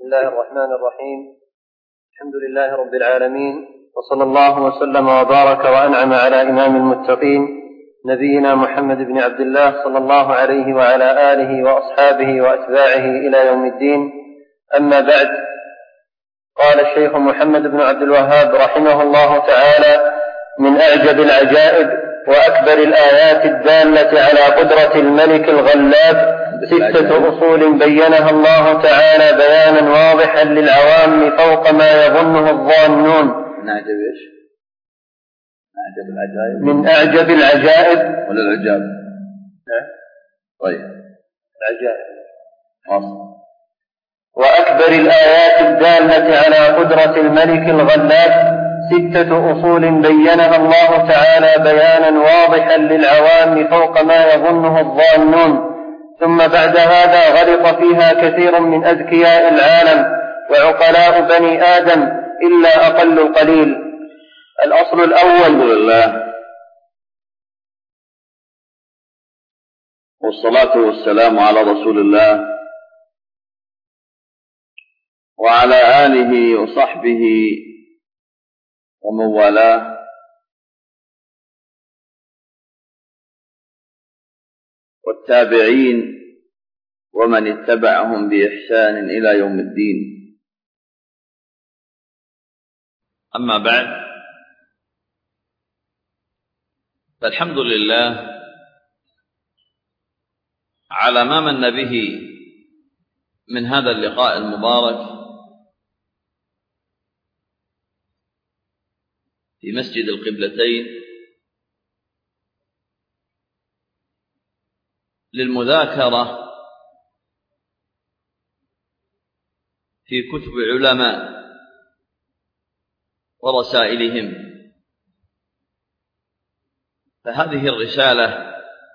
الله الرحمن الرحيم. الحمد لله رب العالمين، وصلى الله وسلم وبارك وأنعم على إمام المتقين نبينا محمد بن عبد الله صلى الله عليه وعلى آله وأصحابه وأتباعه إلى يوم الدين. أما بعد، قال الشيخ محمد بن عبد الوهاب رحمه الله تعالى: من أعجب العجائب وأكبر الآيات الدالة على قدرة الملك الغلاب 6 أصول بينها الله تعالى بيانا واضحا للعوام فوق ما يظنه الظانون. من أعجب العجائب ولا العجاب؟ طيب، العجائب. وأكبر الآيات الدالة على قدرة الملك الغلاب 6 أصول بينها الله تعالى بيانا واضحا للعوام فوق ما يظنه الظانون، ثم بعد هذا غلط فيها كثير من أذكياء العالم وعقلاء بني آدم إلا أقل القليل. الأصل الأول: لله، والصلاة والسلام على رسول الله وعلى آله وصحبه ومن والاه، والتابعين ومن اتبعهم بإحسان إلى يوم الدين. أما بعد، فالحمد لله على ما من به من هذا اللقاء المبارك في مسجد القبلتين للمذاكرة في كتب علماء ورسائلهم. فهذه الرسالة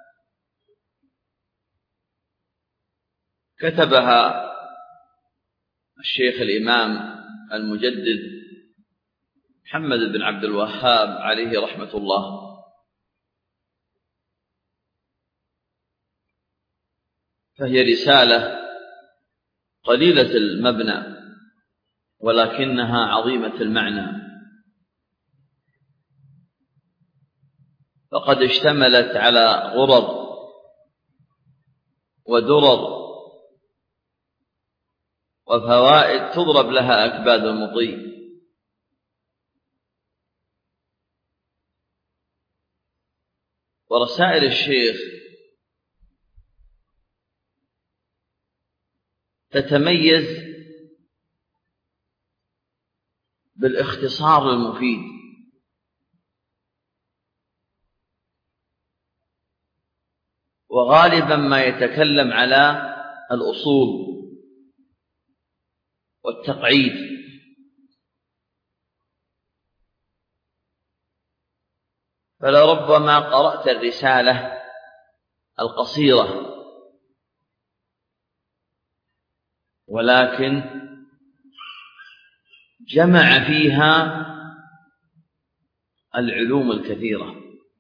كتبها الشيخ الإمام المجدد محمد بن عبد الوهاب عليه رحمة الله، فهي رسالة قليلة المبنى ولكنها عظيمة المعنى، فقد اشتملت على غرض ودرر وفوائد تضرب لها أكباد المطي. ورسائل الشيخ تتميز بالاختصار المفيد، وغالبا ما يتكلم على الأصول والتقعيد، فلربما قرأت الرسالة القصيرة ولكن جمع فيها العلوم الكثيرة.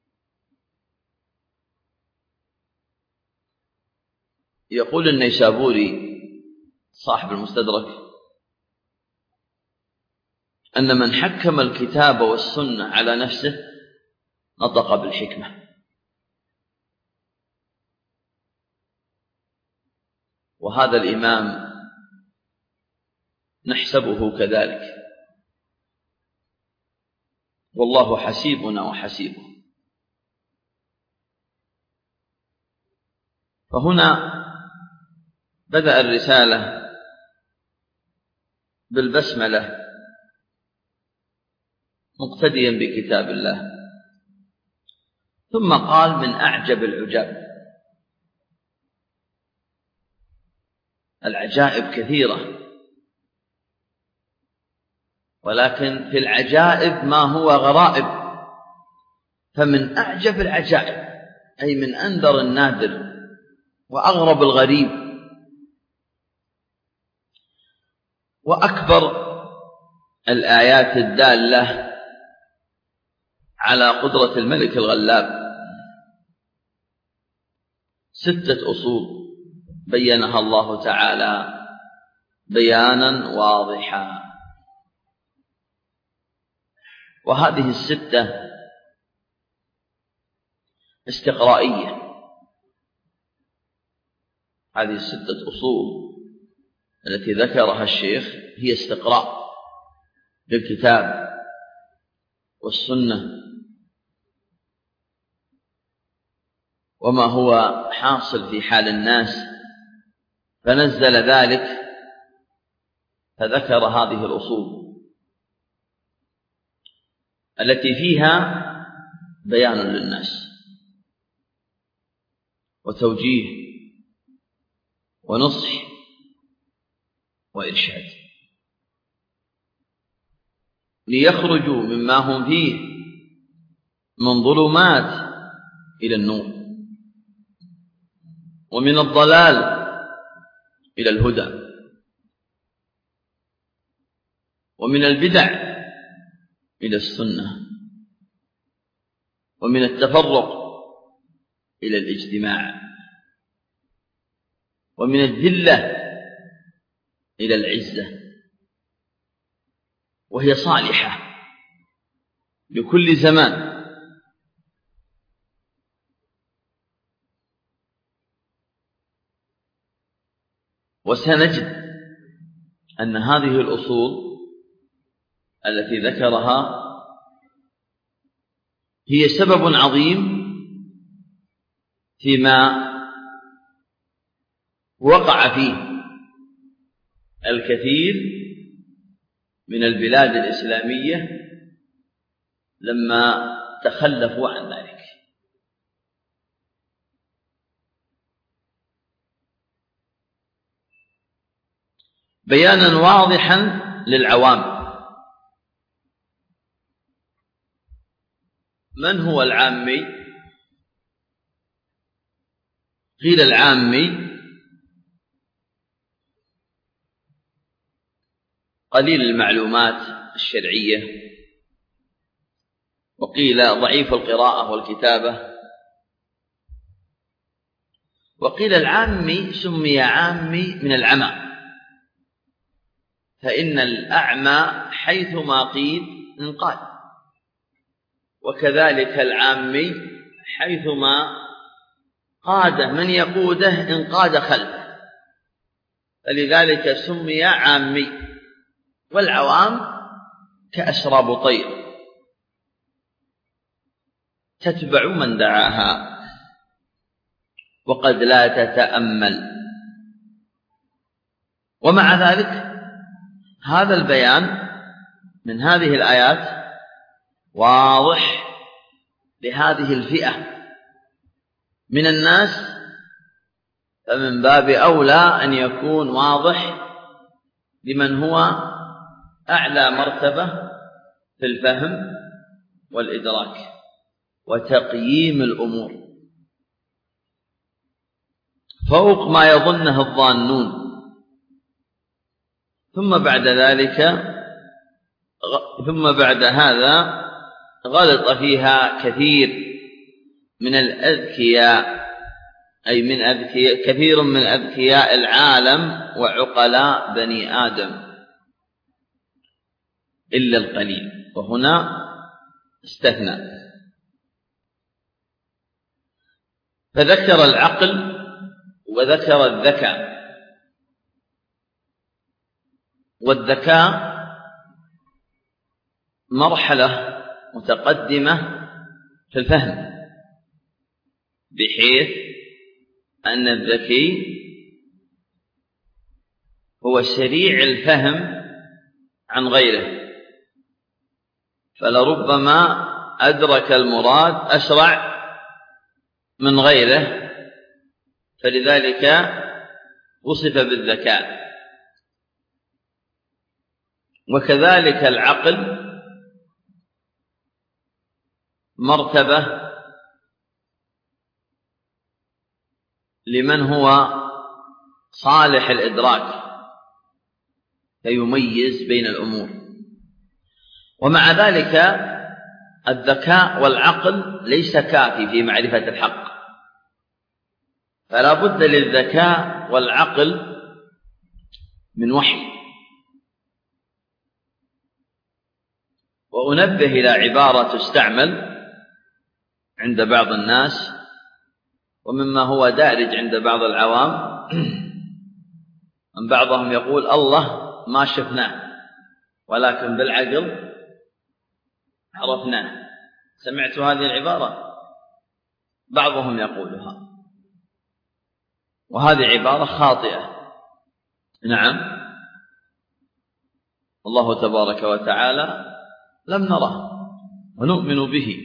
يقول النيسابوري صاحب المستدرك أن من حكم الكتاب والسنة على نفسه نطق بالحكمة، وهذا الإمام نحسبه كذلك، والله حسيبنا وحسيبه. فهنا بدأ الرسالة بالبسملة مقتديا بكتاب الله، ثم قال: من أعجب العجاب. العجائب كثيرة، ولكن في العجائب ما هو غرائب، فمن أعجب العجائب أي من أندر النادر وأغرب الغريب. وأكبر الآيات الدالة على قدرة الملك الغلاب 6 أصول بينها الله تعالى بيانا واضحا. وهذه الستة استقرائية، هذه الستة أصول التي ذكرها الشيخ هي استقراء للكتاب والسنة وما هو حاصل في حال الناس، فنزل ذلك فذكر هذه الأصول التي فيها بيان للناس وتوجيه ونصح وإرشاد ليخرجوا مما هم فيه من ظلمات إلى النور ومن الضلال إلى الهدى ومن البدع إلى السنة ومن التفرق إلى الاجتماع ومن الذلة إلى العزة، وهي صالحة لكل زمان. وسنجد أن هذه الأصول التي ذكرها هي سبب عظيم فيما وقع فيه الكثير من البلاد الإسلامية لما تخلفوا عن ذلك. بيانا واضحا للعوام. من هو العامي؟ قيل العامي قليل المعلومات الشرعية، وقيل ضعيف القراءة والكتابة، وقيل العامي سمي عامي من العمى، فإن الأعمى حيثما قيد انقاد، وكذلك العامي حيثما قاده من يقوده انقاد خلفه، فلذلك سمي عامي. والعوام كأسراب طير تتبع من دعاها وقد لا تتأمل. ومع ذلك هذا البيان من هذه الآيات واضح لهذه الفئة من الناس، فمن باب أولى أن يكون واضح لمن هو أعلى مرتبة في الفهم والإدراك وتقييم الأمور فوق ما يظنه الظانون. ثم بعد هذا غلط فيها كثير من الأذكياء، أي كثير من أذكياء العالم وعقلاء بني آدم إلا القليل، وهنا استثنى. فذكر العقل وذكر الذكاء. والذكاء مرحلة متقدمة في الفهم، بحيث أن الذكي هو سريع الفهم عن غيره، فلربما أدرك المراد أسرع من غيره، فلذلك وصف بالذكاء. وكذلك العقل مرتبة لمن هو صالح الإدراك فيميز بين الأمور. ومع ذلك الذكاء والعقل ليس كافي في معرفة الحق، فلا بد للذكاء والعقل من وحي. وأنبه إلى عبارة تستعمل عند بعض الناس ومما هو دارج عند بعض العوام، أن بعضهم يقول الله ما شفناه ولكن بالعقل عرفناه. سمعت هذه العبارة؟ بعضهم يقولها، وهذه عبارة خاطئة. نعم، الله تبارك وتعالى لم نره ونؤمن به،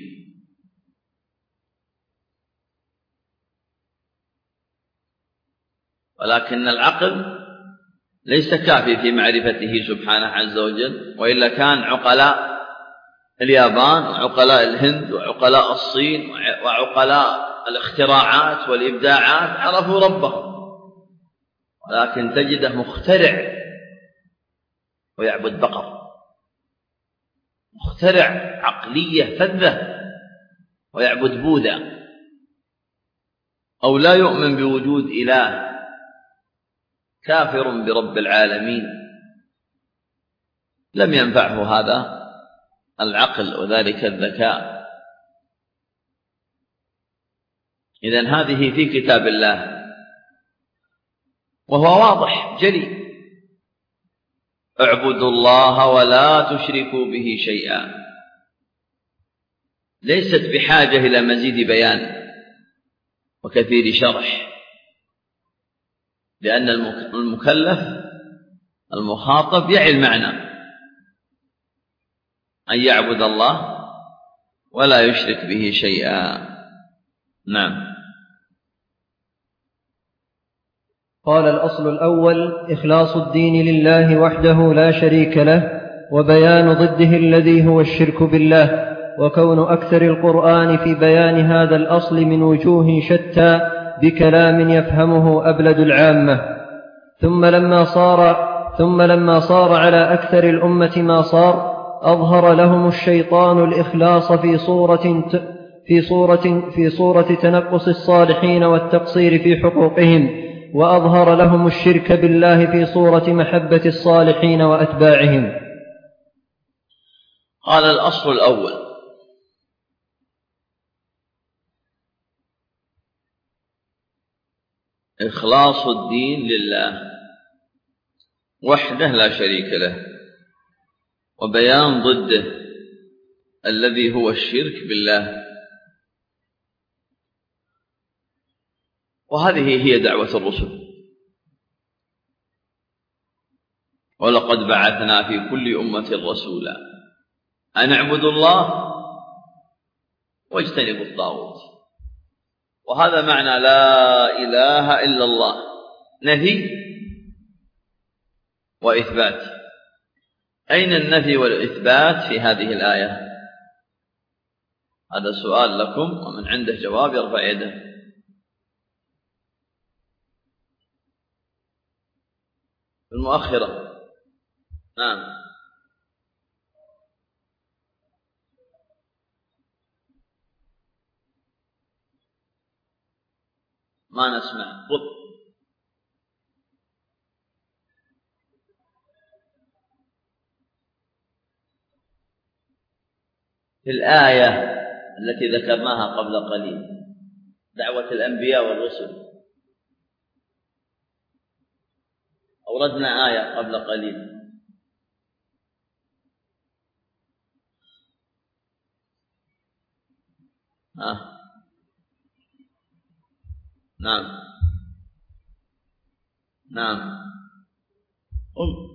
ولكن العقل ليس كافي في معرفته سبحانه عز وجل، وإلا كان عقلاء اليابان وعقلاء الهند وعقلاء الصين وعقلاء الاختراعات والإبداعات عرفوا ربهم، ولكن تجده مخترع ويعبد بقر، مخترع عقلية فذة ويعبد بوذا، أو لا يؤمن بوجود إله، كافر برب العالمين. لم ينفعه هذا العقل وذلك الذكاء. إذن هذه في كتاب الله وهو واضح جلي: اعبدوا الله ولا تشركوا به شيئا. ليست بحاجة إلى مزيد بيان وكثير شرح، لأن المكلف المخاطب يعي المعنى، أن يعبد الله ولا يشرك به شيئا. نعم. قال: الأصل الأول إخلاص الدين لله وحده لا شريك له، وبيان ضده الذي هو الشرك بالله، وكون أكثر القرآن في بيان هذا الأصل من وجوه شتى بكلام يفهمه أبلد العامة. ثم لما صار على أكثر الأمة ما صار، أظهر لهم الشيطان الإخلاص في صورة تنقص الصالحين والتقصير في حقوقهم، وأظهر لهم الشرك بالله في صورة محبة الصالحين وأتباعهم. قال: الأصل الأول إخلاص الدين لله وحده لا شريك له، وبيان ضده الذي هو الشرك بالله. وهذه هي دعوة الرسل: ولقد بعثنا في كل أمة رسولا أن اعبدوا الله واجتنبوا الطاغوت. وهذا معنى لا إله إلا الله، نفي وإثبات. أين النفي والإثبات في هذه الآية؟ هذا سؤال لكم، ومن عنده جواب يرفع يده. المؤخرة. نعم. ما نسمع. قل. في الآية التي ذكرناها قبل قليل، دعوة الأنبياء والرسل، أوردنا آية قبل قليل. نعم. نعم. قل.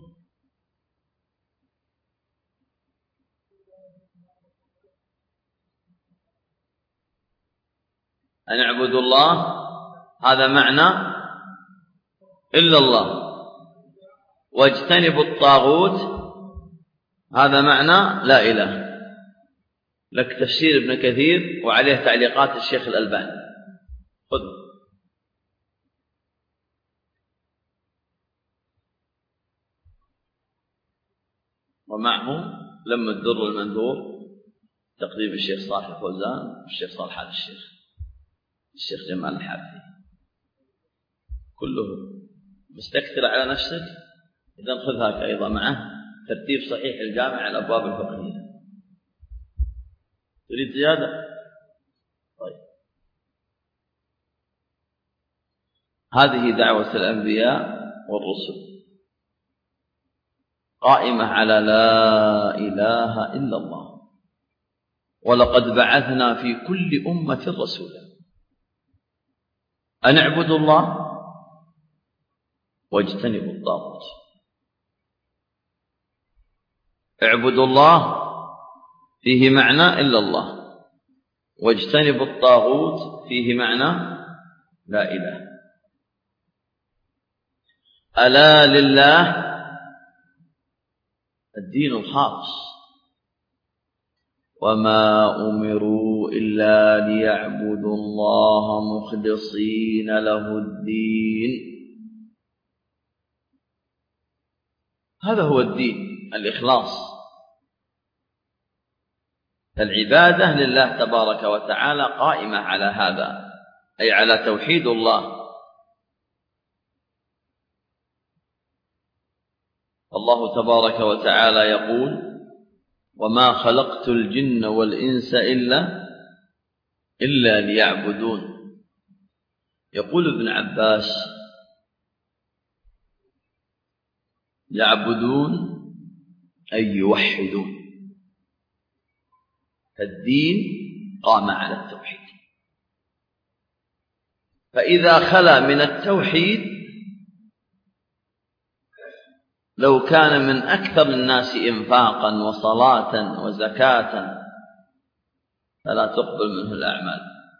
أن اعبدوا الله، هذا معنى إلا الله. واجتنبوا الطاغوت، هذا معنى لا إله. لك تفسير ابن كثير وعليه تعليقات الشيخ الألباني. خذ. ومعه لم الدر المنثور تقديم الشيخ صالح الفوزان والشيخ صالح آل الشيخ جمال الحافظي. كله مستكثر على نفسك إذا خذها أيضا معه، ترتيب صحيح الجامع الأبواب الفقهية. تريد زيادة؟ طيب. هذه دعوة الأنبياء والرسل قائمة على لا إله إلا الله. ولقد بعثنا في كل أمة رسولا أن اعبدوا الله واجتنبوا الطاغوت. اعبدوا الله فيه معنى إلا الله، واجتنبوا الطاغوت فيه معنى لا إله. ألا لله الدين الخالص، وما أمروا إلا ليعبدوا الله مخلصين له الدين. هذا هو الدين، الإخلاص. العبادة لله تبارك وتعالى قائمة على هذا، أي على توحيد الله. الله تبارك وتعالى يقول: وما خلقت الجن والإنس إلا ليعبدون. يقول ابن عباس: يعبدون أي يوحدون. الدين قام على التوحيد، فإذا خلا من التوحيد لو كان من أكثر الناس إنفاقا وصلاة وزكاة فلا تقبل منه الأعمال.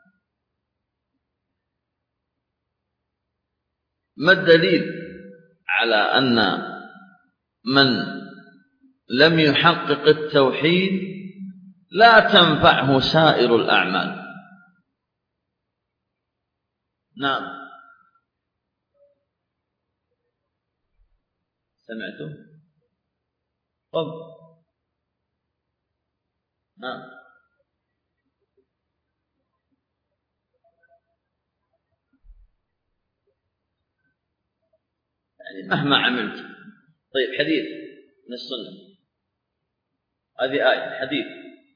ما الدليل على أن من لم يحقق التوحيد لا تنفعه سائر الأعمال؟ نعم، سمعتم؟ طب نعم، يعني مهما عملت. طيب، حديث من السنة، هذه آية حديث،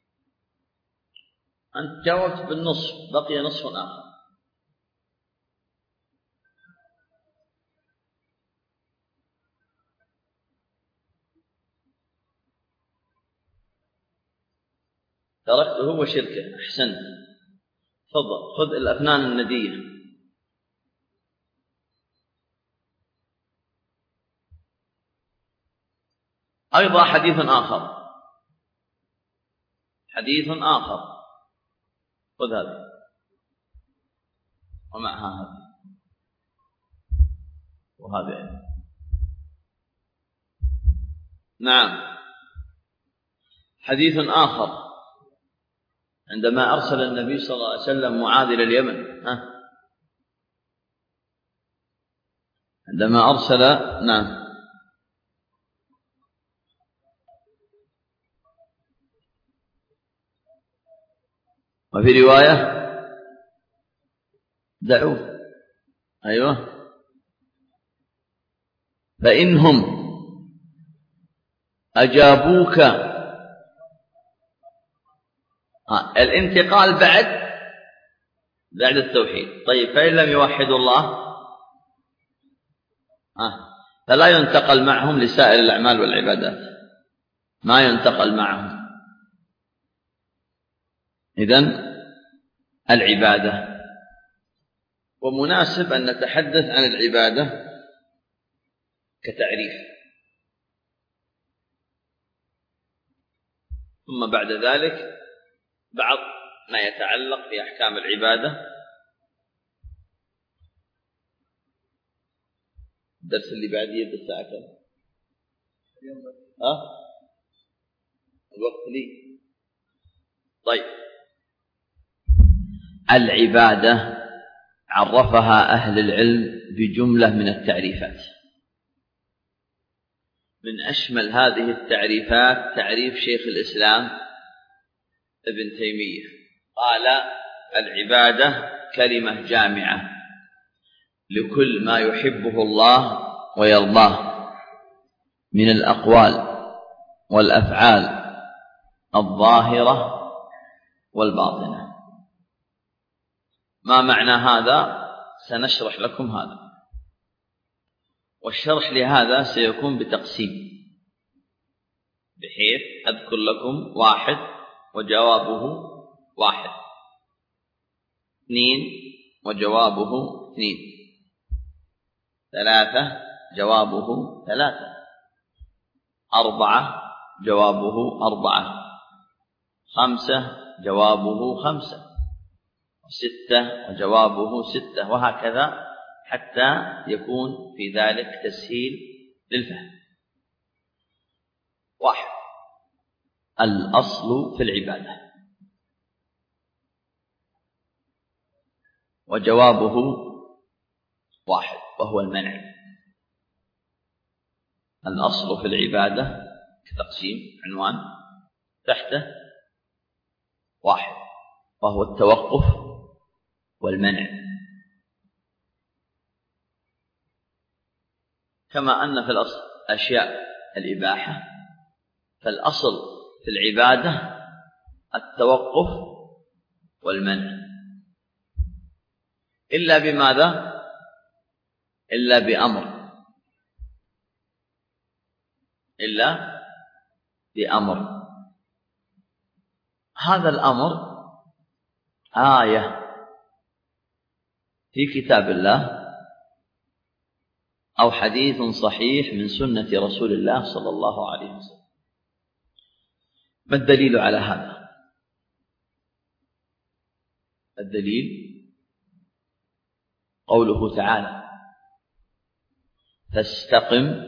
أنت جاوبت بالنصف، بقي نصف آخر. تركته وشركه. أحسنت. تفضل، خذ الأفنان الندية. أيضا حديث آخر، حديث آخر، خذ هذا ومعها هذا وهذا. نعم، حديث آخر عندما أرسل النبي صلى الله عليه وسلم معاذ إلى اليمن. عندما أرسل، نعم، وفي رواية دعوه. أيوه، فإنهم أجابوك. الانتقال بعد التوحيد. طيب، فإن لم يوحدوا الله فلا ينتقل معهم لسائر الأعمال والعبادات، ما ينتقل معهم. إذن العبادة، ومناسب أن نتحدث عن العبادة كتعريف، ثم بعد ذلك بعض ما يتعلق بأحكام العبادة. الدرس اللي بعد يبدأ الساعة كم؟ الوقت لي. طيب، العبادة عرفها أهل العلم بجملة من التعريفات. من أشمل هذه التعريفات تعريف شيخ الإسلام ابن تيمية، قال: العبادة كلمة جامعة لكل ما يحبه الله ويرضاه، من الأقوال والأفعال الظاهرة والباطنة. ما معنى هذا؟ سنشرح لكم هذا، والشرح لهذا سيكون بتقسيم، بحيث أذكر لكم 1 وجوابه 1، 2 وجوابه 2، 3 جوابه 3، 4 جوابه 4، 5 جوابه 5، 6 وجوابه 6، وهكذا حتى يكون في ذلك تسهيل للفهم. 1 الأصل في العبادة، وجوابه 1 وهو المنع. الأصل في العبادة كتقسيم عنوان تحته 1 وهو التوقف والمنع. كما أن في الأصل أشياء الإباحة، فالأصل في العبادة التوقف والمنع، إلا بماذا؟ إلا بأمر، إلا بأمر. هذا الأمر آية في كتاب الله أو حديث صحيح من سنة رسول الله صلى الله عليه وسلم. ما الدليل على هذا؟ الدليل قوله تعالى: فاستقم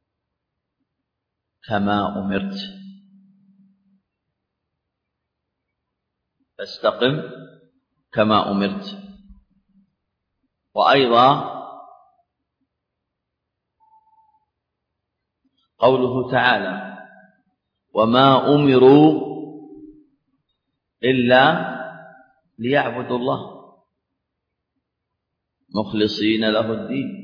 كما أمرت. فاستقم كما أمرت. وأيضا قوله تعالى: وما أمروا إلا ليعبدوا الله مخلصين له الدين.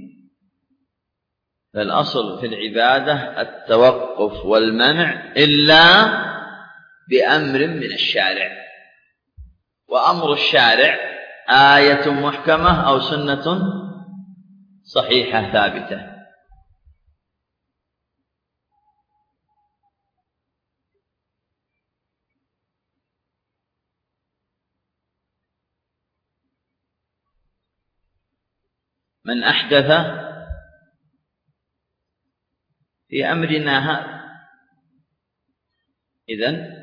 فالأصل في العبادة التوقف والمنع إلا بأمر من الشارع، وأمر الشارع آية محكمة أو سنة صحيحة ثابتة. من أحدث في أمرنا هذا. إذن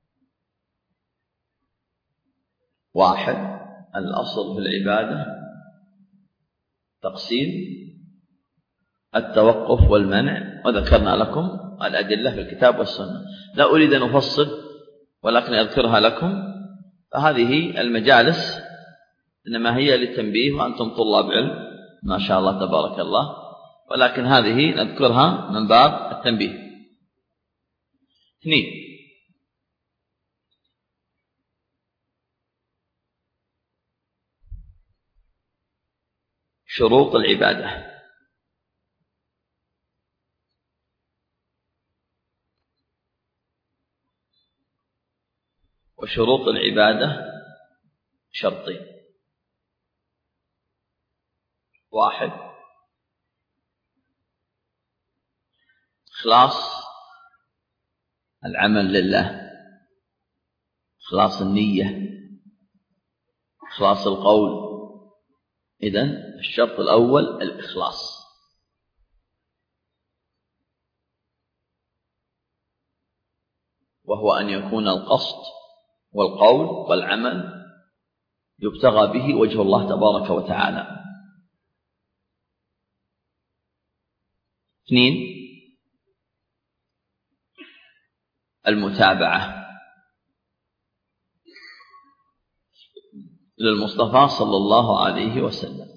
1 الأصل في العبادة تقسيم التوقف والمنع، وذكرنا لكم الأدلة في الكتاب والسنة. لا أريد أن أفصل ولكن أذكرها لكم، فهذه المجالس إنما هي للتنبيه، وأنتم طلاب علم ما شاء الله تبارك الله، ولكن هذه نذكرها من باب التنبيه. 2 شروط العبادة. وشروط العبادة شرطين: 1 إخلاص العمل لله، إخلاص النية، إخلاص القول. إذن الشرط الأول الإخلاص. وهو أن يكون القصد والقول والعمل يبتغى به وجه الله تبارك وتعالى. 2 المتابعة للمصطفى صلى الله عليه وسلم.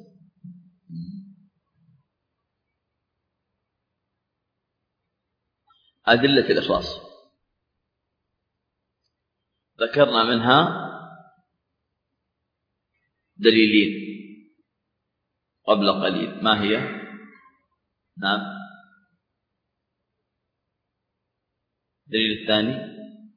أدلة الإخلاص ذكرنا منها دليلين قبل قليل. ما هي؟ نعم، الدليل الثاني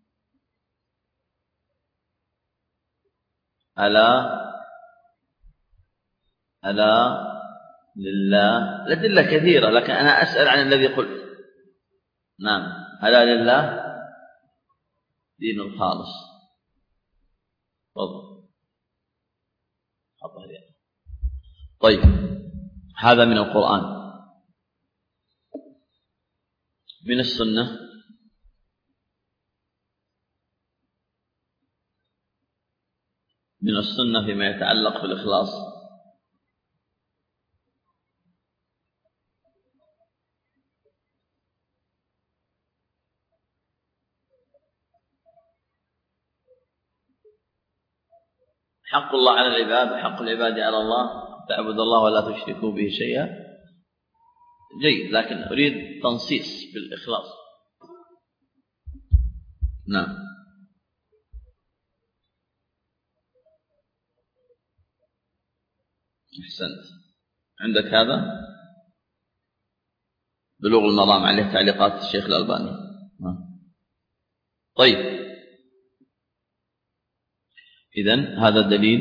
ألا لله. الأدلة كثيرة لكن أنا أسأل عن الذي قلت. نعم، ألا لله دين الخالص. طيب، هذا من القرآن. من السنة فيما يتعلق بالإخلاص حق الله على العباد وحق العباد على الله، تعبد الله ولا تشركوا به شيئا. جيد، لكن أريد تنصيص بالإخلاص. نعم، أحسنت. عندك هذا بلوغ المرام، عليه تعليقات الشيخ الألباني. طيب، إذن هذا دليل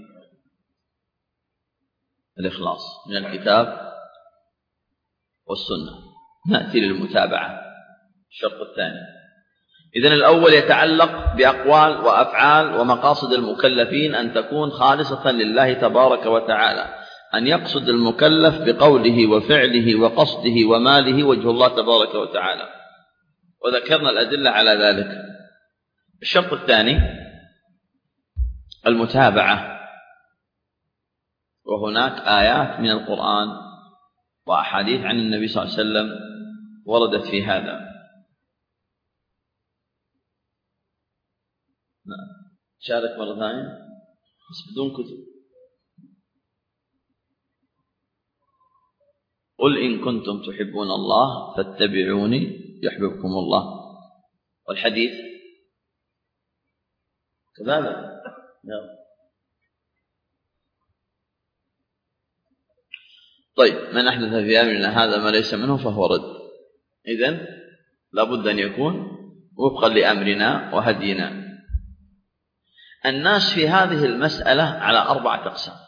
الإخلاص من الكتاب والسنة. نأتي للمتابعة، الشرط الثاني. إذن الأول يتعلق بأقوال وأفعال ومقاصد المكلفين أن تكون خالصة لله تبارك وتعالى، أن يقصد المكلف بقوله وفعله وقصده وماله وجه الله تبارك وتعالى، وذكرنا الأدلة على ذلك. الشرط الثاني المتابعة، وهناك آيات من القرآن وأحاديث عن النبي صلى الله عليه وسلم وردت في هذا. شارك مرة ثانية بس بدون كتب. قل إن كنتم تحبون الله فاتبعوني يحببكم الله. والحديث كذلك. طيب، من أحدث في أمرنا هذا ما ليس منه فهو رد. إذن لابد أن يكون وفقا لأمرنا وهدينا. الناس في هذه المسألة على 4 أقسام.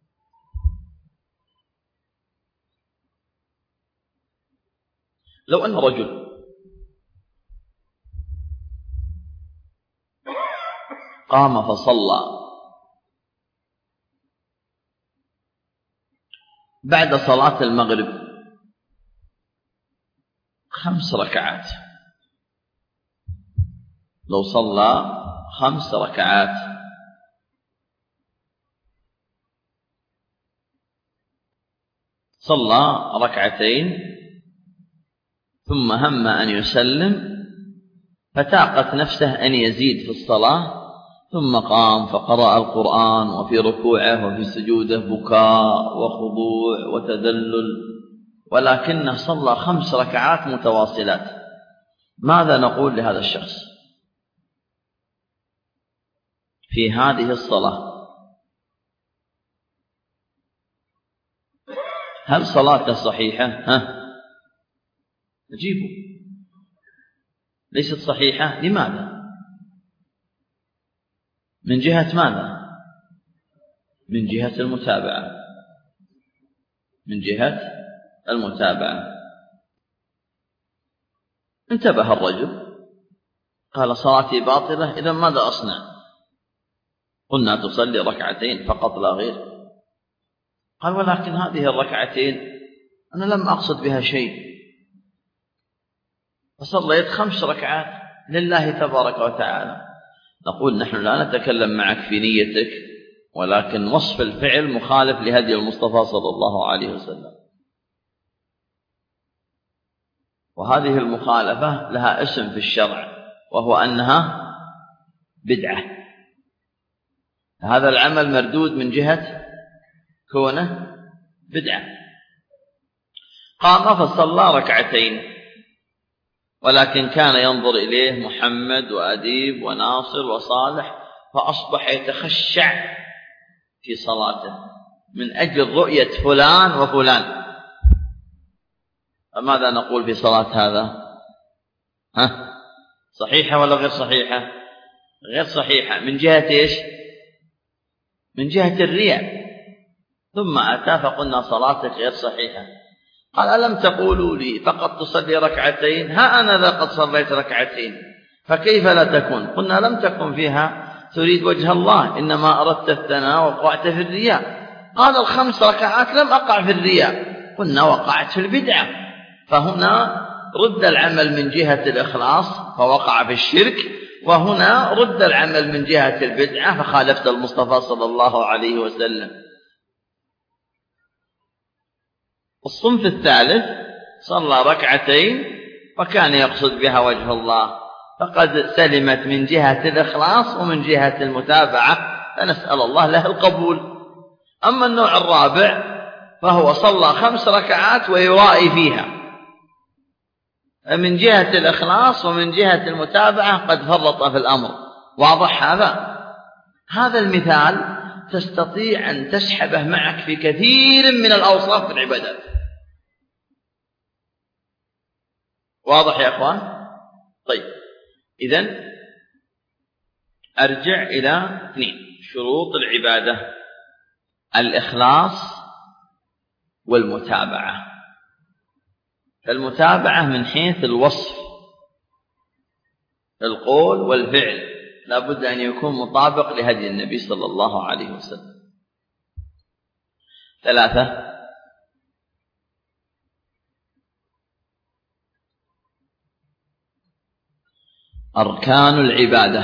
لو أن رجل قام فصلى بعد صلاة المغرب 5 ركعات، لو صلى 5 ركعات صلى ركعتين ثم هم أن يسلم فتاقت نفسه أن يزيد في الصلاة، ثم قام فقرأ القرآن وفي ركوعه وفي سجوده بكاء وخضوع وتذلل، ولكنه صلى 5 ركعات متواصلات. ماذا نقول لهذا الشخص في هذه الصلاة؟ هل صلاته صحيحة؟ نجيبه ليست صحيحة. لماذا؟ من جهة ماذا؟ من جهة المتابعة. من جهة المتابعة. انتبه الرجل قال صلاتي باطلة، إذا ماذا أصنع؟ قلنا تصلي 2 ركعتين فقط لا غير. قال ولكن هذه 2 ركعتين أنا لم أقصد بها شيء، فصليت 5 ركعات لله تبارك وتعالى. نقول نحن لا نتكلم معك في نيتك، ولكن وصف الفعل مخالف لهدي المصطفى صلى الله عليه وسلم، وهذه المخالفة لها اسم في الشرع وهو أنها بدعة. هذا العمل مردود من جهة كونه بدعة. قام فصلى 2 ركعتين، ولكن كان ينظر إليه محمد وأديب وناصر وصالح، فأصبح يتخشع في صلاته من أجل رؤية فلان وفلان. فماذا نقول في صلاة هذا؟ صحيحة ولا غير صحيحة؟ غير صحيحة. من جهة إيش؟ من جهة الرياء. ثم أتى فقلنا صلاتك غير صحيحة. قال ألم تقولوا لي فقط تصلي ركعتين؟ ها أنا ذا قد صليت ركعتين، فكيف لا تكون؟ قلنا لم تكن فيها تريد وجه الله، إنما أردت الثناء وقعت في الرياء. قال 5 ركعات لم أقع في الرياء. قلنا وقعت في البدعة. فهنا رد العمل من جهة الإخلاص فوقع في الشرك، وهنا رد العمل من جهة البدعة فخالفت المصطفى صلى الله عليه وسلم. الصنف الثالث صلى ركعتين وكان يقصد بها وجه الله، فقد سلمت من جهة الإخلاص ومن جهة المتابعة، فنسأل الله له القبول. أما النوع الرابع فهو صلى 5 ركعات ويرائي فيها، من جهة الإخلاص ومن جهة المتابعة قد فرط في الأمر. واضح هذا المثال تستطيع أن تسحبه معك في كثير من الأوصاف في العبادات. واضح يا أخوان؟ طيب، إذن أرجع إلى 2 شروط العبادة: الإخلاص والمتابعة. فالمتابعة من حيث الوصف، القول والفعل لا بد أن يكون مطابق لهدي النبي صلى الله عليه وسلم. 3 أركان العبادة.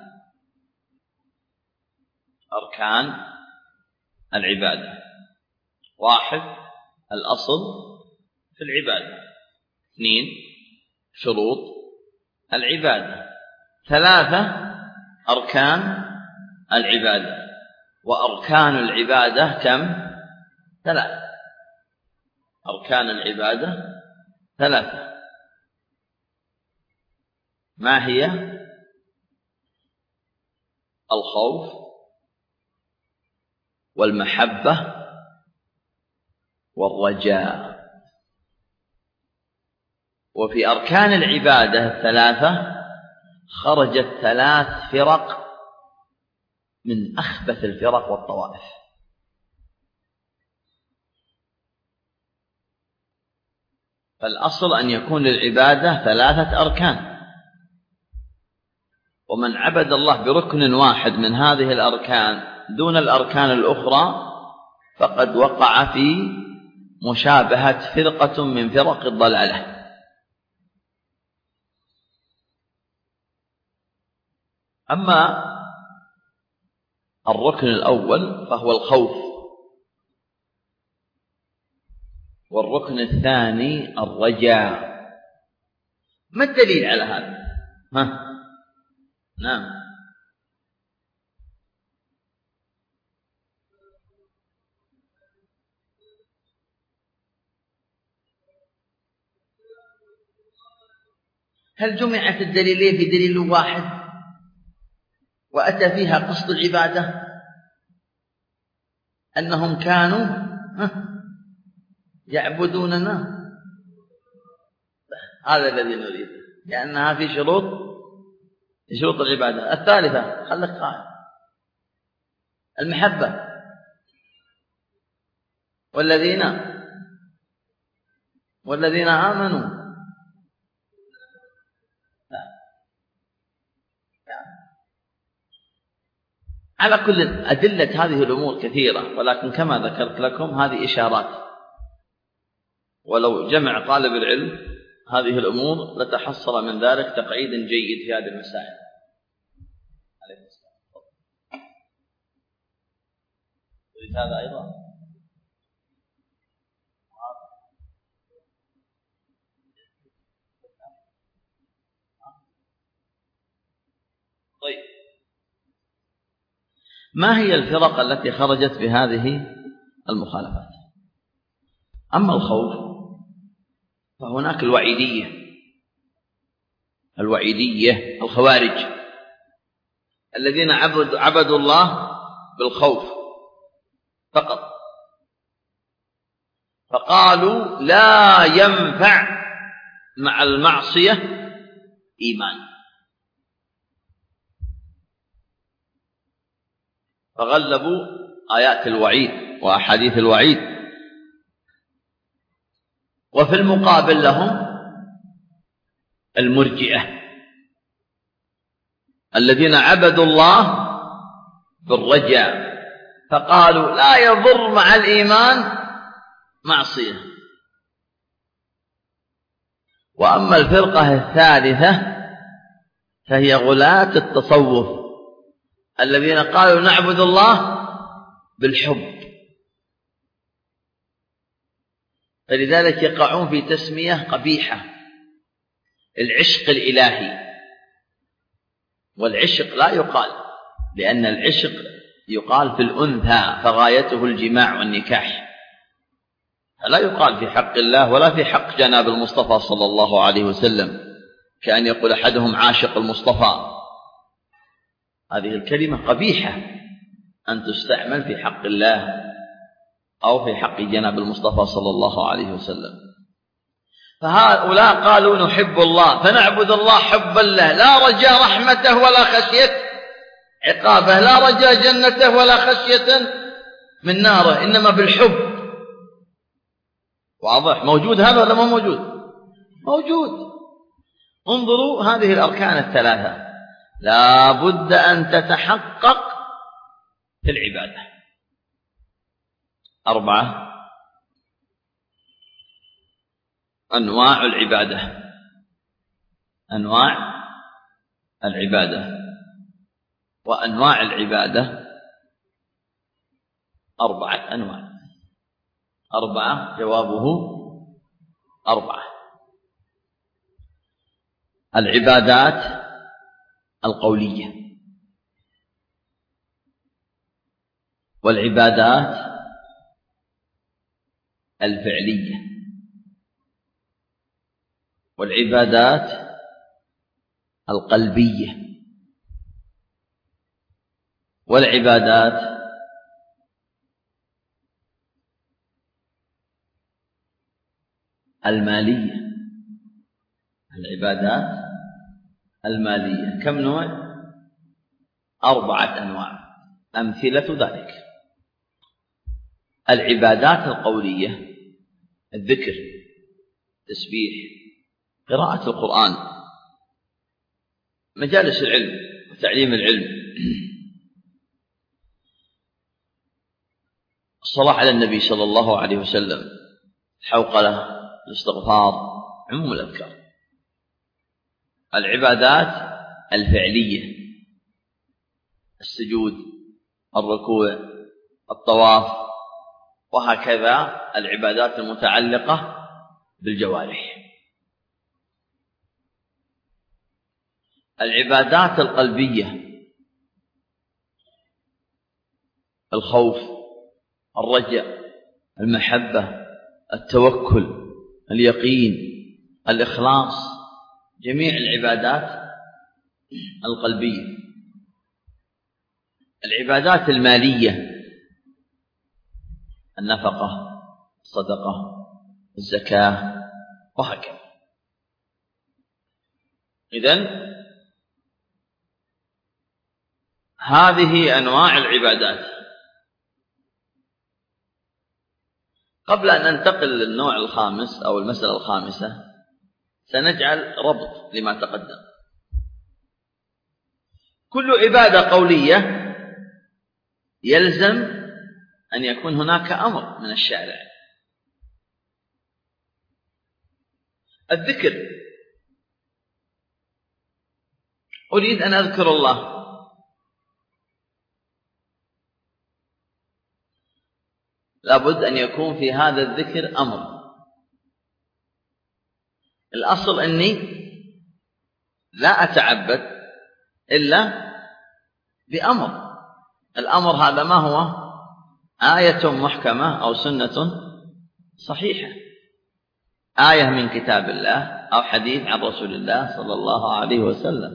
أركان العبادة: 1 الأصل في العبادة، 2 شروط العبادة، 3 أركان العبادة. وأركان العبادة كم؟ 3. أركان العبادة 3. ما هي؟ الخوف والمحبة والرجاء. وفي أركان العبادة 3 خرجت 3 فرق من أخبث الفرق والطوائف. فالأصل أن يكون للعبادة 3 أركان، ومن عبد الله بركن واحد من هذه الأركان دون الأركان الأخرى فقد وقع في مشابهة فرقة من فرق الضلالة. أما الركن الأول فهو الخوف، والركن الثاني الرجاء. ما الدليل على هذا؟ نعم. هل جمعت الدليلين في دليل واحد وأتى فيها قصد العبادة أنهم كانوا يعبدوننا؟ هذا الذي نريد، لأنها في شروط العبادة. 3 خلك قائم: المحبة والذين آمنوا. على كل أدلة هذه الأمور كثيرة، ولكن كما ذكرت لكم هذه إشارات، ولو جمع طالب العلم هذه الأمور لتحصل من ذلك تقعيد جيد في هذه المسائل. عليكم السلام. تريد هذا أيضا؟ طيب، ما هي الفرق التي خرجت بهذه المخالفات؟ أما الخوف فهناك الوعيدية الخوارج الذين عبدوا الله بالخوف فقط، فقالوا لا ينفع مع المعصية إيمان. فغلبوا آيات الوعيد وأحاديث الوعيد. وفي المقابل لهم المرجئة الذين عبدوا الله بالرجاء، فقالوا لا يضر مع الإيمان معصية. وأما الفرقة الثالثة فهي غلاة التصوف الذين قالوا نعبد الله بالحب، فلذلك يقعون في تسمية قبيحة، العشق الإلهي. والعشق لا يقال، لأن العشق يقال في الأنثى فغايته الجماع والنكاح، لا يقال في حق الله ولا في حق جناب المصطفى صلى الله عليه وسلم، كأن يقول أحدهم عاشق المصطفى. هذه الكلمة قبيحة أن تستعمل في حق الله أو في حق جناب المصطفى صلى الله عليه وسلم. فهؤلاء قالوا نحب الله فنعبد الله حبا له، لا رجاء رحمته ولا خشية عقابه، لا رجاء جنته ولا خشية من ناره، إنما بالحب. واضح؟ موجود هذا ولا ما موجود؟ موجود. انظروا هذه الأركان الثلاثة لا بد أن تتحقق في العبادة. 4 أنواع العبادة. أنواع العبادة، وأنواع العبادة 4 أنواع. 4 جوابه 4. العبادات القولية، والعبادات الفعلية، والعبادات القلبية، والعبادات المالية. العبادات المالية كم نوع؟ 4 أنواع. أمثلة ذلك: العبادات القولية الذكر، تسبيح، قراءة القرآن، مجالس العلم وتعليم العلم، الصلاة على النبي صلى الله عليه وسلم، الحوقلة، الاستغفار، عموم الأذكار. العبادات الفعلية السجود، الركوع، الطواف، وهكذا العبادات المتعلقة بالجوارح. العبادات القلبية الخوف، الرجاء، المحبة، التوكل، اليقين، الإخلاص، جميع العبادات القلبية. العبادات المالية النفقة، الصدقة، الزكاة، وهكذا. إذن هذه أنواع العبادات. قبل أن ننتقل للنوع الخامس أو المسألة الخامسة سنجعل ربط لما تقدم. كل عبادة قولية يلزم أن يكون هناك أمر من الشارع. الذكر، أريد أن أذكر الله، لابد أن يكون في هذا الذكر أمر. الأصل أني لا أتعبد إلا بأمر. الأمر هذا ما هو؟ آية محكمة أو سنة صحيحة، آية من كتاب الله أو حديث عن رسول الله صلى الله عليه وسلم.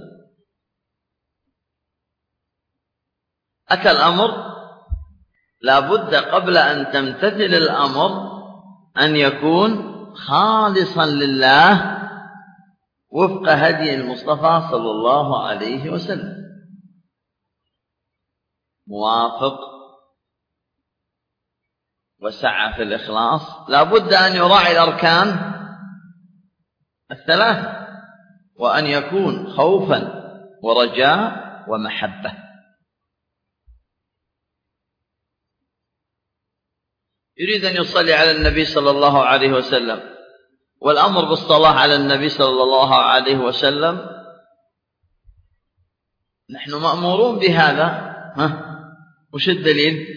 أتى الأمر، لابد قبل أن تمتثل الأمر أن يكون خالصا لله وفق هدي المصطفى صلى الله عليه وسلم. موافق وسعى في الإخلاص لابد أن يراعي الأركان الثلاث، وأن يكون خوفا ورجاء ومحبة. يريد أن يصلي على النبي صلى الله عليه وسلم، والأمر بالصلاة على النبي صلى الله عليه وسلم نحن مأمورون بهذا. وش الدليل؟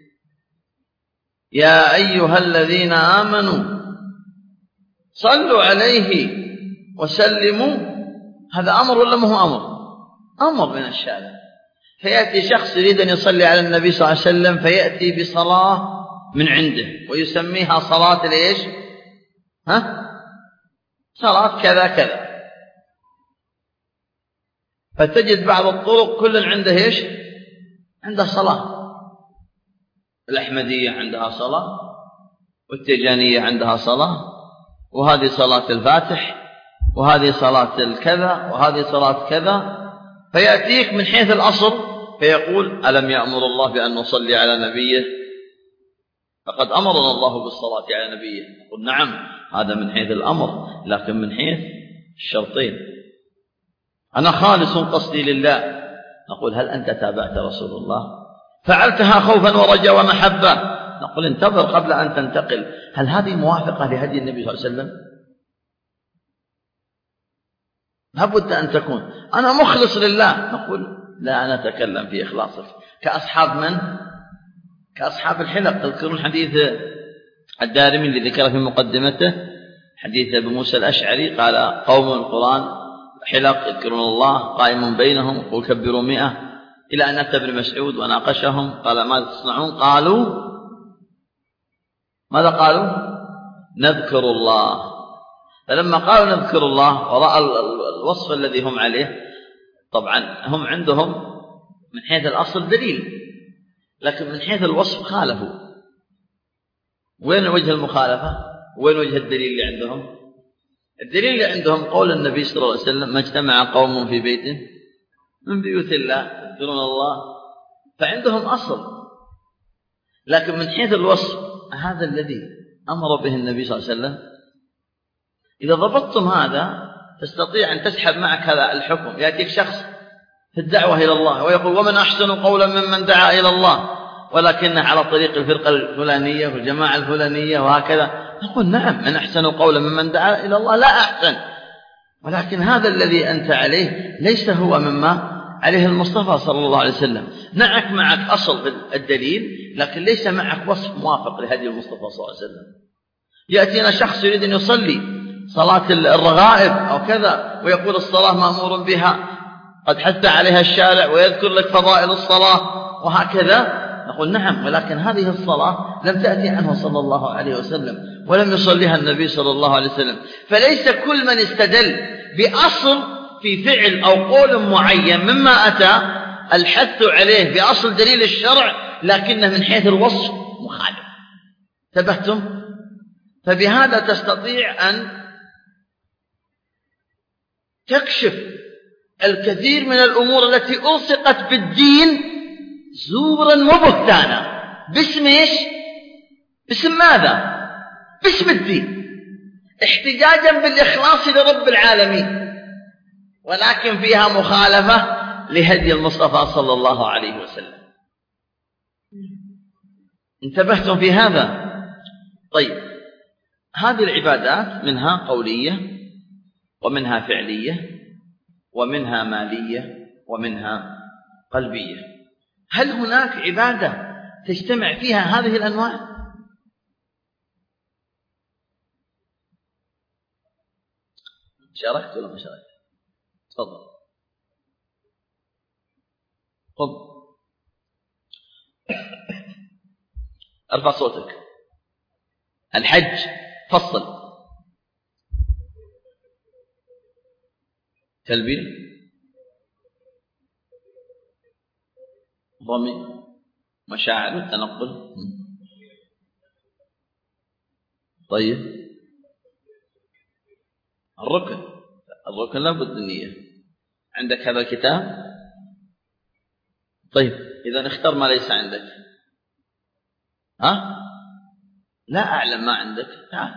يا أيها الذين آمنوا صلوا عليه وسلموا. هذا أمر ولا ما هو أمر؟ أمر من الشارع. فيأتي شخص يريد أن يصلي على النبي صلى الله عليه وسلم فيأتي بصلاة من عنده ويسميها صلاة ليش؟ صلاة كذا كذا. فتجد بعض الطرق كل عنده ايش؟ عنده صلاة. الأحمدية عندها صلاة، والتيجانية عندها صلاة، وهذه صلاة الفاتح، وهذه صلاة الكذا، وهذه صلاة كذا. فيأتيك من حيث الأصل فيقول ألم يأمر الله بأن نصلي على نبيه؟ فقد أمرنا الله بالصلاة على نبيه. نقول نعم، هذا من حيث الأمر، لكن من حيث الشرطين. أنا خالص قصدي لله. نقول هل أنت تابعت رسول الله؟ فعلتها خوفا ورجاء ومحبة. نقول انتظر قبل أن تنتقل. هل هذه موافقة لهدي النبي صلى الله عليه وسلم؟ لابد أن تكون. أنا مخلص لله. نقول لا نتكلم في إخلاصك. كأصحاب من؟ كأصحاب الحلق. تذكرون حديث الدارمي اللي ذكر في مقدمته، حديث أبي موسى الأشعري قال قوم القرآن حلق يذكرون الله قائم بينهم قل كبروا 100، إلى أن أتى ابن مسعود وناقشهم قال ماذا تصنعون؟ قالوا ماذا قالوا؟ نذكر الله. فلما قالوا نذكر الله ورأى الوصف الذي هم عليه، طبعا هم عندهم من حيث الأصل دليل، لكن من حيث الوصف خالفوا. وين وجه المخالفة؟ وين وجه الدليل اللي عندهم؟ الدليل اللي عندهم قول النبي صلى الله عليه وسلم ما اجتمع قوم في بيت من بيوت الله يذكرون الله. فعندهم أصل، لكن من حيث الوصف هذا الذي أمر به النبي صلى الله عليه وسلم. إذا ضبطتم هذا تستطيع أن تسحب معك هذا الحكم. يأتيك شخص في الدعوة إلى الله ويقول ومن أحسن قولا ممن دعا إلى الله ولكنه على طريق الفرقة الفلانية والجماعة الفلانية وهكذا. نقول نعم، من أحسن قولا ممن دعا إلى الله لا أحسن، ولكن هذا الذي أنت عليه ليس هو مما عليه المصطفى صلى الله عليه وسلم. معك أصل في الدليل، لكن ليس معك وصف موافق لهدي المصطفى صلى الله عليه وسلم. يأتينا شخص يريد أن يصلي صلاة الرغائب أو كذا ويقول الصلاة مأمور بها قد حث عليها الشارع ويذكر لك فضائل الصلاة وهكذا. نقول نعم، ولكن هذه الصلاة لم تأتي عنه صلى الله عليه وسلم ولم يصليها النبي صلى الله عليه وسلم. فليس كل من استدل بأصل في فعل أو قول معين مما أتى الحث عليه بأصل دليل الشرع، لكنه من حيث الوصف مخالف. انتبهتم؟ فبهذا تستطيع أن تكشف الكثير من الأمور التي ألصقت بالدين زورا وبهتانا. باسم ايش؟ باسم ماذا؟ باسم الدين، احتجاجا بالإخلاص لرب العالمين، ولكن فيها مخالفة لهدي المصطفى صلى الله عليه وسلم. انتبهتم في هذا؟ طيب، هذه العبادات منها قولية ومنها فعلية ومنها مالية ومنها قلبية. هل هناك عبادة تجتمع فيها هذه الأنواع؟ شاركت ولا ما شاركت؟ تفضل. قم ارفع صوتك. الحج فصل. تلبية، رمي، مشاعر التنقل. طيب، الركن لابد النية. عندك هذا الكتاب؟ طيب، إذا اختر ما ليس عندك. ها؟ لا أعلم ما عندك. تعال.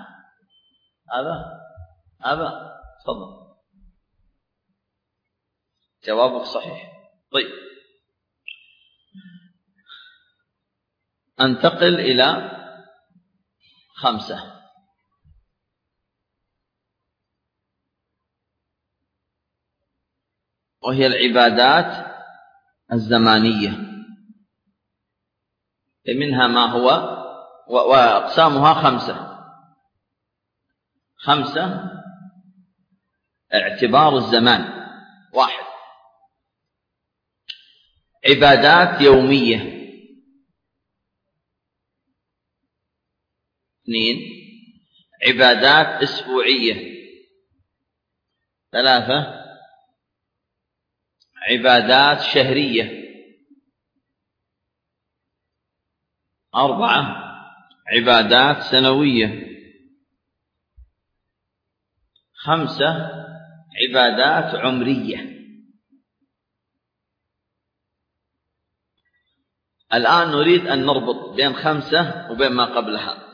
هذا تفضل. جوابك صحيح. طيب، أنتقل إلى 5. وهي العبادات الزمانية، منها ما هو، وأقسامها 5. اعتبار الزمان. 1. عبادات يومية. 2. عبادات أسبوعية. 3. عبادات شهرية. 4. عبادات سنوية. 5. عبادات عمرية. الآن نريد أن نربط بين 5 وبين ما قبلها.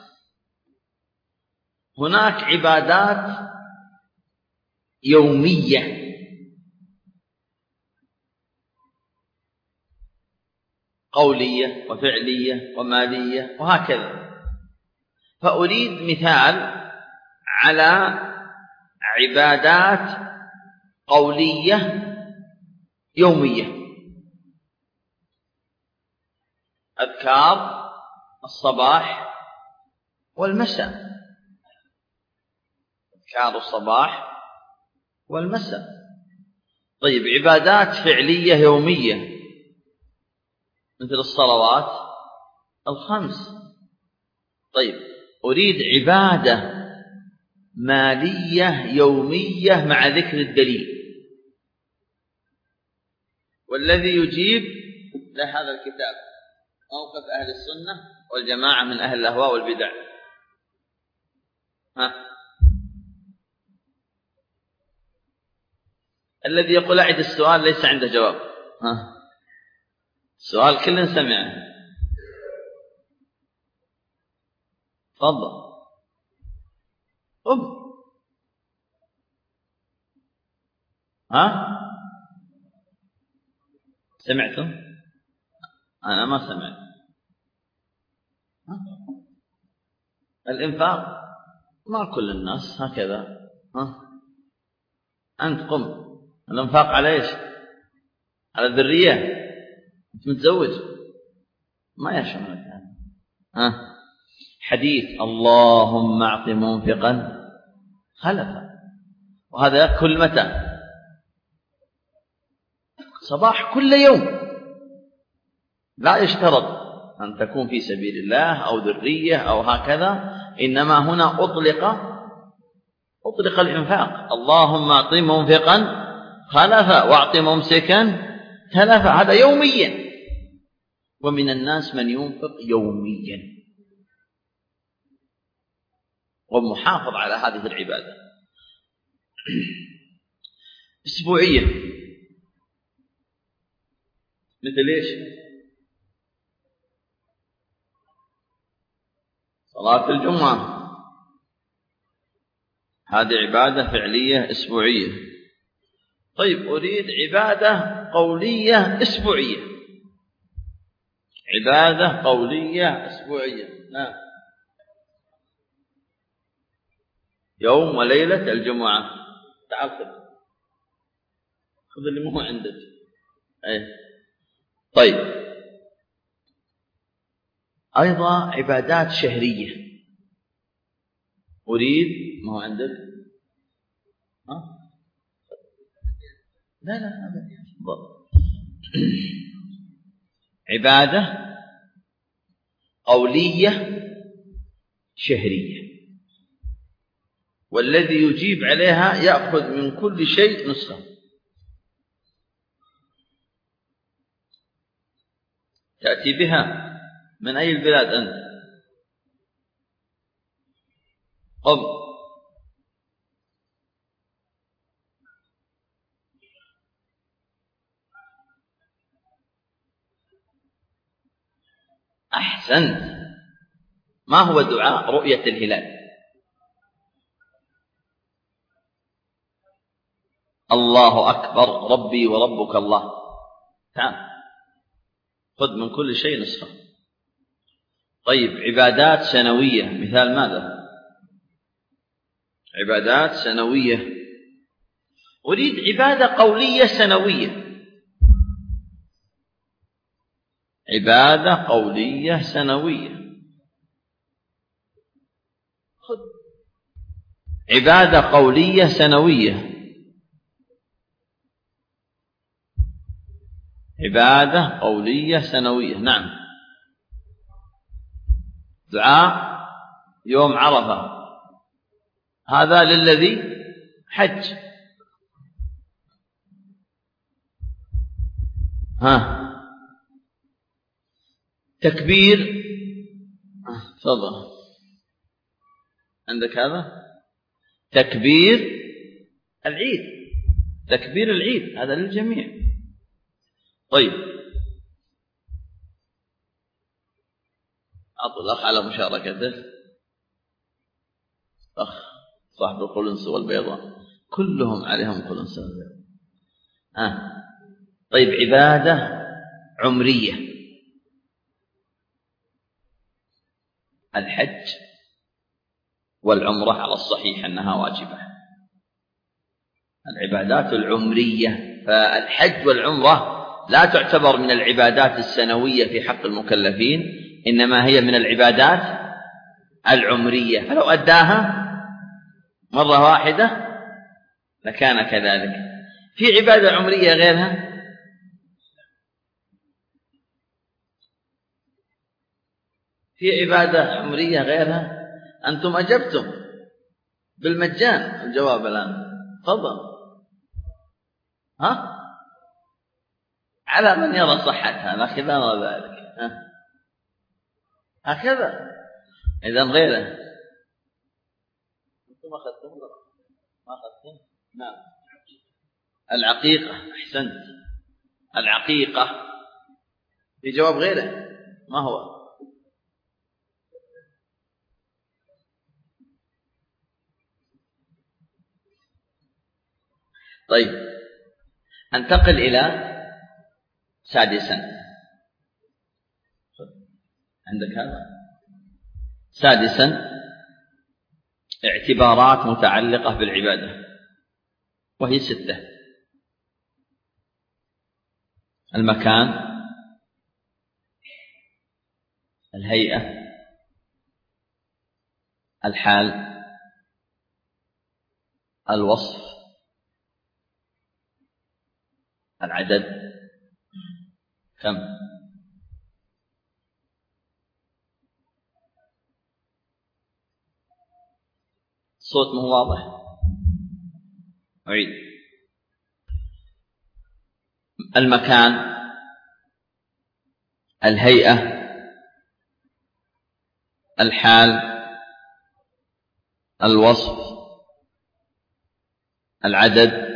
هناك عبادات يومية قولية وفعلية ومالية وهكذا. فأريد مثال على عبادات قولية يومية. أذكار الصباح والمساء. أذكار الصباح والمساء. طيب، عبادات فعلية يومية مثل الصلوات ال5. طيب، أريد عبادة مالية يومية مع ذكر الدليل. والذي يجيب لهذا الكتاب موقف أهل السنة والجماعة من أهل الأهواء والبدع. الذي يقول أعد السؤال ليس عنده جواب. السؤال كل سمعه. تفضل. سمعتم؟ أنا ما سمعت. الإنفاق ما كل الناس هكذا. أنت قم. الإنفاق على إيش؟ على الذرية؟ أنت متزوج؟ ما يشملك. حديث اللهم أعط منفقا خلفا، وهذا كل متى؟ صباح كل يوم. لا يشترط أن تكون في سبيل الله أو ذرية أو هكذا، إنما هنا أطلق الإنفاق. اللهم أعط منفقا خلفا وأعط ممسكا تلفا. هذا يوميا. ومن الناس من ينفق يوميا ومحافظ على هذه العبادة. أسبوعية مثل إيش؟ صلاة الجمعة. هذه عبادة فعلية أسبوعية. طيب، أريد عبادة قولية أسبوعية. عبادة قولية أسبوعية. نعم. يوم وليلة الجمعة. تعال خذ اللي مو عندك. طيب، أيضا عبادات شهرية. أريد ما هو عندك. لا عبادة قولية شهرية، والذي يجيب عليها يأخذ من كل شيء نسخة. تأتي بها من أي البلاد أنت؟ قم. أحسنت. ما هو دعاء رؤية الهلال؟ الله أكبر ربي وربك الله. تعال خذ من كل شيء نسخة. طيب عبادات سنوية، مثال ماذا؟ عبادات سنوية. أريد عبادة قولية سنوية. عبادة قولية سنوية. خذ عبادة قولية سنوية. عبادة قولية سنوية. نعم. دعاء يوم عرفة، هذا للذي حج. تكبير. تفضل. عندك هذا تكبير العيد. تكبير العيد هذا للجميع. طيب أعطوا الأخ على مشاركته. أخ صاحب القلنس والبيضاء كلهم عليهم قلنس والبيضاء. طيب عبادة عمرية. الحج والعمرة على الصحيح أنها واجبة. العبادات العمرية، فالحج والعمرة لا تعتبر من العبادات السنوية في حق المكلفين، إنما هي من العبادات العمرية، فلو أداها مرة واحدة لكان كذلك. في عبادة عمرية غيرها؟ في عبادة عمرية غيرها؟ أنتم أجبتم بالمجان الجواب الآن. تفضل. على من يرى صحتها لا خلاف ذلك. هكذا. إذن غيره. أنتم أخذتم؟ ما أخذتم؟ نعم. العقيقة. أحسنت. العقيقة. في جواب غيره ما هو؟ طيب انتقل إلى سادسا. عندك هذا؟ سادسا اعتبارات متعلقة بالعبادة، وهي 6: المكان، الهيئة، الحال، الوصف، العدد. كم؟ الصوت مو واضح. أعيد. المكان، الهيئة، الحال، الوصف، العدد.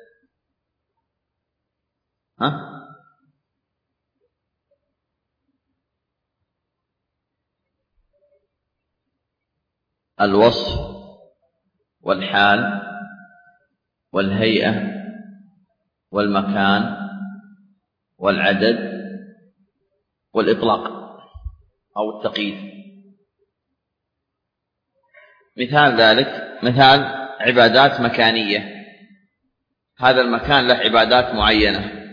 الوصف والحال والهيئة والمكان والعدد والإطلاق أو التقييد. مثال ذلك مثال عبادات مكانية. هذا المكان له عبادات معينة.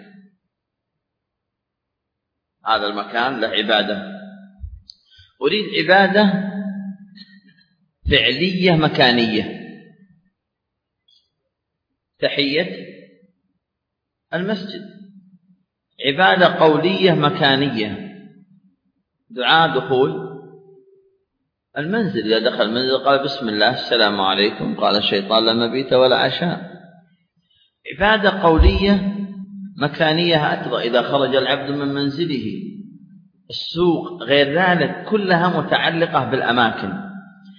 هذا المكان له عبادة. أريد عبادة فعلية مكانية. تحية المسجد. عبادة قولية مكانية. دعاء دخول المنزل. إذا دخل المنزل قال بسم الله السلام عليكم، قال الشيطان لا مبيت ولا عشاء. عبادة قولية مكانية أيضا إذا خرج العبد من منزله، السوق، غير ذلك كلها متعلقة بالأماكن.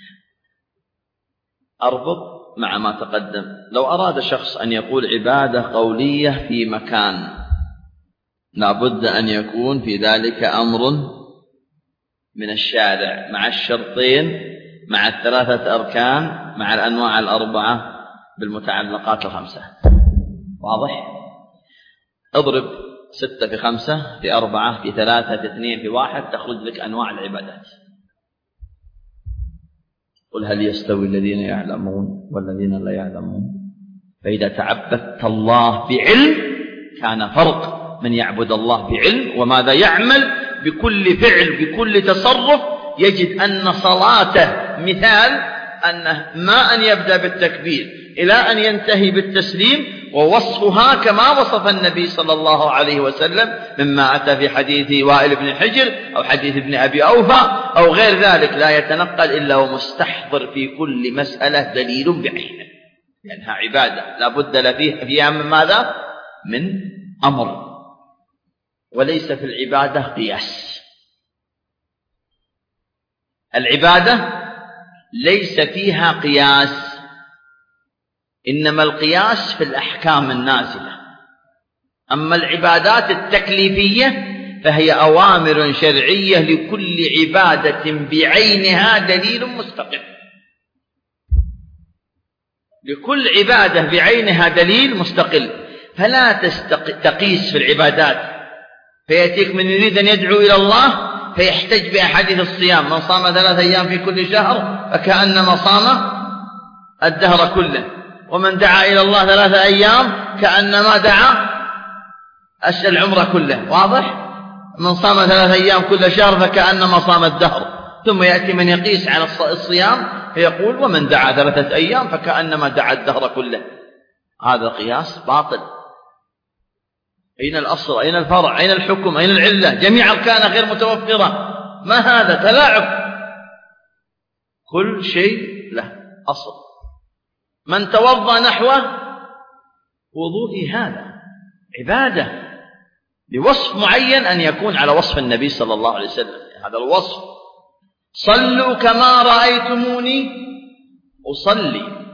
أربط مع ما تقدم. لو أراد شخص أن يقول عبادة قولية في مكان، لابد أن يكون في ذلك أمر من الشارع مع الشرطين مع الثلاثة أركان مع الأنواع الأربعة بالمتعلقات الخمسة. واضح؟ اضرب 6 في 5 في 4 في 3 في 2 في 1 تخرج لك أنواع العبادات. قل هل يستوي الذين يعلمون والذين لا يعلمون؟ فإذا تعبدت الله بعلم كان فرق من يعبد الله بعلم وماذا يعمل بكل فعل بكل تصرف يجد أن صلاته مثال أنه ما أن يبدأ بالتكبير إلى أن ينتهي بالتسليم ووصفها كما وصف النبي صلى الله عليه وسلم مما أتى في حديث وائل بن حجر أو حديث ابن أبي أوفى أو غير ذلك لا يتنقل إلا ومستحضر في كل مسألة دليل بعينه لأنها عبادة لا بد فيها من ماذا؟ من أمر وليس في العبادة قياس. العبادة ليس فيها قياس إنما القياس في الأحكام النازلة. أما العبادات التكليفية فهي أوامر شرعية لكل عبادة بعينها دليل مستقل. لكل عبادة بعينها دليل مستقل فلا تقيس في العبادات فيأتيك من يريد أن يدعو إلى الله فيحتج بأحاديث الصيام من صام 3 أيام في كل شهر فكأنما صام الدهر كله ومن دعا إلى الله 3 أيام كأنما دعا العمر كله. واضح؟ من صام 3 أيام كل شهر فكأنما صام الدهر. ثم يأتي من يقيس على الصيام فيقول ومن دعا 3 أيام فكأنما دعا الدهر كله. هذا قياس باطل. أين الأصل؟ أين الفرع؟ أين الحكم؟ أين العلة؟ جميع أركانها غير متوفرة. ما هذا؟ تلاعب. كل شيء له أصل. من توضأ نحو وضوء هذا عبادة بوصف معين أن يكون على وصف النبي صلى الله عليه وسلم. هذا الوصف صلوا كما رأيتموني أصلي.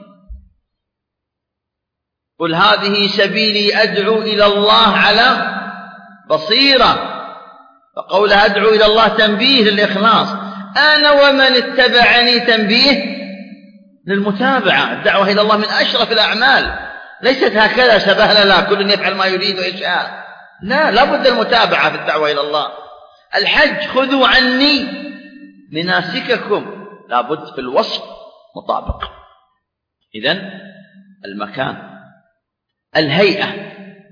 قل هذه سبيلي أدعو إلى الله على بصيرة. فقول أدعو إلى الله تنبيه للإخلاص. أنا ومن اتبعني تنبيه للمتابعة. الدعوة إلى الله من أشرف الأعمال ليست هكذا سبهلله كل يفعل ما يريد ويشاء. لا بد المتابعة في الدعوة إلى الله. الحج خذوا عني مناسككم لا بد في الوصف مطابق. إذن المكان الهيئة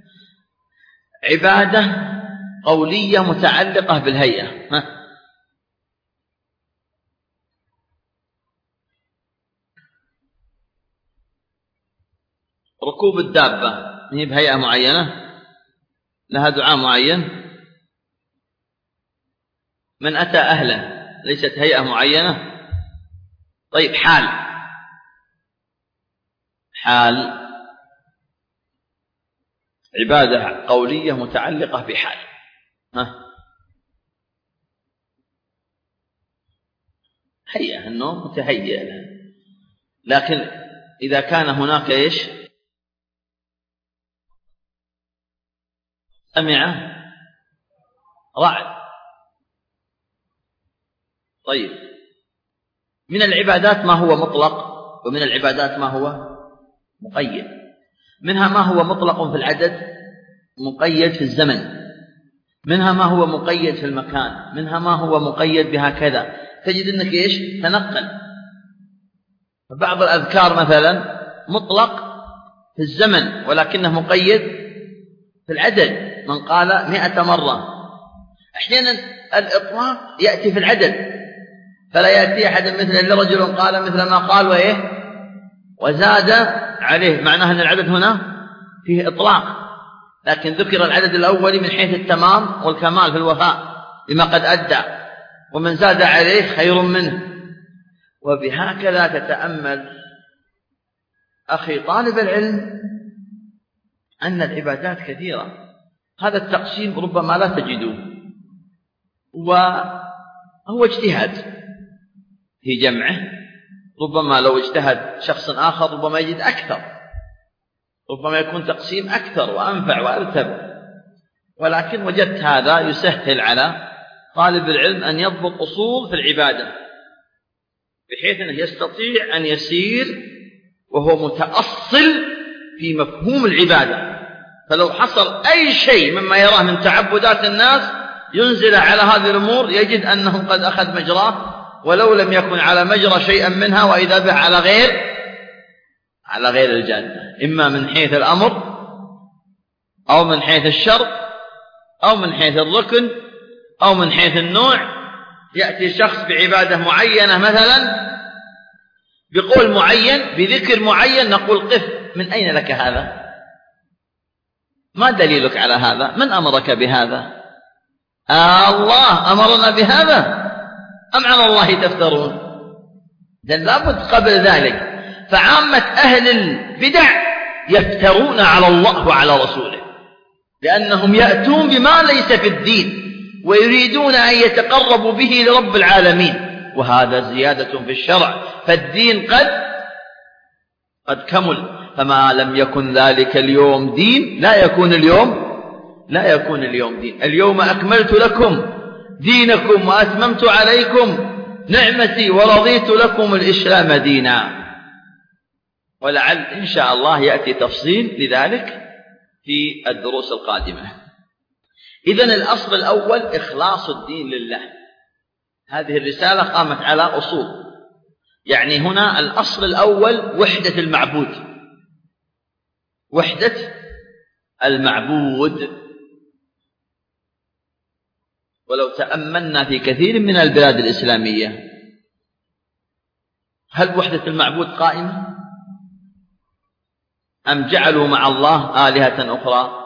عبادة قولية متعلقة بالهيئة. ركوب الدابة هي بهيئة معينة لها دعاء معين. من أتى أهله ليست هيئة معينة. طيب حال عبادة قولية متعلقة بحال. هيئة أنه متهيئ لها. لكن إذا كان هناك إيش سمع رعد. طيب من العبادات ما هو مطلق ومن العبادات ما هو مقيد. منها ما هو مطلق في العدد مقيد في الزمن. منها ما هو مقيد في المكان. منها ما هو مقيد بهكذا. تجد أنك إيش تنقل. فبعض الأذكار مثلا مطلق في الزمن ولكنه مقيد في العدد. من قال 100 مرة. أحيانا الإطلاق يأتي في العدد فلا يأتي أحد مثل رجل قال مثل ما قال وزاد عليه. معناه أن العدد هنا فيه إطلاق لكن ذكر العدد الأول من حيث التمام والكمال في الوفاء بما قد أدى ومن زاد عليه خير منه. وبهكذا تتأمل أخي طالب العلم أن العبادات كثيرة. هذا التقسيم ربما لا تجدوه وهو اجتهاد في جمعه. ربما لو اجتهد شخص آخر ربما يجد أكثر. ربما يكون تقسيم أكثر وأنفع وأرتب. ولكن وجدت هذا يسهل على طالب العلم أن يضبط أصول في العبادة بحيث أنه يستطيع أن يسير وهو متأصل في مفهوم العبادة. فلو حصل أي شيء مما يراه من تعبدات الناس ينزل على هذه الأمور يجد أنه قد أخذ مجراه، ولو لم يكن على مجرى شيئا منها، وإذا به على غير الجادة، إما من حيث الأمر أو من حيث الشرط أو من حيث الركن أو من حيث النوع. يأتي شخص بعبادة معينة مثلا بقول معين بذكر معين، نقول قف، من أين لك هذا؟ ما دليلك على هذا؟ من أمرك بهذا؟ الله أمرنا بهذا أم على الله تفترون؟ إذن لابد قبل ذلك. فعامة أهل البدع يفترون على الله وعلى رسوله، لأنهم يأتون بما ليس في الدين ويريدون أن يتقربوا به لرب العالمين، وهذا زيادة في الشرع، فالدين قد كمل. فما لم يكن ذلك اليوم دين لا يكون اليوم دين. اليوم أكملت لكم دينكم وأتممت عليكم نعمتي ورضيت لكم الإسلام دينا. ولعل إن شاء الله يأتي تفصيل لذلك في الدروس القادمة. إذن الأصل الأول إخلاص الدين لله. هذه الرسالة قامت على أصول، يعني هنا الأصل الأول وحدة المعبود. ولو تأملنا في كثير من البلاد الإسلامية، هل وحدة المعبود قائمة أم جعلوا مع الله آلهة أخرى؟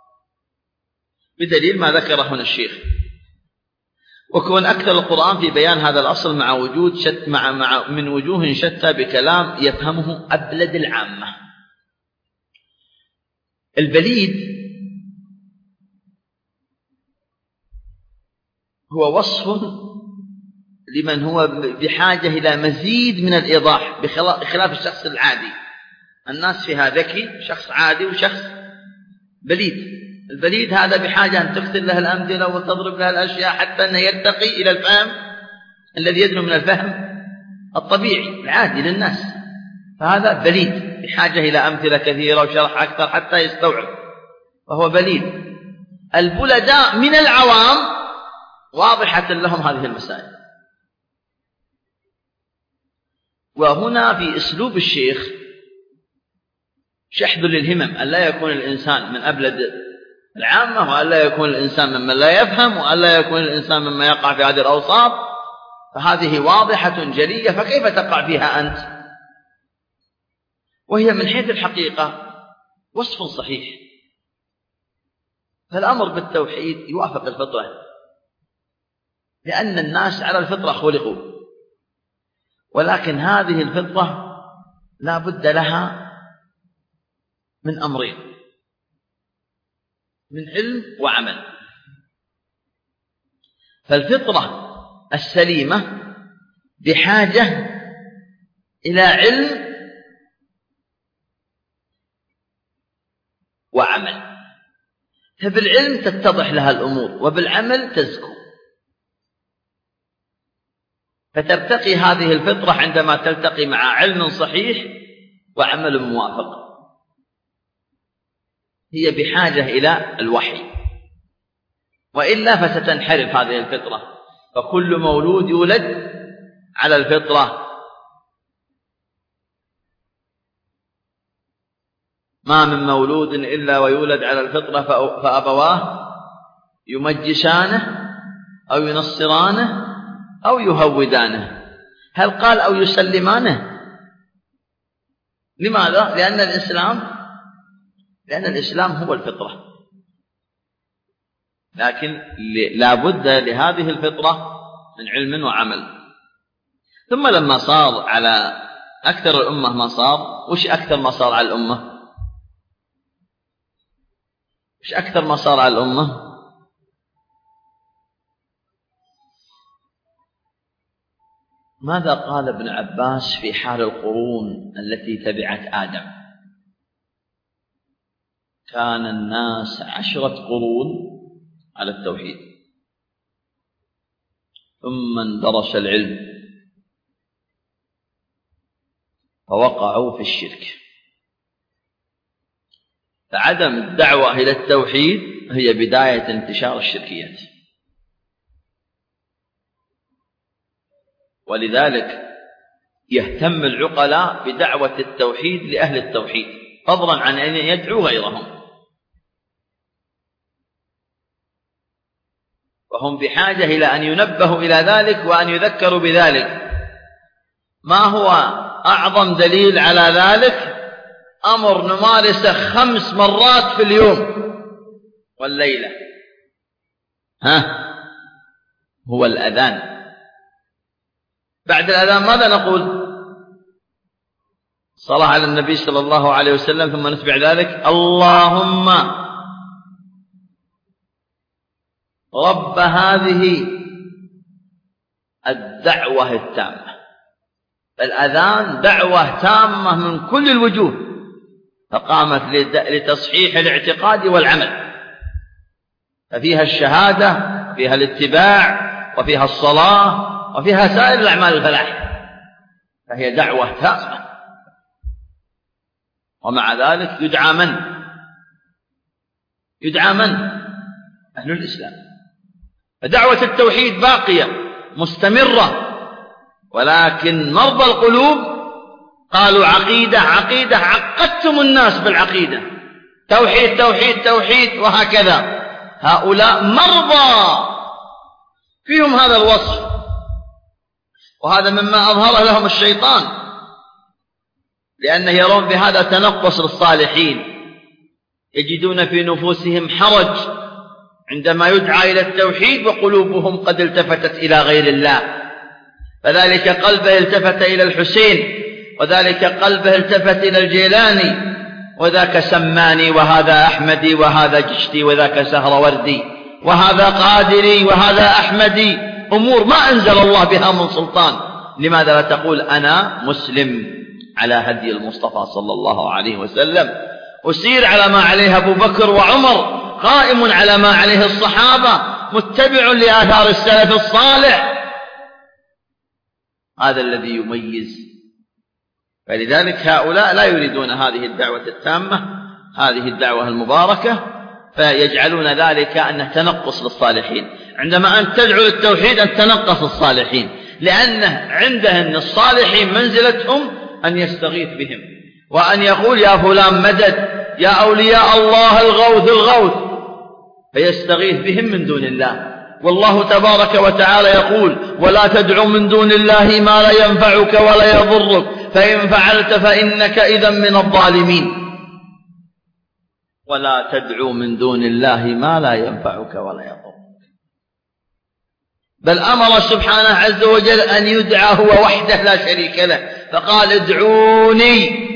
بدليل ما ذكره هنا الشيخ. وكون أكثر القرآن في بيان هذا الأصل مع وجود من وجوه شتى بكلام يفهمه أبلد العامة. البليد هو وصف لمن هو بحاجة إلى مزيد من الإيضاح بخلاف الشخص العادي. الناس فيها ذكي، شخص عادي وشخص بليد. البليد هذا بحاجة أن تكثر له الأمثلة وتضرب له الأشياء حتى أنه يرتقي إلى الفهم الذي يدنو من الفهم الطبيعي العادي للناس، فهذا بليد بحاجة إلى أمثلة كثيرة وشرح أكثر حتى يستوعب، وهو بليد. البلداء من العوام واضحة لهم هذه المسائل. وهنا في أسلوب الشيخ شحذ للهمم، أن لا يكون الإنسان من أبلد العامة، وأن لا يكون الإنسان ممن لا يفهم، وأن لا يكون الإنسان ممن يقع في هذه الأوصاف، فهذه واضحة جلية، فكيف تقع فيها أنت؟ وهي من حيث الحقيقة وصف صحيح. فالأمر بالتوحيد يوافق الفطرة، لأن الناس على الفطرة خلقوا، ولكن هذه الفطرة لا بد لها من أمرين: من علم وعمل. فالفطرة السليمة بحاجة إلى علم وعمل، فبالعلم تتضح لها الأمور، وبالعمل تزكو، فترتقي هذه الفطرة عندما تلتقي مع علم صحيح وعمل موافق. هي بحاجة إلى الوحي، وإلا فستنحرف هذه الفطرة. فكل مولود يولد على الفطرة، ما من مولود إلا ويولد على الفطرة، فأبواه يمجسانه أو ينصرانه أو يهودانه. هل قال أو يسلمانه؟ لماذا؟ لأن الإسلام هو الفطرة، لكن لا بد لهذه الفطرة من علم وعمل. ثم لما صار على أكثر الأمة ما صار، وش أكثر ما صار على الأمة؟ وش أكثر ما صار على الأمة؟ ماذا قال ابن عباس في حال القرون التي تبعت آدم؟ كان الناس 10 قرون على التوحيد، ثم اندرس العلم فوقعوا في الشرك. فعدم الدعوة إلى التوحيد هي بداية انتشار الشركيات. ولذلك يهتم العقلاء بدعوة التوحيد لأهل التوحيد فضلا عن أن يدعو غيرهم، وهم بحاجة إلى أن ينبهوا إلى ذلك وأن يذكروا بذلك. ما هو أعظم دليل على ذلك؟ أمر نمارسه 5 مرات في اليوم والليلة، هو الأذان. بعد الأذان ماذا نقول؟ صلاة على النبي صلى الله عليه وسلم، ثم نتبع ذلك اللهم رب هذه الدعوة التامة. الأذان دعوة تامة من كل الوجوه، فقامت لتصحيح الاعتقاد والعمل، ففيها الشهادة، فيها الاتباع، وفيها الصلاة، وفيها سائر الأعمال الفلاح، فهي دعوة تامة. ومع ذلك يدعى من؟ أهل الإسلام. فدعوة التوحيد باقية مستمرة، ولكن مرضى القلوب قالوا عقيدة، عقدتم الناس بالعقيدة، توحيد وهكذا. هؤلاء مرضى فيهم هذا الوصف، وهذا مما أظهر لهم الشيطان، لأنه يرون بهذا تنقص للصالحين، يجدون في نفوسهم حرج عندما يدعى إلى التوحيد وقلوبهم قد التفتت إلى غير الله. فذلك قلبه التفت إلى الحسين، وذلك قلبه التفت إلى الجيلاني، وذاك سماني، وهذا أحمدي، وهذا جشتي، وذاك سهروردي، وهذا قادري، وهذا أحمدي، أمور ما أنزل الله بها من سلطان. لماذا لا تقول أنا مسلم على هدي المصطفى صلى الله عليه وسلم، أسير على ما عليه أبو بكر وعمر، قائم على ما عليه الصحابة، متبع لآثار السلف الصالح. هذا الذي يميز. فلذلك هؤلاء لا يريدون هذه الدعوة التامة، هذه الدعوة المباركة، فيجعلون ذلك أنه تنقص للصالحين. عندما أن تدعو للتوحيد أن تنقص الصالحين، لأنه عندهن الصالحين منزلتهم أن يستغيث بهم، وأن يقول يا فلان مدد، يا أولياء الله الغوث، فيستغيث بهم من دون الله. والله تبارك وتعالى يقول ولا تدعو من دون الله ما لا ينفعك ولا يضرك، فإن فعلت فإنك إذا من الظالمين. ولا تدعو من دون الله ما لا ينفعك ولا يضرك، بل أمر سبحانه عز وجل أن يدعى هو وحده لا شريك له، فقال ادعوني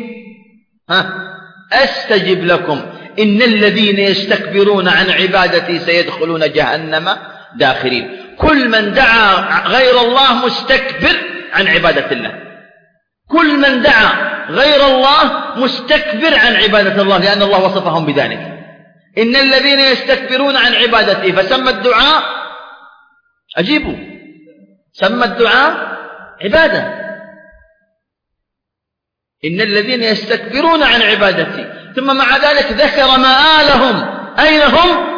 أستجب لكم إن الذين يستكبرون عن عبادتي سيدخلون جهنم داخرين. كل من دعا غير الله مستكبر عن عبادة الله، كل من دعا غير الله مستكبر عن عبادة الله، لأن الله وصفهم بذلك. إن الذين يستكبرون عن عبادتي، فسمى الدعاء، أجيبوا، سمى الدعاء عبادة. إن الذين يستكبرون عن عبادتي، ثم مع ذلك ذكر مآلهم أين هم؟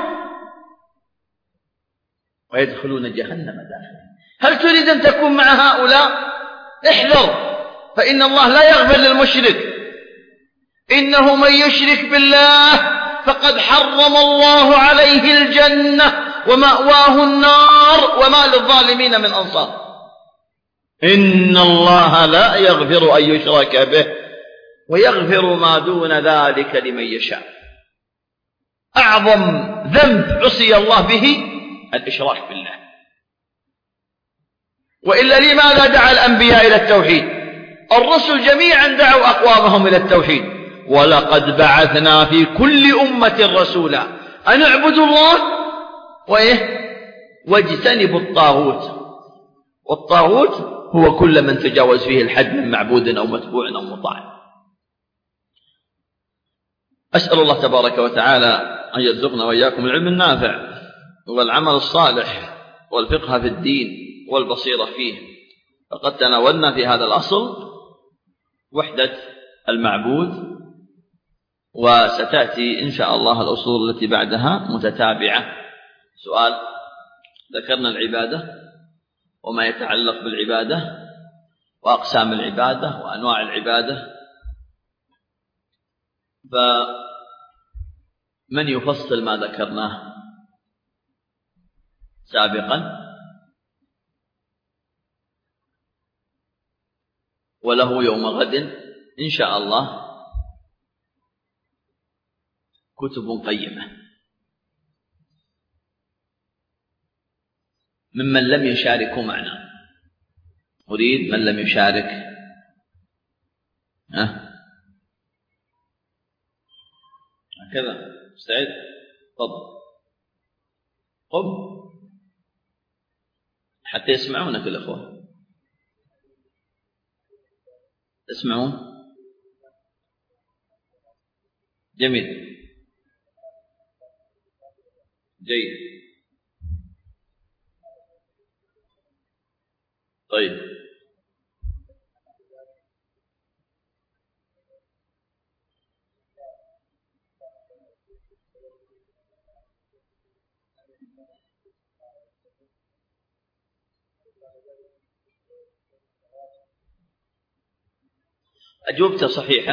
ويدخلون جهنم داخلين. هل تريد أن تكون مع هؤلاء؟ احذر، فإن الله لا يغفر للمشرك. إنه من يشرك بالله فقد حرم الله عليه الجنة ومأواه النار وما للظالمين من أنصار. إن الله لا يغفر أن يشرك به ويغفر ما دون ذلك لمن يشاء. أعظم ذنب عصي الله به الإشراك بالله. وإلا لماذا دعا الأنبياء إلى التوحيد؟ الرسل جميعا دعوا أقوامهم إلى التوحيد. ولقد بعثنا في كل أمة رسولا أن اعبدوا الله واجتنبوا الطاغوت. والطاغوت هو كل من تجاوز فيه الحد من معبود أو متبوع أو مطاع. أسأل الله تبارك وتعالى أن يرزقنا وإياكم العلم النافع والعمل الصالح والفقه في الدين والبصيرة فيه. فقد تناولنا في هذا الأصل وحدة المعبود، وستأتي إن شاء الله الأصول التي بعدها متتابعة. سؤال: ذكرنا العبادة وما يتعلق بالعبادة وأقسام العبادة وأنواع العبادة، فمن يفصل ما ذكرناه سابقا؟ وله يوم غد إن شاء الله كتب قيمة. ممن لم يشاركوا معنا، أريد من لم يشارك هكذا مستعد؟ تفضل قم حتى يسمعونك الأخوة. تسمعون؟ جميل، جيد. طيب، أجوبته صحيحة؟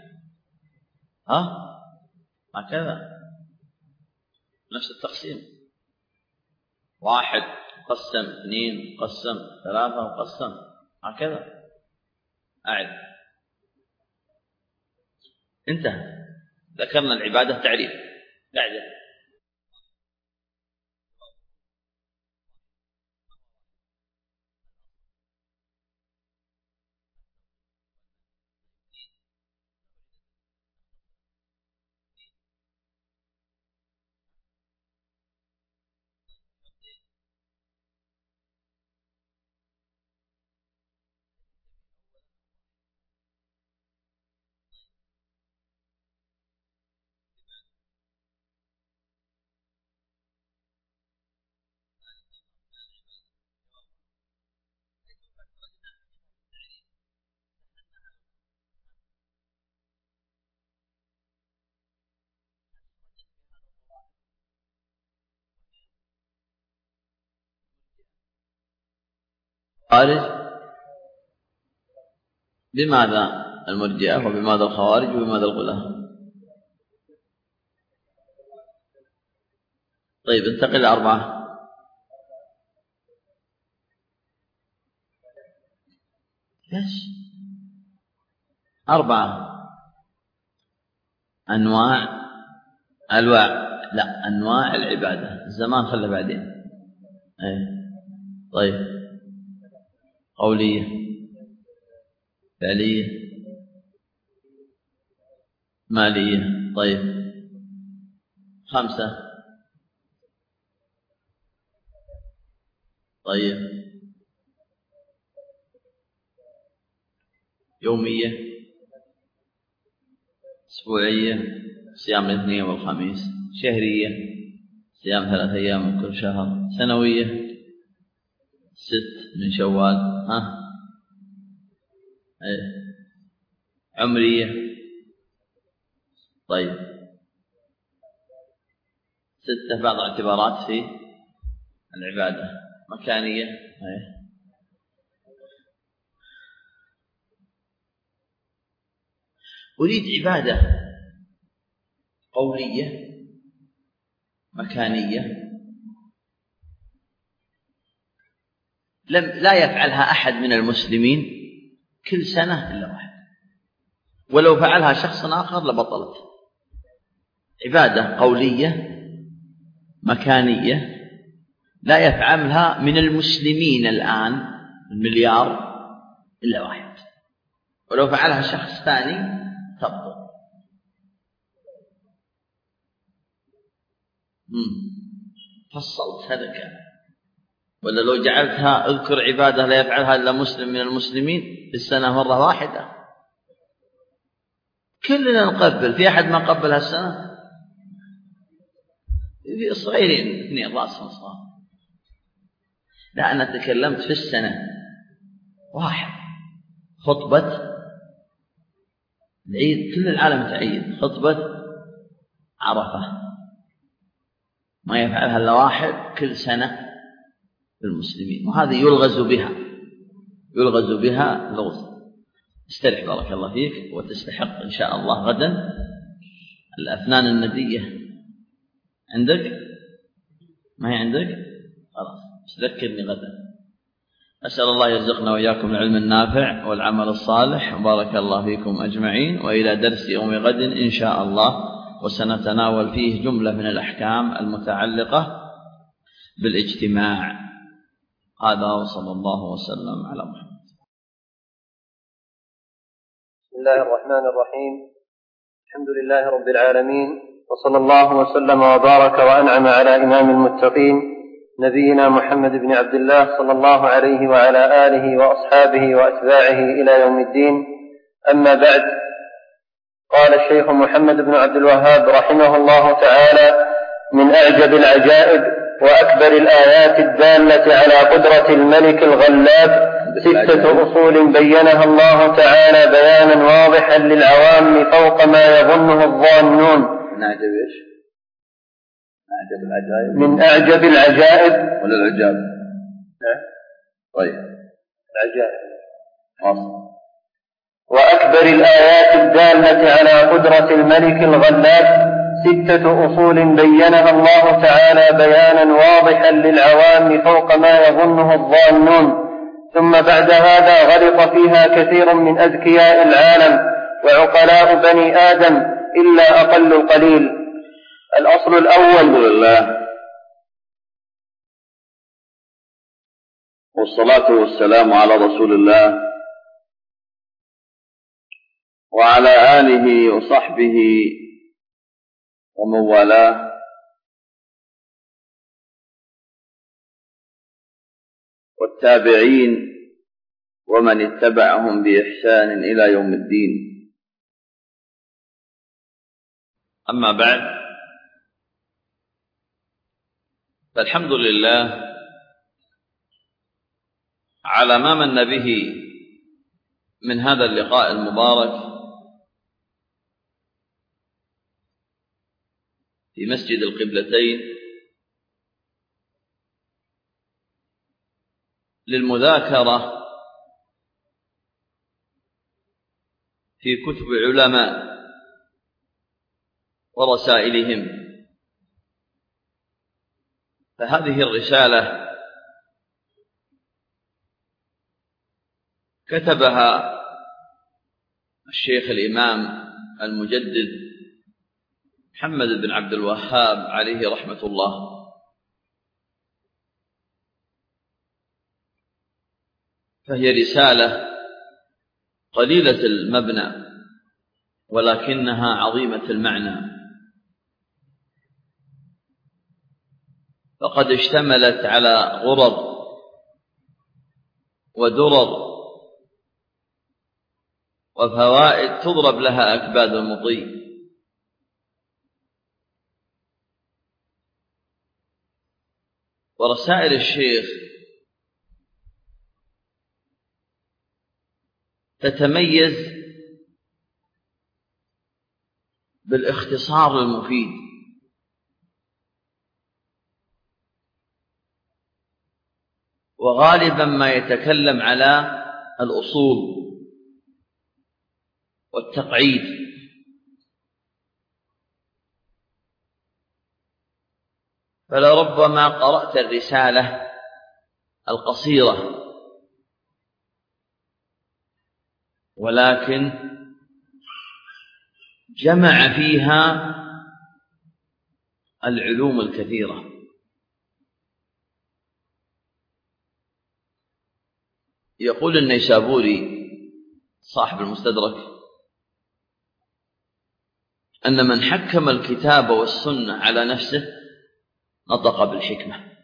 هكذا نفس التقسيم، 1 قسم 2 قسم 3 وقسم هكذا. أعد. انتهى. ذكرنا العبادة تعريف. بعد خارج. بماذا المرجئة وبماذا الخوارج وبماذا الغلاة؟ طيب انتقل 4. ليش 4 أنواع لا، أنواع العبادة. الزمان خله بعدين. طيب، قولية، فعلية، مالية. طيب 5. طيب يومية، أسبوعية، صيام الاثنين والخميس، شهرية، صيام 3 أيام من كل شهر، سنوية، 6 من شوال، عمرية. طيب 6 بعض اعتبارات في العبادة. مكانية، أريد عبادة قولية مكانية لا يفعلها أحد من المسلمين كل سنة إلا واحد، ولو فعلها شخص آخر لبطلت. عبادة قولية مكانية لا يفعلها من المسلمين الآن 1,000,000,000 إلا واحد، ولو فعلها شخص ثاني تبطل. فصلت هذا كان. ولا لو جعلتها اذكر عبادة لا يفعلها إلا مسلم من المسلمين في السنة مرة واحدة، كلنا نقبل. في أحد ما قبل هالسنة؟ صغيرين 2 رأسهم صغار. لا، أنا تكلمت في السنة واحد خطبة العيد، كل العالم تعيد خطبة عرفة، ما يفعلها إلا واحد كل سنة للمسلمين، وهذه يلغز بها لغز. استرح بارك الله فيك، وتستحق إن شاء الله غدا الأفنان الندية. عندك؟ ما هي عندك؟ خلاص ذكرني غدا. أسأل الله يرزقنا وإياكم العلم النافع والعمل الصالح، وبارك الله فيكم أجمعين، وإلى درس يوم غد إن شاء الله، وسنتناول فيه جملة من الأحكام المتعلقة بالاجتماع. هذا وصلى الله وسلم على محمد. بسم الله الرحمن الرحيم. الحمد لله رب العالمين، وصلى الله وسلم وبارك وأنعم على إمام المتقين نبينا محمد بن عبد الله صلى الله عليه وعلى آله وأصحابه وأتباعه إلى يوم الدين. أما بعد، قال الشيخ محمد بن عبد الوهاب رحمه الله تعالى: من أعجب العجائب وأكبر الآيات الدالة على قدرة الملك الغلاب 6 أصول بينها الله تعالى بيانا واضحا للعوام فوق ما يظنه الظانون. من أعجب العجائب ولا العجاب؟ طيب، العجائب. وأكبر الآيات الدالة على قدرة الملك الغلاب 6 أصول بينها الله تعالى بيانا واضحا للعوام فوق ما يظنه الظانون. ثم بعد هذا غلط فيها كثير من أذكياء العالم وعقلاء بني آدم إلا أقل القليل. الأصل الأول: لله، والصلاة والسلام على رسول الله وعلى آله وصحبه ومن والاه، والتابعين ومن اتبعهم بإحسان إلى يوم الدين. أما بعد، فالحمد لله على ما من به من هذا اللقاء المبارك في مسجد القبلتين للمذاكرة في كتب علماء ورسائلهم. فهذه الرسالة كتبها الشيخ الإمام المجدد محمد بن عبد الوهاب عليه رحمة الله، فهي رسالة قليلة المبنى ولكنها عظيمة المعنى، فقد اشتملت على غرض ودرر وفوائد تضرب لها أكباد المطي. ورسائل الشيخ تتميز بالاختصار المفيد، وغالبا ما يتكلم على الأصول والتقعيد، فلربما قرأت الرسالة القصيرة ولكن جمع فيها العلوم الكثيرة. يقول النيسابوري صاحب المستدرك أن من حكم الكتاب والسنة على نفسه نطق بالحكمة،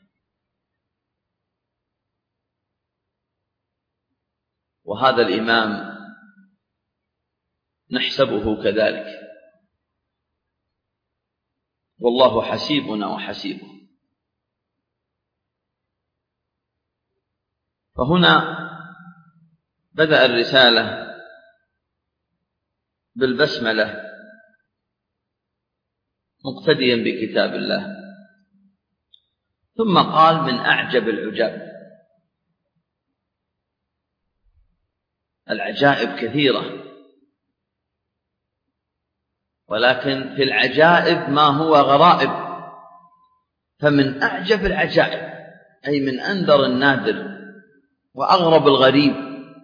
وهذا الإمام نحسبه كذلك، والله حسيبنا وحسيبه. فهنا بدأ الرسالة بالبسملة مقتديا بكتاب الله، ثم قال: من أعجب العجاب. العجائب كثيرة، ولكن في العجائب ما هو غرائب، فمن أعجب العجائب أي من أندر النادر وأغرب الغريب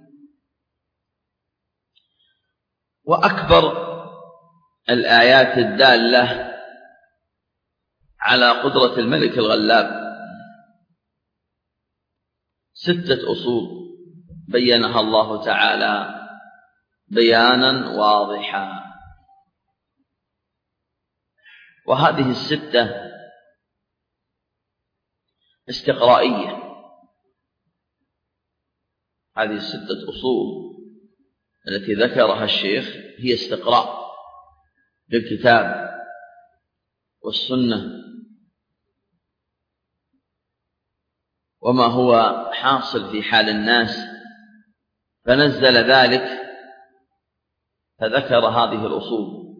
وأكبر الآيات الدالة على قدرة الملك الغلاب 6 أصول بينها الله تعالى بيانا واضحا، وهذه 6 استقرائية. هذه 6 أصول التي ذكرها الشيخ هي استقراء للكتاب والسنة وما هو حاصل في حال الناس، فنزل ذلك فذكر هذه الأصول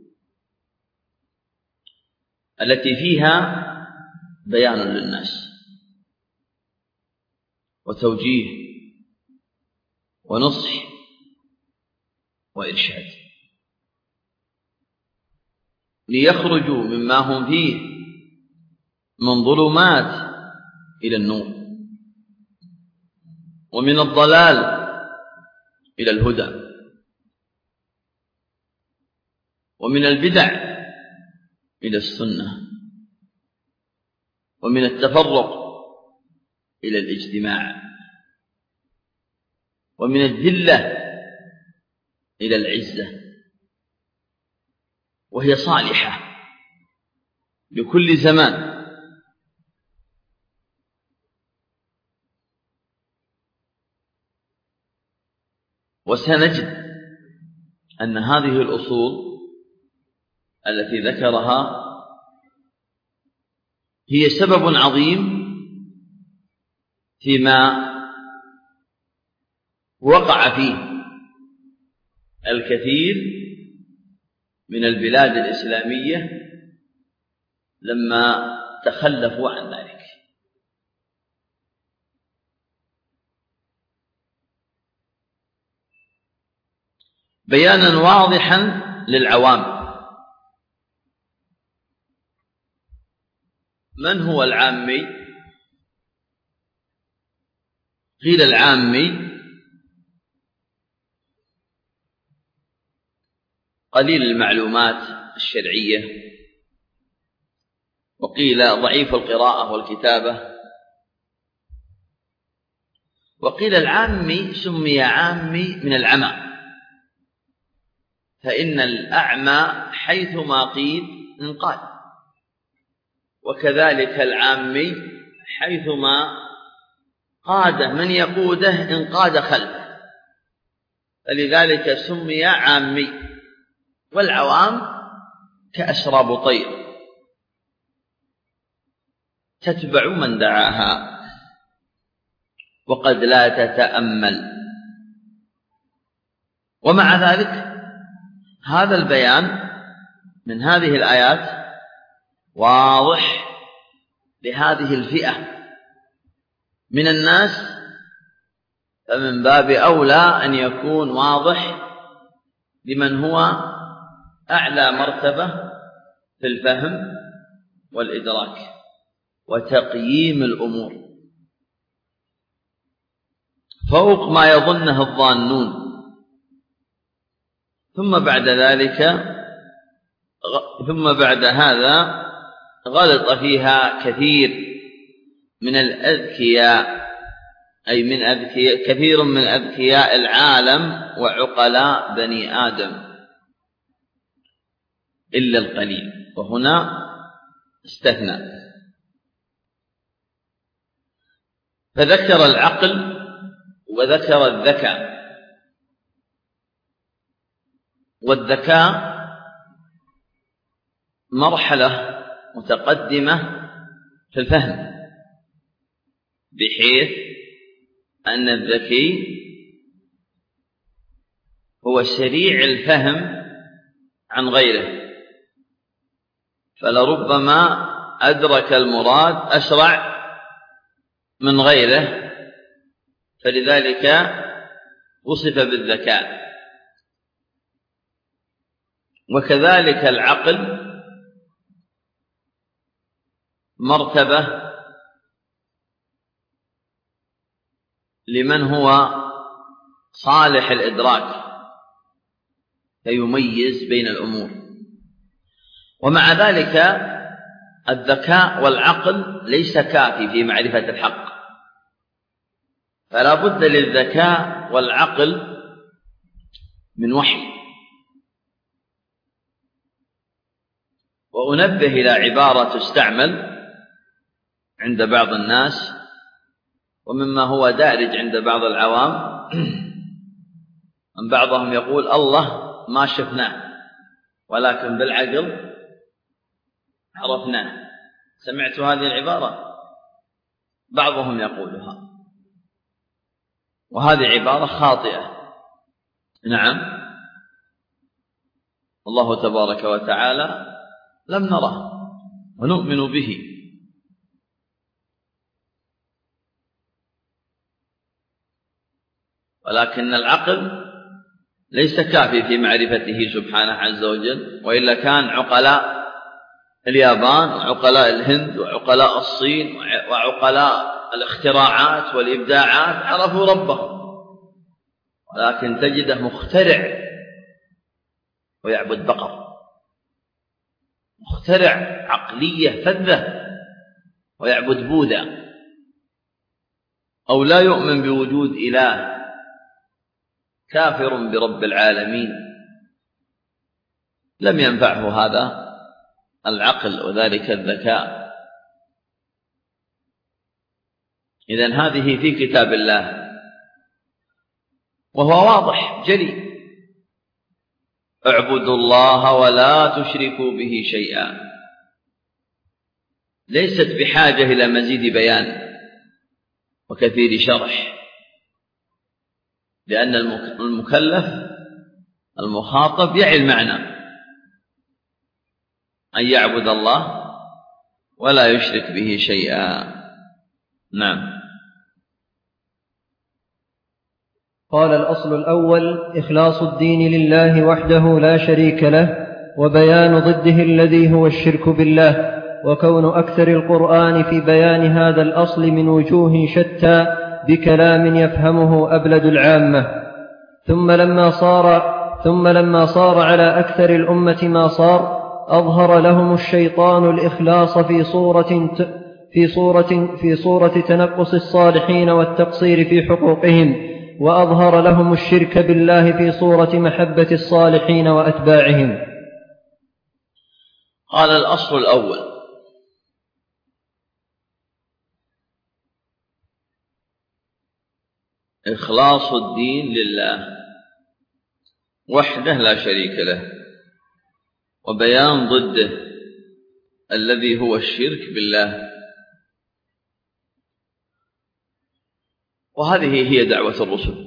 التي فيها بيان للناس وتوجيه ونصح وإرشاد ليخرجوا مما هم فيه من ظلمات إلى النور ومن الضلال إلى الهدى ومن البدع إلى السنة ومن التفرق إلى الاجتماع ومن الذلة إلى العزة، وهي صالحة لكل زمان. وسنجد أن هذه الأصول التي ذكرها هي سبب عظيم فيما وقع فيه الكثير من البلاد الإسلامية لما تخلفوا عن ذلك. بيانا واضحا للعوام. من هو العامي؟ قيل العامي قليل المعلومات الشرعية، وقيل ضعيف القراءة والكتابة، وقيل العامي سمي عامي من العمى، فإن الأعمى حيثما قيد انقاد، وكذلك العامي حيثما قاده من يقوده انقاد خلفه، فلذلك سمي عامي. والعوام كأسراب طير تتبع من دعاها وقد لا تتأمل. ومع ذلك هذا البيان من هذه الآيات واضح لهذه الفئة من الناس، فمن باب أولى أن يكون واضح لمن هو أعلى مرتبة في الفهم والإدراك وتقييم الأمور فوق ما يظنه الظانون. ثم بعد هذا غلط فيها كثير من الأذكياء، أي كثير من أذكياء العالم وعقلاء بني آدم إلا القليل، وهنا استثنى، فذكر العقل وذكر الذكاء. والذكاء مرحلة متقدمة في الفهم، بحيث أن الذكي هو سريع الفهم عن غيره، فلربما أدرك المراد أسرع من غيره، فلذلك وصف بالذكاء. وكذلك العقل مرتبة لمن هو صالح الإدراك فيميز بين الأمور، ومع ذلك الذكاء والعقل ليس كافي في معرفة الحق، فلا بد للذكاء والعقل من وحي. وأنبه إلى عبارة تستعمل عند بعض الناس ومما هو دارج عند بعض العوام، أن بعضهم يقول الله ما شفناه ولكن بالعقل عرفناه. سمعت هذه العبارة؟ بعضهم يقولها، وهذه عبارة خاطئة. نعم، الله تبارك وتعالى لم نره ونؤمن به، ولكن العقل ليس كافي في معرفته سبحانه عز وجل، وإلا كان عقلاء اليابان وعقلاء الهند وعقلاء الصين وعقلاء الاختراعات والإبداعات عرفوا ربهم، ولكن تجده مخترع ويعبد بقر، مخترع عقلية فذة ويعبد بوذا، أو لا يؤمن بوجود إله، كافر برب العالمين. لم ينفعه هذا العقل وذلك الذكاء. إذن هذه في كتاب الله، وهو واضح جلي: اعبدوا الله ولا تشركوا به شيئا. ليست بحاجة إلى مزيد بيان وكثير شرح، لأن المكلف المخاطب يعي المعنى، أن يعبد الله ولا يشرك به شيئا. نعم. قال: الأصل الأول إخلاص الدين لله وحده لا شريك له، وبيان ضده الذي هو الشرك بالله، وكون أكثر القرآن في بيان هذا الأصل من وجوه شتى بكلام يفهمه أبلد العامة. ثم لما صار على أكثر الأمة ما صار، أظهر لهم الشيطان الإخلاص في صورة تنقص الصالحين والتقصير في حقوقهم، وأظهر لهم الشرك بالله في صورة محبة الصالحين وأتباعهم. قال: الأصل الأول إخلاص الدين لله وحده لا شريك له، وبيان ضده الذي هو الشرك بالله. وهذه هي دعوة الرسل: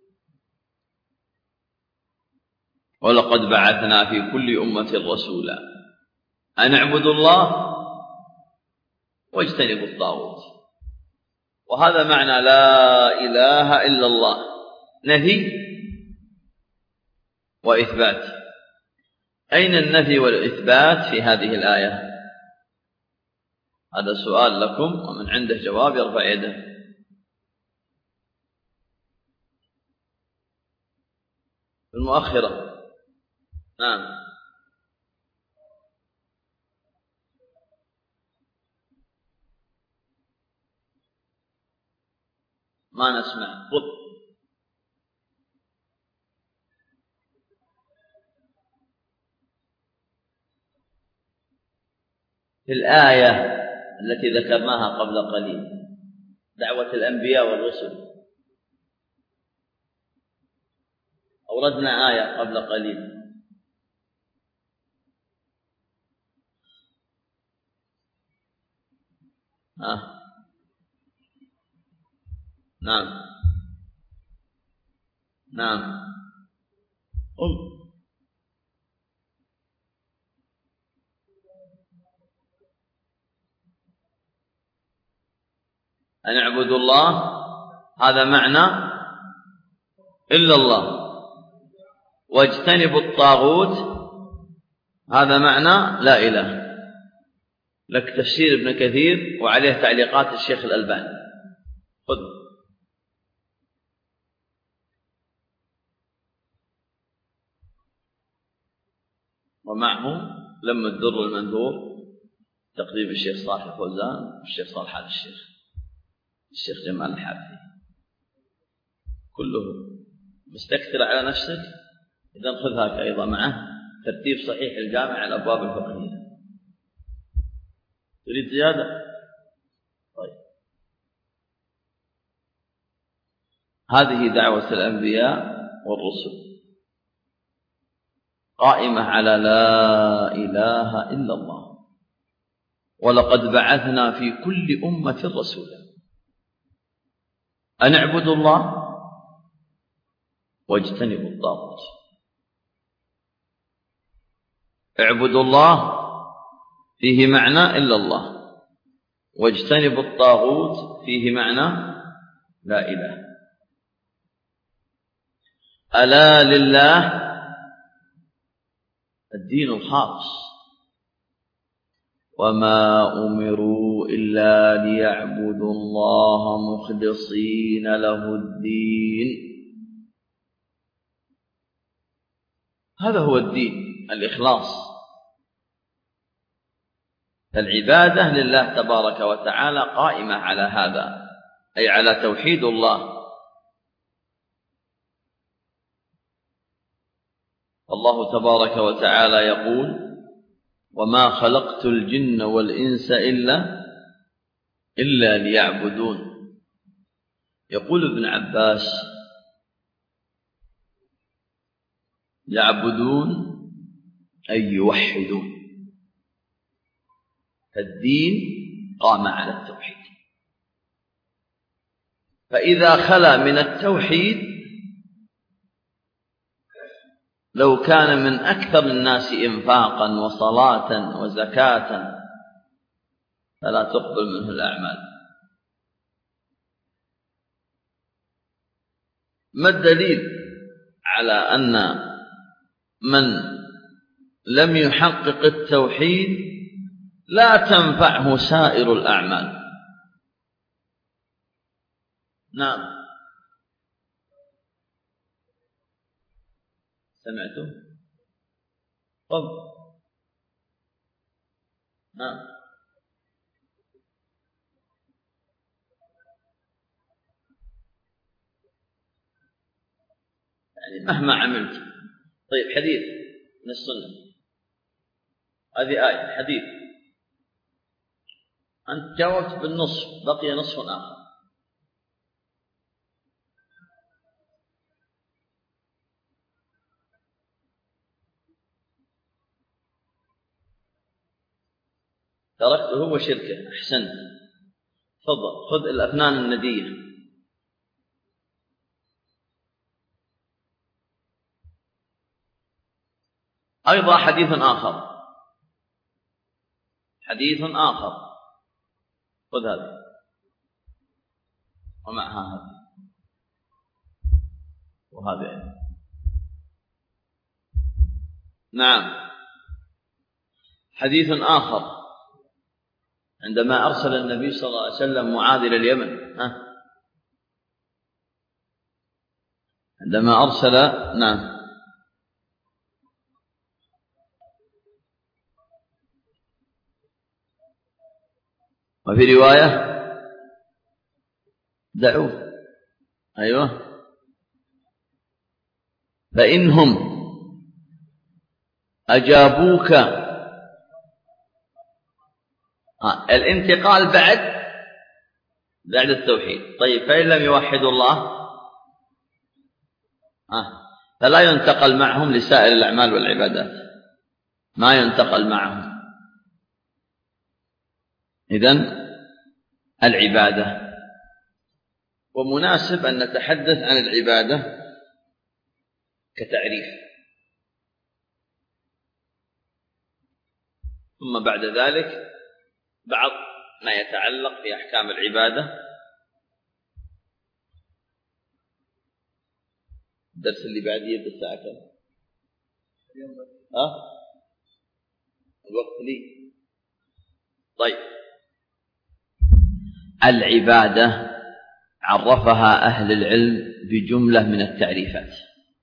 ولقد بعثنا في كل أمة رسولا أن اعبدوا الله واجتنبوا الطاغوت. وهذا معنى لا إله إلا الله، نفي وإثبات. أين النفي والإثبات في هذه الآية؟ هذا سؤال لكم، ومن عنده جواب يرفع يده. المؤخرة. نعم. ما نسمع. في الآية التي ذكرناها قبل قليل، دعوة الأنبياء والرسل، أوردنا آية قبل قليل. نعم. نعم. أن اعبدوا الله هذا معنى إلا الله، واجتنبوا الطاغوت هذا معنى لا إله. لك تفسير ابن كثير وعليه تعليقات الشيخ الألباني، خذ. ومعه لم الدر المنذور تقريب الشيخ صالح الفوزان والشيخ صالح آل الشيخ جمال الحافظي، كله مستكثر على نفسك. إذا خذها أيضا معه ترتيب صحيح الجامع الأبواب الفقهية. تريد زيادة؟ طيب. هذه دعوة الأنبياء والرسل قائمة على لا إله إلا الله. ولقد بعثنا في كل أمة رسولا أن اعبدوا الله واجتنبوا الطاغوت. اعبدوا الله فيه معنى إلا الله، واجتنبوا الطاغوت فيه معنى لا إله. ألا لله الدين الخالص، وما أمروا إلا ليعبدوا الله مخلصين له الدين. هذا هو الدين، الإخلاص. العبادة لله تبارك وتعالى قائمة على هذا، أي على توحيد الله. الله تبارك وتعالى يقول: وما خلقت الجن والإنس إلا ليعبدون. يقول ابن عباس: يعبدون أي يوحدون. الدين قام على التوحيد، فإذا خلا من التوحيد لو كان من أكثر الناس إنفاقا وصلاة وزكاة فلا تقبل منه الأعمال. ما الدليل على أن من لم يحقق التوحيد لا تنفعه سائر الأعمال؟ نعم، سمعتم؟ طب نعم، يعني مهما عملت. طيب، حديث من السنة، هذه آية حديث، أنت جاوبت بالنصف، بقي نصف آخر. تركته وشركه. أحسنت. تفضل، خذ الأفنان الندية. أيضا حديث آخر، حديث آخر، خذ هذا ومعها هذا وهذا. نعم، حديث آخر عندما أرسل النبي صلى الله عليه وسلم معاذ إلى اليمن. عندما أرسل، نعم، وفي رواية دعوه. أيوه، فإنهم أجابوك. الانتقال بعد التوحيد. طيب، فإن لم يوحدوا الله فلا ينتقل معهم لسائر الأعمال والعبادات، ما ينتقل معهم. إذن العبادة، ومناسب أن نتحدث عن العبادة كتعريف. ثم بعد ذلك بعض ما يتعلق بأحكام العبادة. الدرس اللي بعد يبدأ الساعة كم؟ الوقت لي. طيب، العبادة عرفها أهل العلم بجملة من التعريفات.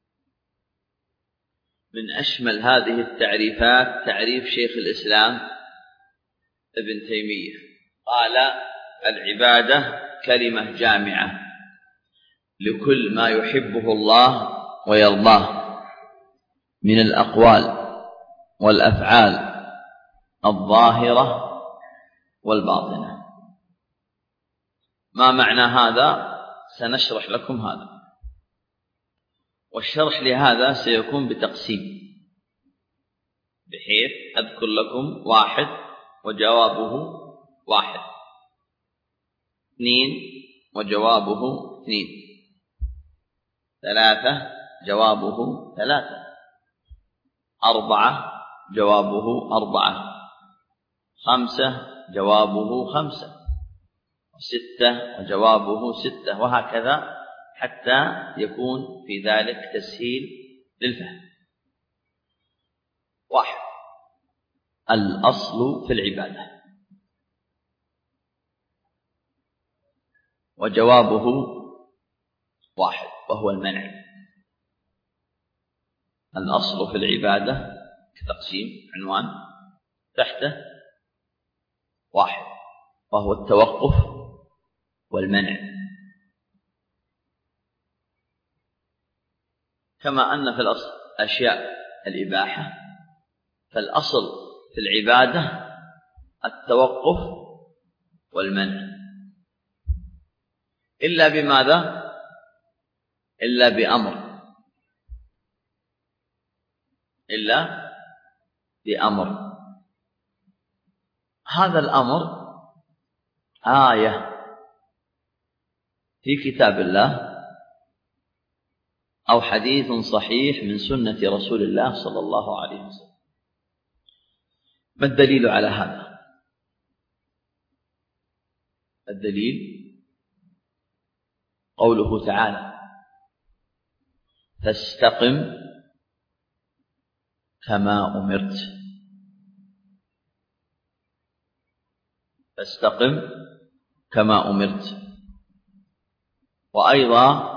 من أشمل هذه التعريفات تعريف شيخ الإسلام ابن تيمية، قال: العبادة كلمة جامعة لكل ما يحبه الله ويرضاه من الأقوال والأفعال الظاهرة والباطنة. ما معنى هذا؟ سنشرح لكم هذا، والشرح لهذا سيكون بتقسيم، بحيث أذكر لكم 1 وجوابه 1، 2 وجوابه 2، 3 جوابه 3، 4 جوابه 4، 5 جوابه 5، 6 وجوابه 6، وهكذا حتى يكون في ذلك تسهيل للفهم. 1، الأصل في العبادة، وجوابه 1 وهو المنع. الأصل في العبادة كتقسيم عنوان، تحته 1 وهو التوقف والمنع. كما أن في الأصل أشياء الإباحة، فالأصل في العبادة التوقف والمنع. إلا بماذا؟ إلا بأمر، إلا بأمر. هذا الأمر آية في كتاب الله أو حديث صحيح من سنة رسول الله صلى الله عليه وسلم. ما الدليل على هذا؟ الدليل قوله تعالى: فاستقم كما أمرت. فاستقم كما أمرت. وأيضا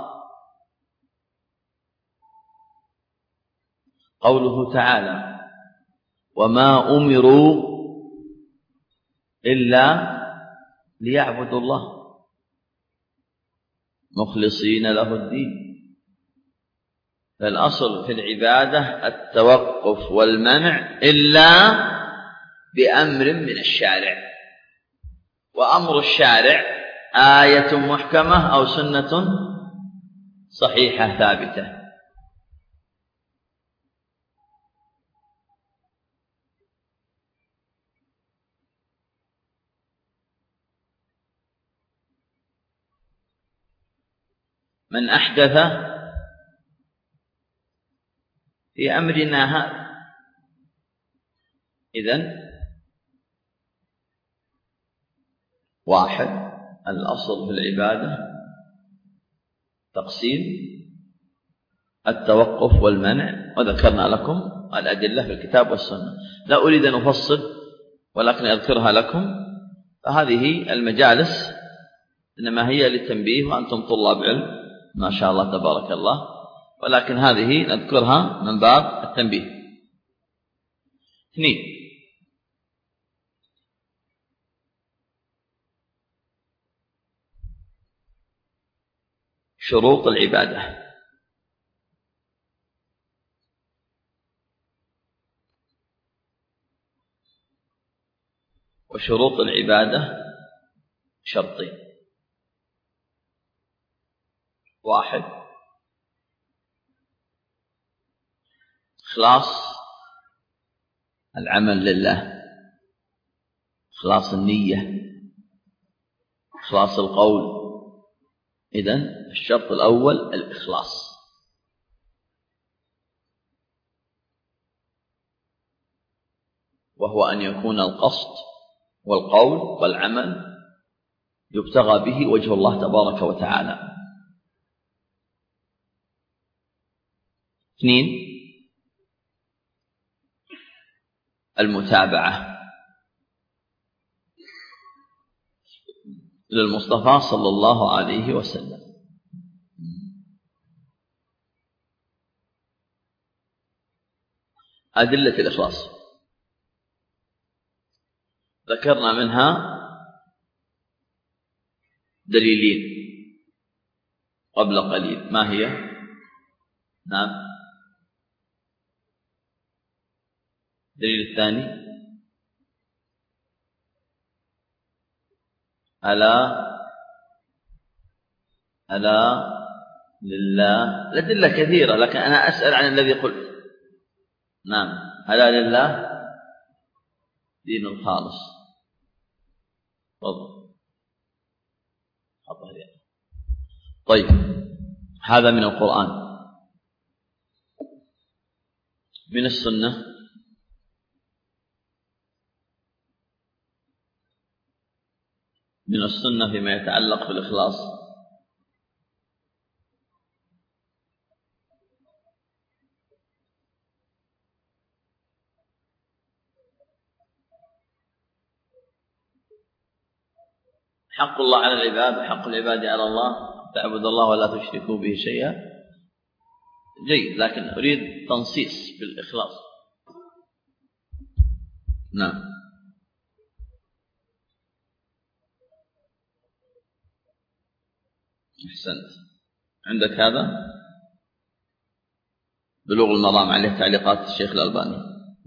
قوله تعالى: وما أمروا إلا ليعبدوا الله مخلصين له الدين. فالأصل في العبادة التوقف والمنع إلا بأمر من الشارع، وأمر الشارع آية محكمة أو سنة صحيحة ثابتة. من أحدث في أمرنا هذا. إذن 1، الأصل في العبادة تقسيم التوقف والمنع، وذكرنا لكم الأدلة في الكتاب والسنة. لا أريد أن أفصل ولكن أذكرها لكم، فهذه المجالس إنما هي للتنبيه، وأنتم طلاب علم ما شاء الله تبارك الله، ولكن هذه نذكرها من باب التنبيه. 2، شروط العبادة. وشروط العبادة شرطين: 1، إخلاص العمل لله، إخلاص النية، إخلاص القول. إذن الشرط الأول الإخلاص. وهو أن يكون القصد والقول والعمل يبتغى به وجه الله تبارك وتعالى. 2 المتابعة للمصطفى صلى الله عليه وسلم. أدلة الإخلاص ذكرنا منها دليلين قبل قليل، ما هي؟ نعم، الدليل الثاني ألا لله. الأدلة كثيرة لكن أنا أسأل عن الذي قلت. نعم، ألا لله دين الخالص. تفضل. طيب، هذا من القرآن. من السنة فيما يتعلق بالإخلاص حق الله على العباد وحق العباد على الله، تعبد الله ولا تشركوا به شيئا. جيد، لكن أريد تنصيص بالإخلاص. نعم، أحسنت. عندك هذا بلوغ المرام عليه تعليقات الشيخ الألباني.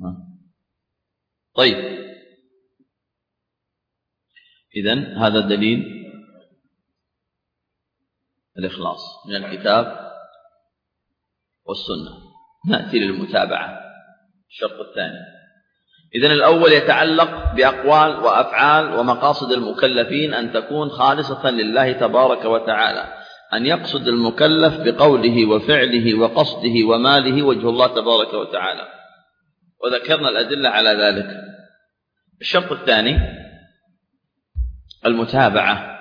طيب، إذن هذا دليل الإخلاص من الكتاب والسنة. نأتي للمتابعة، الشرط الثاني. إذن الأول يتعلق بأقوال وأفعال ومقاصد المكلفين أن تكون خالصة لله تبارك وتعالى، أن يقصد المكلف بقوله وفعله وقصده وماله وجه الله تبارك وتعالى، وذكرنا الأدلة على ذلك. الشرط الثاني المتابعة،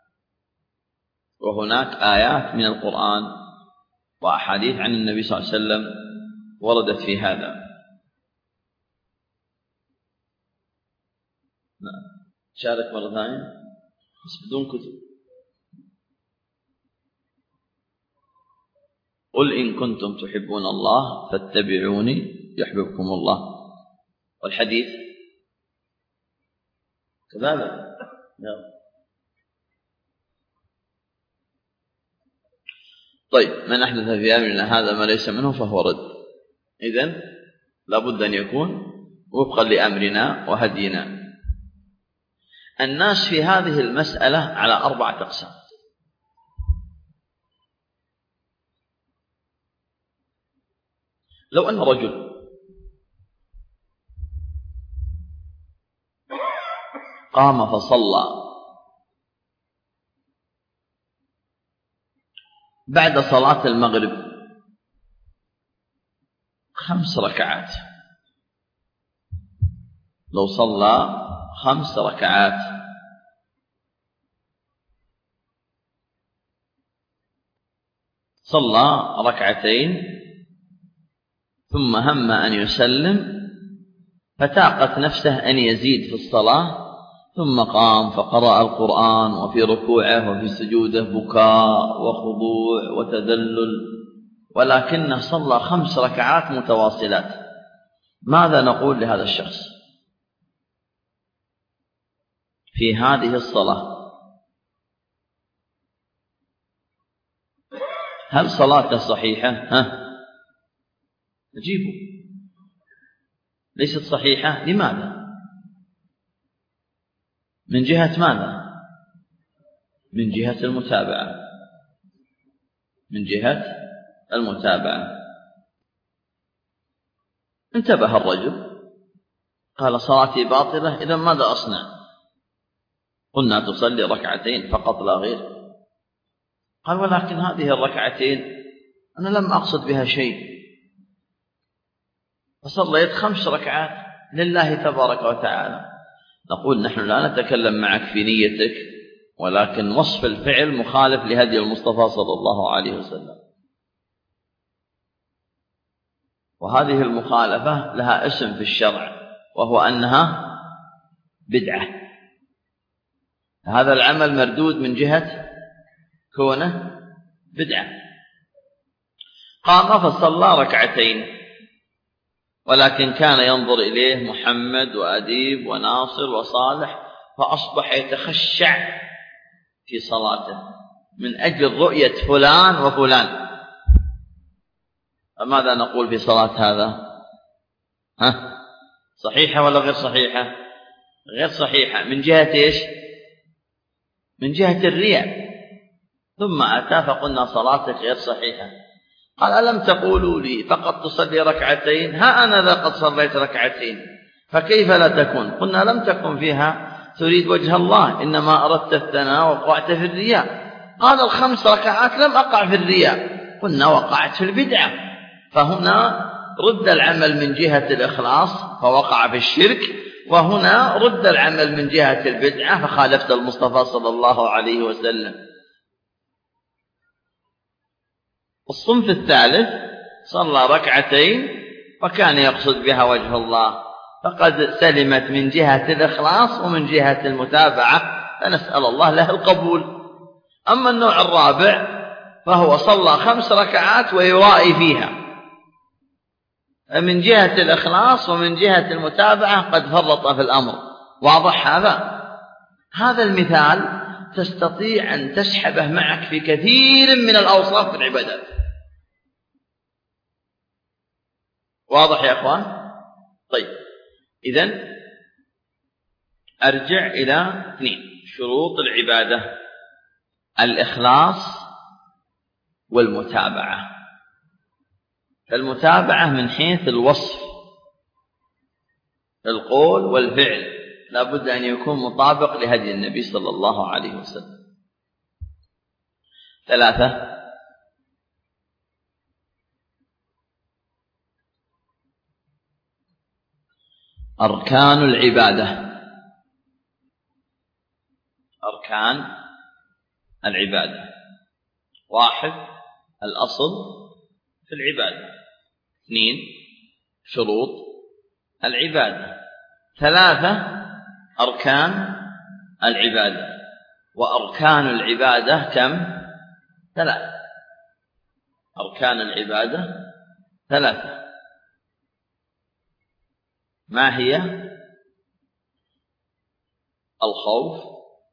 وهناك آيات من القرآن وأحاديث عن النبي صلى الله عليه وسلم وردت في هذا. شارك مرة ثانية بس بدون كتب. قل إن كنتم تحبون الله فاتبعوني يحببكم الله. والحديث كذلك. طيب، من أحدث في أمرنا هذا ما ليس منه فهو رد. إذن لابد أن يكون وفقا لأمرنا وهدينا. الناس في هذه المسألة على 4 أقسام. لو أن رجل قام فصلى بعد صلاة المغرب 5 ركعات، لو صلى 5 ركعات صلى 2 ركعتين ثم هم أن يسلم فتعقت نفسه أن يزيد في الصلاة، ثم قام فقرأ القرآن وفي ركوعه وفي سجوده بكاء وخضوع وتذلل، ولكنه صلى 5 ركعات متواصلات. ماذا نقول لهذا الشخص في هذه الصلاة؟ هل صلاته صحيحة؟ أجيبوا ليست صحيحة. لماذا؟ من جهة ماذا؟ من جهة المتابعة. من جهة المتابعة. انتبه الرجل قال صلاتي باطلة، إذا ماذا أصنع؟ قلنا تصلي 2 ركعتين فقط لا غير. قال ولكن هذه 2 ركعتين أنا لم أقصد بها شيء، فصليت 5 ركعات لله تبارك وتعالى. نقول نحن لا نتكلم معك في نيتك، ولكن وصف الفعل مخالف لهدي المصطفى صلى الله عليه وسلم، وهذه المخالفة لها اسم في الشرع، وهو أنها بدعة. هذا العمل مردود من جهة كونه بدعة. قام فصلى ركعتين، ولكن كان ينظر إليه محمد وأديب وناصر وصالح، فأصبح يتخشع في صلاته من أجل رؤية فلان وفلان. فماذا نقول في صلاة هذا؟ صحيحة ولا غير صحيحة؟ غير صحيحة. من جهة إيش؟ من جهة الرياء. ثم أتى فقلنا صلاتك غير صحيحة. قال ألم تقولوا لي فقط تصلي ركعتين؟ ها أنا ذا قد صليت ركعتين، فكيف لا تكون؟ قلنا لم تكن فيها تريد وجه الله، إنما أردت الثناء وقعت في الرياء. قال 5 ركعات لم أقع في الرياء. قلنا وقعت في البدعة. فهنا رد العمل من جهة الإخلاص فوقع في الشرك، وهنا رد العمل من جهة البدعة فخالفت المصطفى صلى الله عليه وسلم. الصنف الثالث صلى ركعتين وكان يقصد بها وجه الله، فقد سلمت من جهة الإخلاص ومن جهة المتابعة، فنسأل الله له القبول. أما النوع الرابع فهو صلى 5 ركعات ويرائي فيها، من جهة الإخلاص ومن جهة المتابعة قد فرط في الأمر. واضح هذا المثال تستطيع أن تسحبه معك في كثير من الأوصاف في العبادات. واضح يا أخوان؟ طيب، إذن أرجع إلى 2 شروط العبادة: الإخلاص والمتابعة. المتابعة من حيث الوصف، القول والفعل لا بد أن يكون مطابق لهدي النبي صلى الله عليه وسلم. 3 أركان العبادة. أركان العبادة: 1 الأصل في العبادة، 2 شروط العبادة، 3 أركان العبادة. وأركان العبادة كم؟ 3. أركان العبادة 3. ما هي؟ الخوف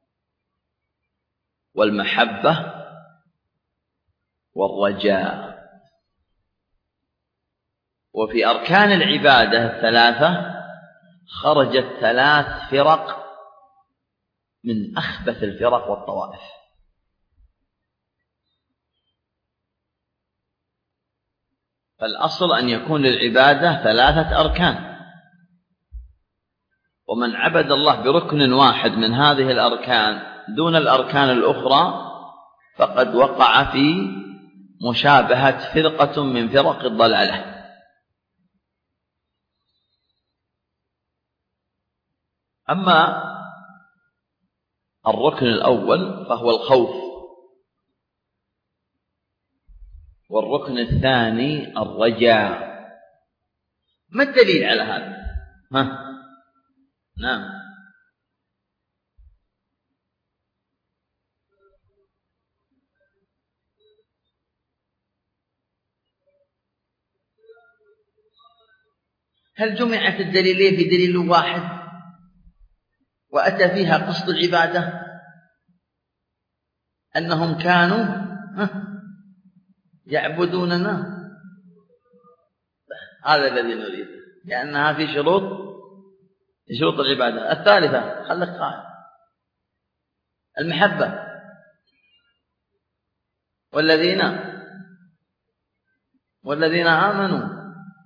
والمحبة والرجاء. وفي أركان العبادة 3 خرجت 3 فرق من أخبث الفرق والطوائف. فالأصل أن يكون للعبادة 3 أركان، ومن عبد الله بركن واحد من هذه الأركان دون الأركان الأخرى فقد وقع في مشابهة فرقة من فرق الضلالة. أما الركن الأول فهو الخوف، والركن الثاني الرجاء. ما الدليل على هذا؟ نعم، هل جمعت الدليلين في دليل واحد وأتى فيها قصد العبادة أنهم كانوا يعبدوننا؟ هذا الذي نريد، لأنها في شروط العبادة. 3 خلك قائم: المحبة والذين آمنوا.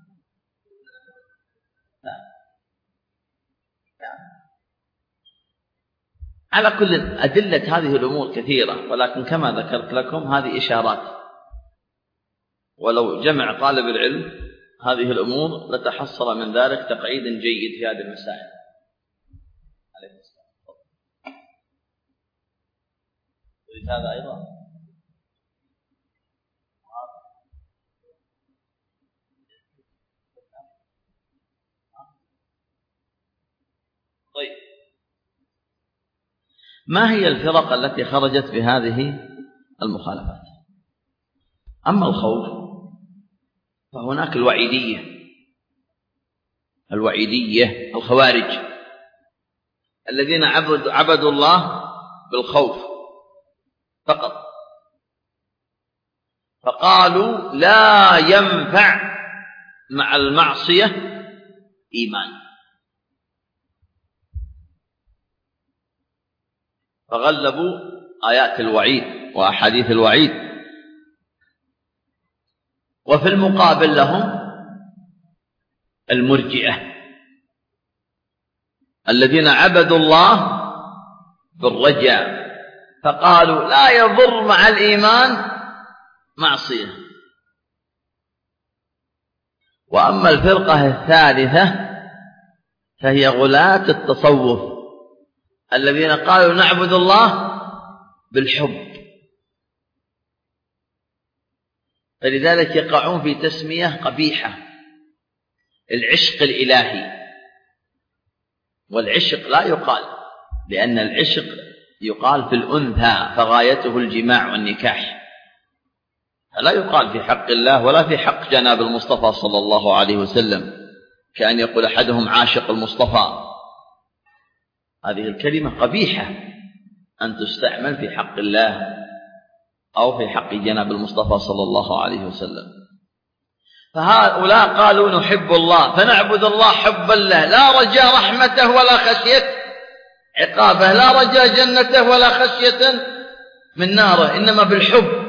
على كل أدلة هذه الأمور كثيرة، ولكن كما ذكرت لكم هذه إشارات، ولو جمع طالب العلم هذه الأمور لتحصل من ذلك تقعيد جيد في هذه المسائل. عليكم السلام. تريد هذا أيضا؟ طيب، ما هي الفرق التي خرجت بهذه المخالفات؟ أما الخوف فهناك الوعيدية الخوارج الذين عبدوا الله بالخوف فقط، فقالوا لا ينفع مع المعصية إيمان، فغلبوا آيات الوعيد وأحاديث الوعيد. وفي المقابل لهم المرجئة الذين عبدوا الله بالرجاء، فقالوا لا يضر مع الإيمان معصية. وأما الفرقة الثالثة فهي غلاة التصوف الذين قالوا نعبد الله بالحب، فلذلك يقعون في تسمية قبيحة، العشق الإلهي. والعشق لا يقال، لأن العشق يقال في الأنثى فغايته الجماع والنكاح، فلا يقال في حق الله ولا في حق جناب المصطفى صلى الله عليه وسلم، كأن يقول أحدهم عاشق المصطفى. هذه الكلمة قبيحة أن تستعمل في حق الله أو في حق جناب المصطفى صلى الله عليه وسلم. فهؤلاء قالوا نحب الله فنعبد الله حبا له، لا رجاء رحمته ولا خشية عقابه، لا رجاء جنته ولا خشية من ناره، إنما بالحب.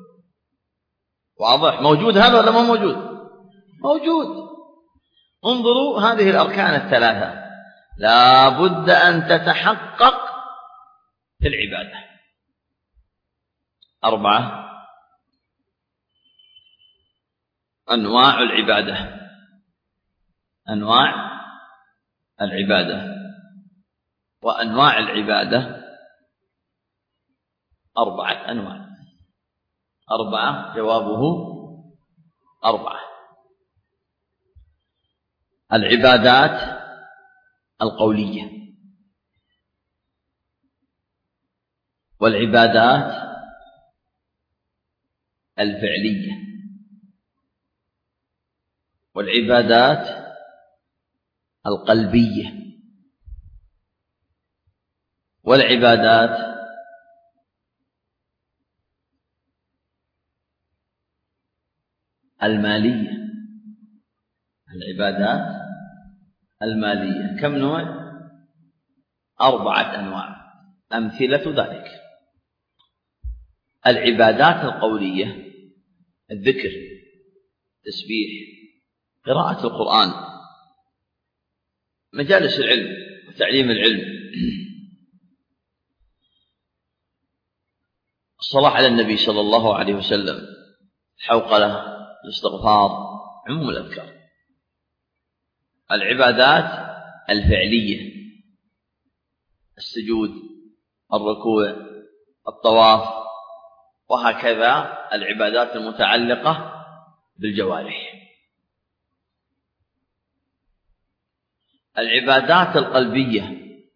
واضح؟ موجود هذا ولا ما موجود؟ موجود. انظروا هذه الأركان الثلاثة لا بد أن تتحقق في العبادة. 4 أنواع العبادة. أنواع العبادة، وأنواع العبادة 4 أنواع. 4 جوابه 4. العبادات القولية، والعبادات الفعلية، والعبادات القلبية، والعبادات المالية. العبادات المالية كم نوع؟ 4 أنواع. أمثلة ذلك: العبادات القولية الذكر، تسبيح، قراءة القرآن، مجالس العلم وتعليم العلم، الصلاة على النبي صلى الله عليه وسلم، الحوقلة، الاستغفار، عموم الأذكار. العبادات الفعلية السجود، الركوع، الطواف، وهكذا العبادات المتعلقة بالجوارح. العبادات القلبية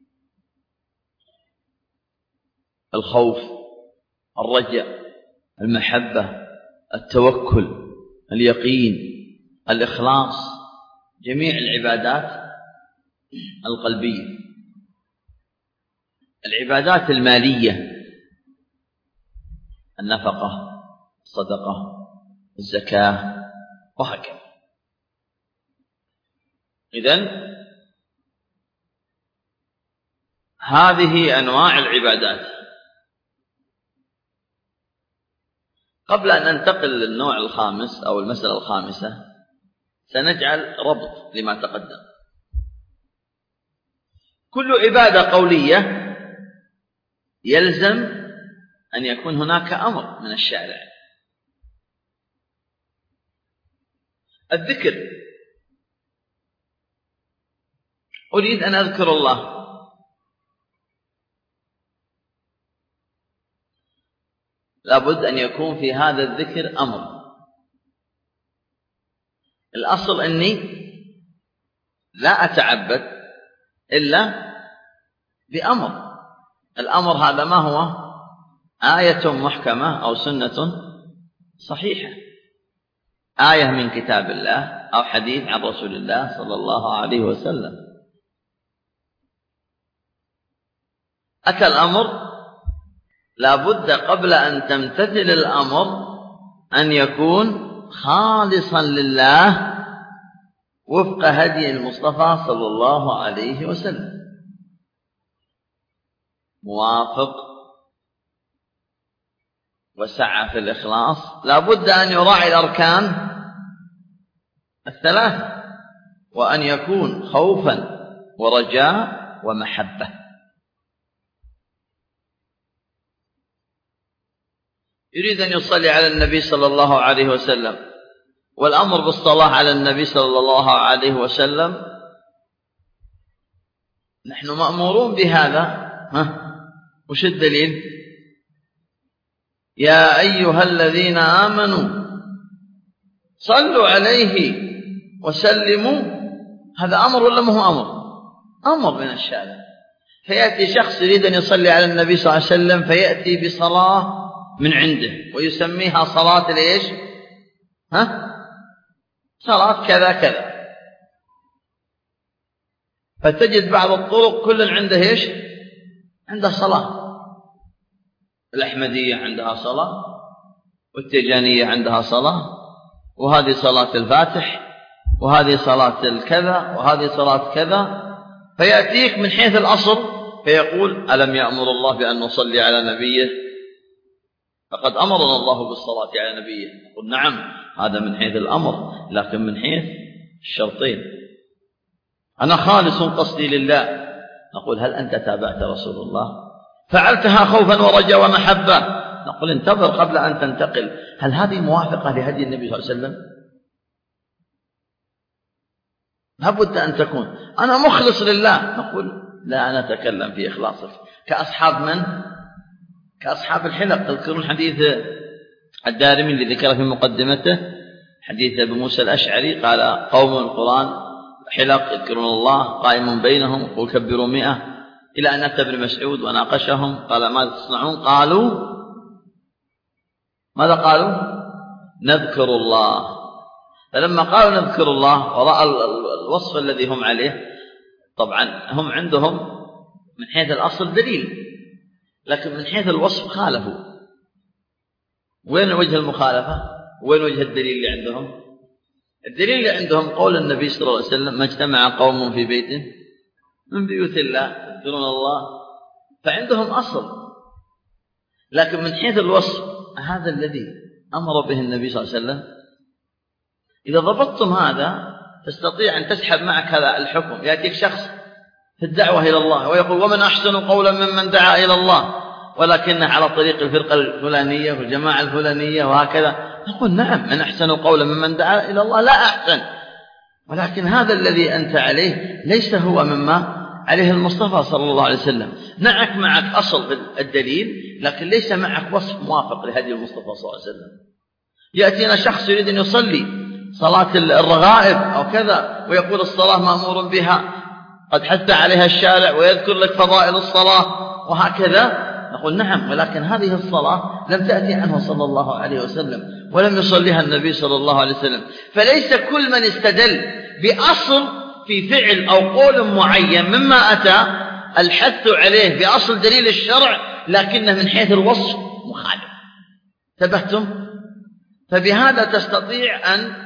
الخوف، الرجاء، المحبة، التوكل، اليقين، الإخلاص، جميع العبادات القلبية. العبادات المالية النفقة، الصدقة، الزكاة، وهكذا. إذن هذه أنواع العبادات. قبل أن ننتقل للنوع الخامس أو المسألة الخامسة سنجعل ربط لما تقدم. كل عبادة قولية يلزم أن يكون هناك أمر من الشارع. الذكر، أريد أن أذكر الله، لابد أن يكون في هذا الذكر أمر. الأصل أني لا أتعبد إلا بأمر. الأمر هذا ما هو؟ آية محكمة أو سنة صحيحة، آية من كتاب الله أو حديث عن رسول الله صلى الله عليه وسلم. أتى الأمر، لابد قبل أن تمتثل الأمر أن يكون خالصا لله وفق هدي المصطفى صلى الله عليه وسلم، موافق وسعى في الإخلاص. لابد أن يراعي الأركان الثلاثة، وأن يكون خوفا ورجاء ومحبة. يريد أن يصلي على النبي صلى الله عليه وسلم، والأمر بالصلاة على النبي صلى الله عليه وسلم نحن مأمورون بهذا. وش الدليل؟ يا أيها الذين آمنوا صلوا عليه وسلموا. هذا أمر ولا ما هو أمر؟ أمر من الشارع. فيأتي شخص يريد أن يصلي على النبي صلى الله عليه وسلم، فيأتي بصلاة من عنده ويسميها صلاة ليش؟ صلاة كذا كذا. فتجد بعض الطرق كل عنده ايش؟ عنده صلاة. الأحمدية عندها صلاة، والتيجانية عندها صلاة، وهذه صلاة الفاتح، وهذه صلاة الكذا، وهذه صلاة كذا. فيأتيك من حيث الأصل فيقول ألم يأمر الله بأن نصلي على نبيه؟ فقد أمرنا الله بالصلاة على نبيه. قل نعم، هذا من حيث الأمر، لكن من حيث الشرطين. أنا خالص قصدي لله، نقول هل أنت تابعت رسول الله؟ فعلتها خوفا ورجاء ومحبة، نقول انتظر قبل أن تنتقل. هل هذه موافقة لهدي النبي صلى الله عليه وسلم؟ لابد أن تكون. أنا مخلص لله، نقول لا نتكلم في إخلاصك. كأصحاب من؟ كأصحاب الحلق. تذكرون حديث الدارمي اللي ذكره في مقدمته، حديث أبي موسى الأشعري قال قوم القرآن حلق يذكرون الله قائم بينهم وكبروا 100، إلى أن أتى ابن مسعود وناقشهم قال ماذا تصنعون؟ قالوا ماذا قالوا؟ نذكر الله. فلما قالوا نذكر الله ورأى الوصف الذي هم عليه، طبعا هم عندهم من حيث الأصل دليل، لكن من حيث الوصف خالفوا. وين وجه المخالفة؟ وين وجه الدليل اللي عندهم؟ الدليل اللي عندهم قول النبي صلى الله عليه وسلم ما اجتمع قوم في بيت من بيوت الله يذكرون الله، فعندهم أصل. لكن من حيث الوصف هذا الذي أمر به النبي صلى الله عليه وسلم. إذا ضبطتم هذا تستطيع أن تسحب معك هذا الحكم. يأتيك شخص في الدعوة إلى الله ويقول ومن أحسن قولا ممن دعا إلى الله ولكنه على طريق الفرقة الفلانية والجماعة الفلانية وهكذا. نقول نعم، من أحسن قولا ممن دعا إلى الله لا أحسن، ولكن هذا الذي أنت عليه ليس هو مما عليه المصطفى صلى الله عليه وسلم. معك أصل في الدليل، لكن ليس معك وصف موافق لهدي المصطفى صلى الله عليه وسلم. يأتينا شخص يريد أن يصلي صلاة الرغائب أو كذا ويقول الصلاة مأمور بها، قد حث عليها الشارع ويذكر لك فضائل الصلاة وهكذا. نقول نعم، ولكن هذه الصلاة لم تأتي عنه صلى الله عليه وسلم ولم يصليها النبي صلى الله عليه وسلم. فليس كل من استدل بأصل في فعل أو قول معين مما أتى الحث عليه بأصل دليل الشرع، لكنه من حيث الوصف مخالف. انتبهتم؟ فبهذا تستطيع أن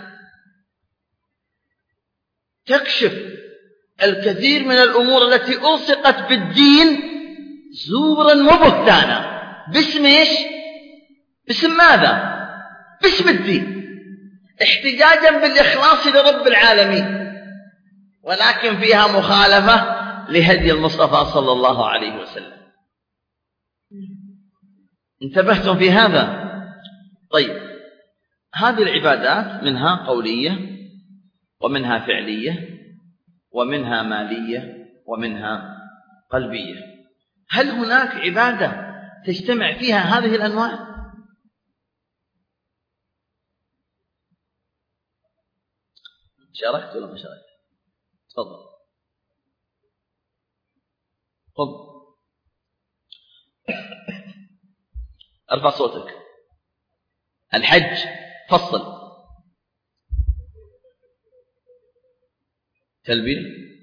تكشف الكثير من الأمور التي ألصقت بالدين زورا وبهتانا. باسم إيش؟ باسم ماذا؟ باسم الدين، احتجاجا بالإخلاص لرب العالمين، ولكن فيها مخالفة لهدي المصطفى صلى الله عليه وسلم. انتبهتم في هذا؟ طيب، هذه العبادات منها قولية ومنها فعلية ومنها مالية ومنها قلبية. هل هناك عبادة تجتمع فيها هذه الأنواع؟ شاركت ولا ما شاركت؟ تفضل قم ارفع صوتك. الحج فصل. تلبية،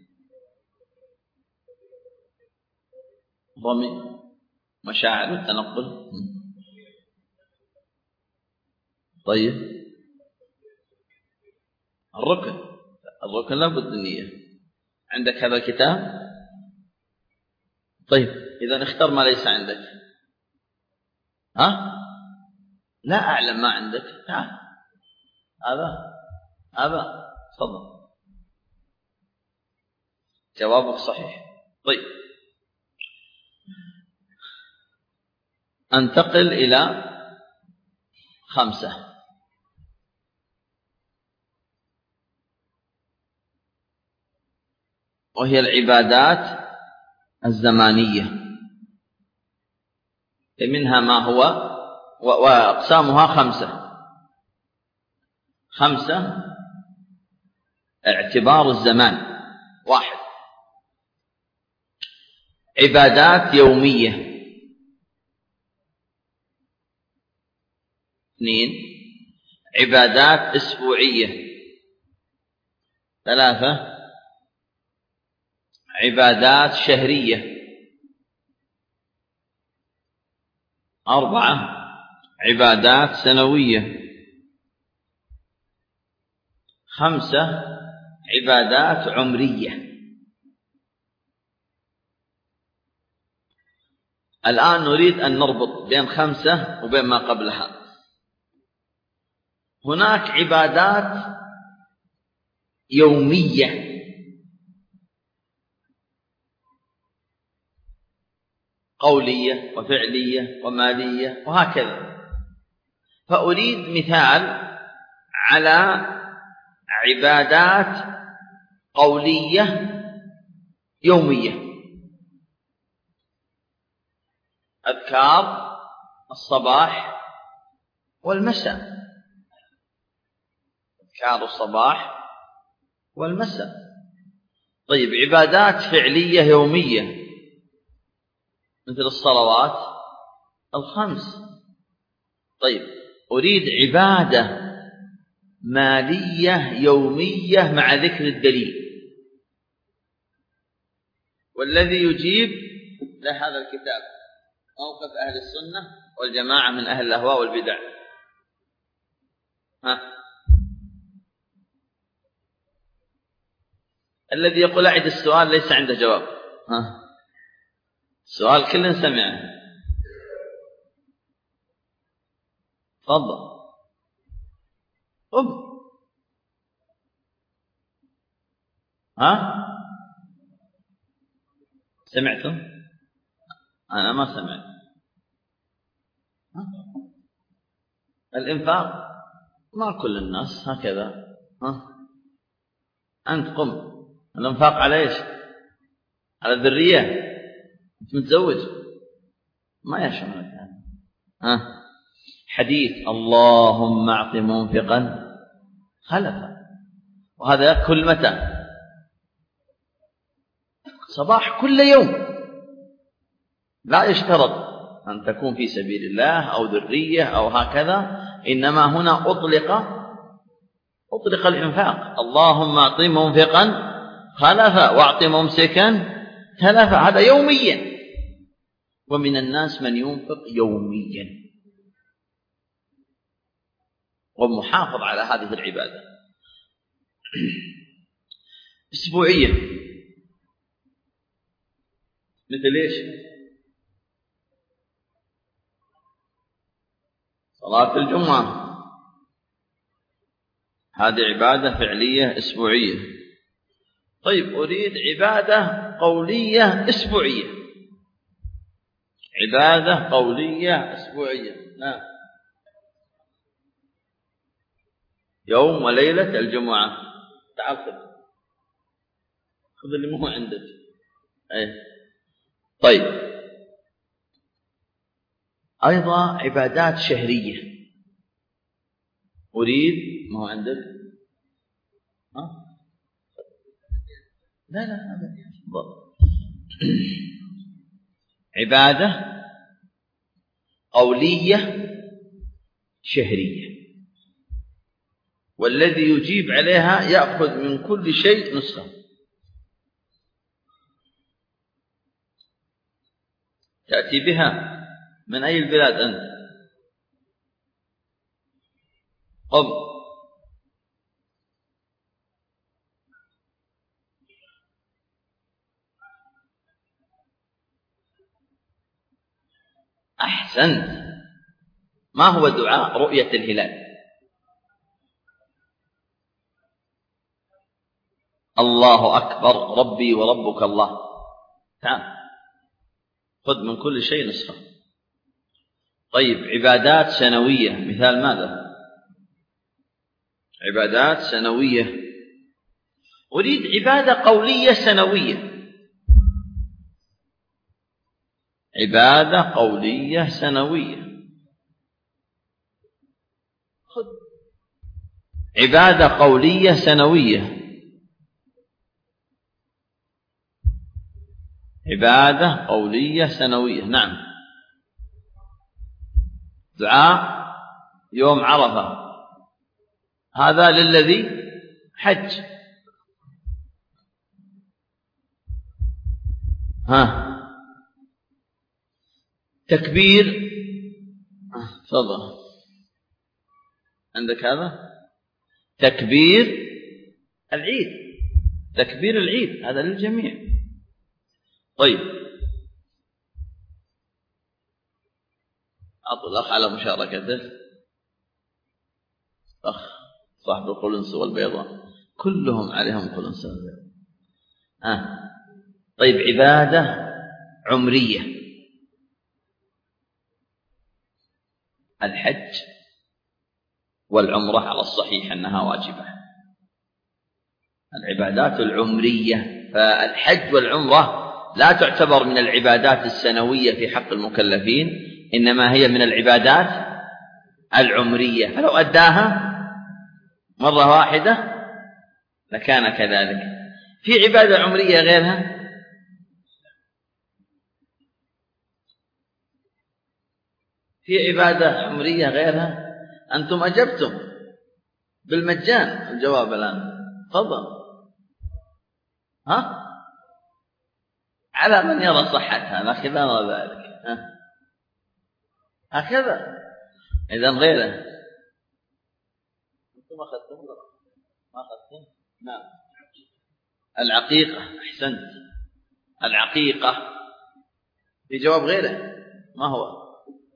رمي، مشاعر التنقل. طيب الركن لابد النية. عندك هذا الكتاب؟ طيب إذا اختر ما ليس عندك. لا أعلم ما عندك. تعال هذا تفضل. جوابك صحيح. طيب أنتقل إلى 5. وهي العبادات الزمانية، منها ما هو وأقسامها 5 اعتبار الزمان. 1 عبادات يومية. 2 عبادات أسبوعية. 3 عبادات شهرية. 4 عبادات سنوية. 5 عبادات عمرية. الآن نريد أن نربط بين 5 وبين ما قبلها. هناك عبادات يومية قولية وفعلية ومالية وهكذا. فأريد مثال على عبادات قولية يومية. أذكار الصباح والمساء. أذكار الصباح والمساء. طيب عبادات فعلية يومية مثل الصلوات ال5. طيب أريد عبادة مالية يومية مع ذكر الدليل. والذي يجيب لهذا الكتاب موقف أهل السنة والجماعة من أهل الأهواء والبدع. الذي يقول أعد السؤال ليس عنده جواب. السؤال كل سمعه. تفضل. سمعتم؟ أنا ما سمعت. الإنفاق ما كل الناس هكذا. أنت قم. الإنفاق على إيش؟ على الذرية. أنت متزوج ما يشملك. حديث اللهم أعط منفقا خلفا. وهذا كل متى؟ صباح كل يوم. لا يشترط أن تكون في سبيل الله أو ذرية أو هكذا، إنما هنا أطلق الإنفاق. اللهم أعط منفقا خلفا وأعط ممسكا تلفا. هذا يوميا. ومن الناس من ينفق يوميا ومحافظ على هذه العبادة. أسبوعية مثل إيش؟ صلاة الجمعة. هذه عبادة فعلية أسبوعية. طيب أريد عبادة قولية أسبوعية. عبادة قولية أسبوعية. نعم. يوم وليلة الجمعة. تعال خذ اللي مو عندك. طيب، أيضا عبادات شهرية. أريد، ما هو عندك؟ لا عبادة قولية شهرية، والذي يجيب عليها يأخذ من كل شيء نسخة. تأتي بها من أي البلاد أنت؟ أحسنت. ما هو دعاء رؤية الهلال؟ الله أكبر ربي وربك الله. تعال خذ من كل شيء نسخة. طيب، عبادات سنوية، مثال ماذا؟ عبادات سنوية. أريد عبادة قولية سنوية. عبادة قولية سنوية. خذ عبادة قولية سنوية. عبادة قولية سنوية. نعم. دعاء يوم عرفة، هذا للذي حج. تكبير. تفضل، عندك هذا تكبير العيد. تكبير العيد هذا للجميع. طيب، أعطوا الأخ على مشاركته. أخ صاحب القلنس والبيضاء كلهم عليهم قلنس والبيضاء. طيب، عبادة عمرية. الحج والعمرة على الصحيح أنها واجبة. العبادات العمرية، فالحج والعمرة لا تعتبر من العبادات السنوية في حق المكلفين، إنما هي من العبادات العمرية، فلو أداها مرة واحدة لكان كذلك. في عبادة عمرية غيرها؟ في عبادة عمرية غيرها؟ أنتم أجبتم بالمجان الجواب الآن. تفضل. على من يرى صحتها، لكن لا نرى ذلك. هكذا. إذن غيره. أنتم أخذتم؟ ما أخذتم؟ نعم. العقيقة. أحسنت. العقيقة. في جواب غيره، ما هو؟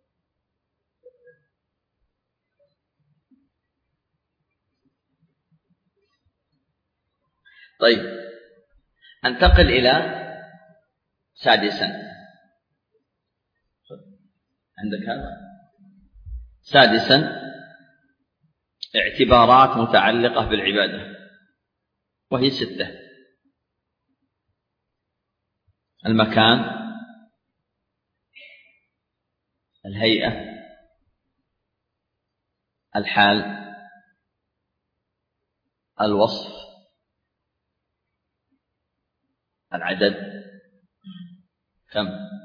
طيب، انتقل إلى سادسا. عندك هذا؟ سادسا، اعتبارات متعلقة بالعبادة، وهي 6: المكان، الهيئة، الحال، الوصف، العدد. كم؟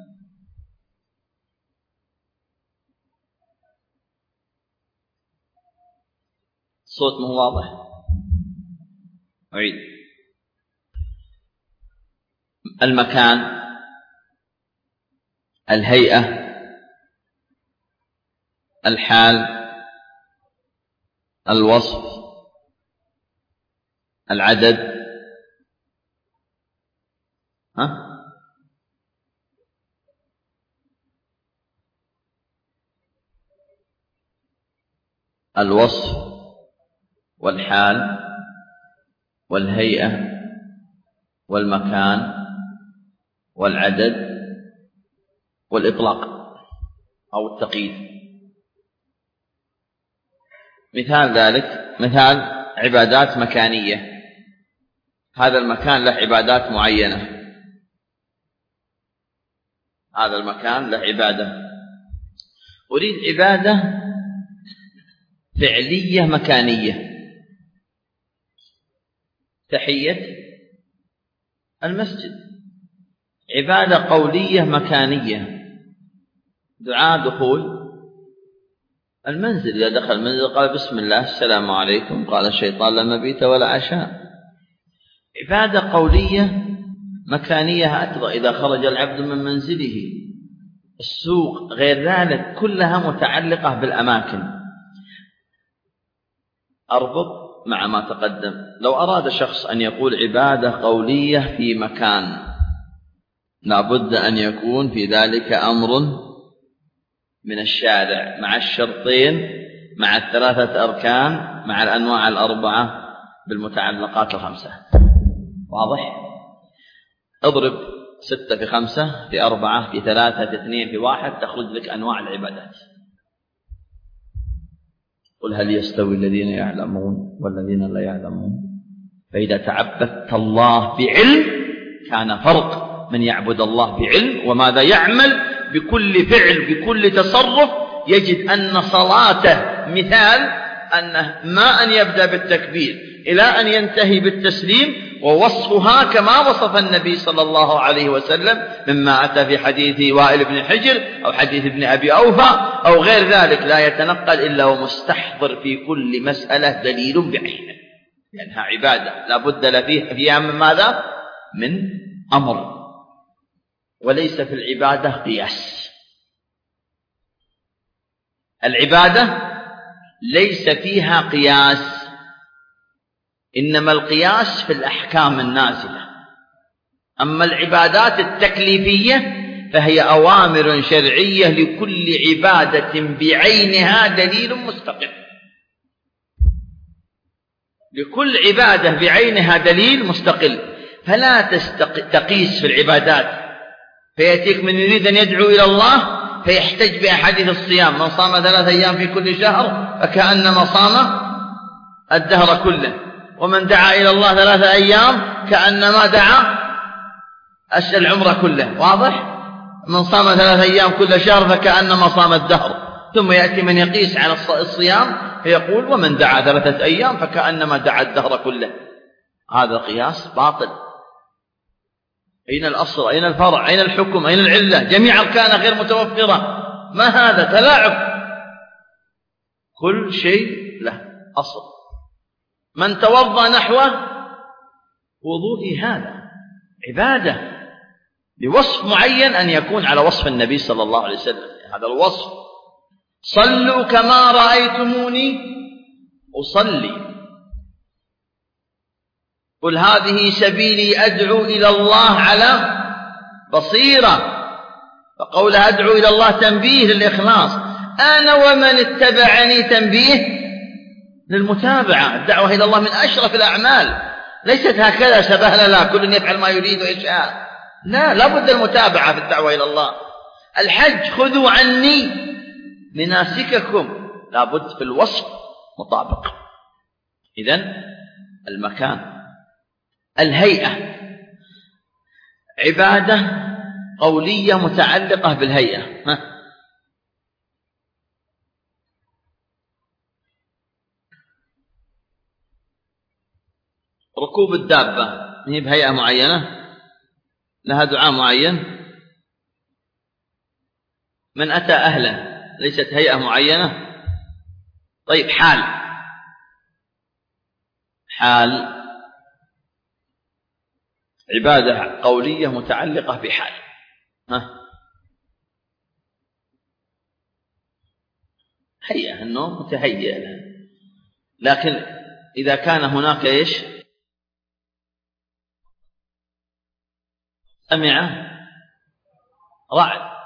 الصوت مو واضح. أعيد. المكان، الهيئة، الحال، الوصف، العدد. الوصف والحال والهيئة والمكان والعدد والإطلاق أو التقييد. مثال ذلك، مثال عبادات مكانية. هذا المكان له عبادات معينة، هذا المكان له عبادة، أريد عبادة فعلية مكانية، تحية المسجد، عبادة قولية مكانية، دعاء دخول المنزل، إذا دخل المنزل قال بسم الله السلام عليكم، قال الشيطان لا مبيت ولا عشاء. عبادة قولية مكانية أيضا إذا خرج العبد من منزله، السوق، غير ذلك، كلها متعلقة بالأماكن. أربط مع ما تقدم، لو أراد شخص أن يقول عبادة قولية في مكان، لابد أن يكون في ذلك أمر من الشارع مع الشرطين مع الثلاثة أركان مع الأنواع الأربعة بالمتعلقات الخمسة. واضح؟ اضرب 6 في 5 في 4 في 3 في 2 في 1 تخرج لك أنواع العبادات. قل هل يستوي الذين يعلمون والذين لا يعلمون؟ فإذا تعبدت الله بعلم كان فرق من يعبد الله بعلم وماذا يعمل بكل فعل بكل تصرف، يجد أن صلاته مثال أنه ما أن يبدأ بالتكبير إلى أن ينتهي بالتسليم، ووصفها كما وصف النبي صلى الله عليه وسلم مما أتى في حديث وائل بن حجر أو حديث ابن أبي أوفى أو غير ذلك، لا يتنقل إلا ومستحضر في كل مسألة دليل بعينه، لأنها عبادة لا بد فيها من ماذا؟ من أمر، وليس في العبادة قياس. العبادة ليس فيها قياس، إنما القياس في الأحكام النازلة. أما العبادات التكليفية فهي أوامر شرعية لكل عبادة بعينها دليل مستقل، لكل عبادة بعينها دليل مستقل، فلا تقيس في العبادات. فيأتيك من يريد أن يدعو إلى الله فيحتج بأحاديث الصيام، من صام 3 أيام في كل شهر فكأنما صام الدهر كله، ومن دعا إلى الله 3 أيام كأنما دعا العمر كله. واضح؟ من صام 3 أيام كل شهر فكأنما صام الدهر. ثم يأتي من يقيس على الصيام فيقول ومن دعا 3 أيام فكأنما دعا الدهر كله. هذا قياس باطل. أين الأصل؟ أين الفرع؟ أين الحكم؟ أين العلة؟ جميع أركانها غير متوفرة. ما هذا؟ تلاعب. كل شيء له أصل. من توضأ نحو وضوء هذا عبادة بوصف معين أن يكون على وصف النبي صلى الله عليه وسلم، هذا الوصف. صلوا كما رأيتموني أصلي، قل هذه سبيلي أدعو إلى الله على بصيرة. فقول أدعو إلى الله تنبيه للإخلاص، أنا ومن اتبعني تنبيه للمتابعة. الدعوة إلى الله من أشرف الأعمال، ليست هكذا سبهلة لا كل يفعل ما يريد ويشاء، لا، لابد المتابعة في الدعوة إلى الله. الحج خذوا عني مناسككم، لابد في الوصف مطابق. إذن المكان، الهيئة، عبادة قولية متعلقة بالهيئة. ركوب الدابة هي بهيئة معينة، لها دعاء معين. من أتى أهله ليست هيئة معينة. طيب حال عبادة قولية متعلقة بحال. هيئة أنه متهيئ لها، لكن إذا كان هناك إيش؟ سمع رعد.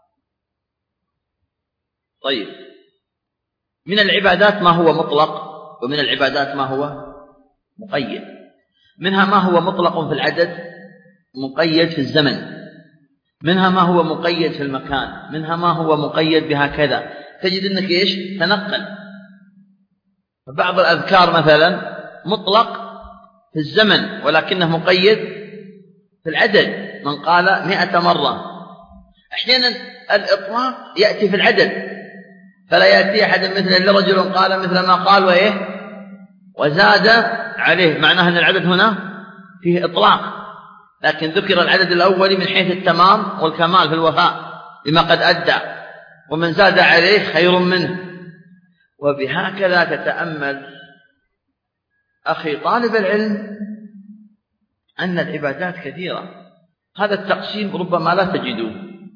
طيب، من العبادات ما هو مطلق، ومن العبادات ما هو مقيد. منها ما هو مطلق في العدد مقيد في الزمن، منها ما هو مقيد في المكان، منها ما هو مقيد بهكذا. تجد أنك إيش؟ تنقل. بعض الأذكار مثلا مطلق في الزمن ولكنه مقيد في العدد، من قال 100 مرة. أحيانا الإطلاق يأتي في العدد، فلا يأتي أحد مثل رجل قال مثل ما قال وزاد عليه، معناه أن العدد هنا فيه إطلاق، لكن ذكر العدد الأول من حيث التمام والكمال في الوفاء بما قد أدى، ومن زاد عليه خير منه. وبهكذا تتأمل أخي طالب العلم أن العبادات كثيرة. هذا التقسيم ربما لا تجدوه،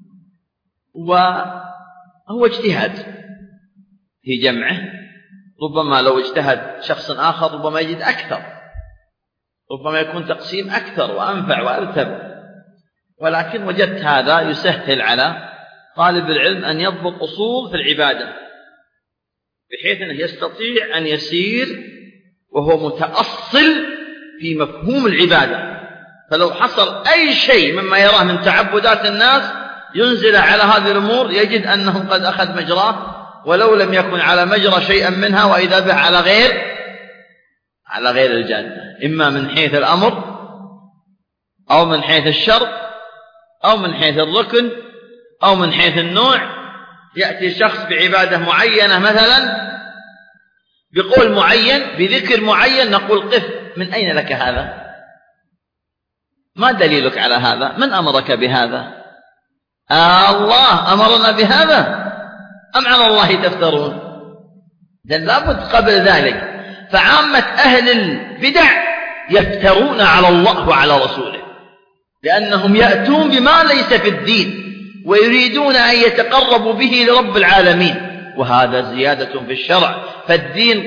وهو اجتهاد في جمعه. ربما لو اجتهد شخص آخر ربما يجد أكثر، ربما يكون تقسيم أكثر وأنفع وأرتب، ولكن وجدت هذا يسهل على طالب العلم أن يضبط أصول في العبادة، بحيث أنه يستطيع أن يسير وهو متأصل في مفهوم العبادة. فلو حصل أي شيء مما يراه من تعبدات الناس ينزل على هذه الأمور، يجد أنه قد أخذ مجراه، ولو لم يكن على مجرى شيئا منها، وإذا به على غير الجادة، إما من حيث الأمر أو من حيث الشرط أو من حيث الركن أو من حيث النوع. يأتي شخص بعبادة معينة مثلا بقول معين بذكر معين، نقول قف، من أين لك هذا؟ ما دليلك على هذا؟ من أمرك بهذا؟ الله أمرنا بهذا أم على الله تفترون؟ إذن لابد قبل ذلك. فعامة أهل البدع يفترون على الله وعلى رسوله، لأنهم يأتون بما ليس في الدين ويريدون أن يتقربوا به لرب العالمين، وهذا زيادة في الشرع، فالدين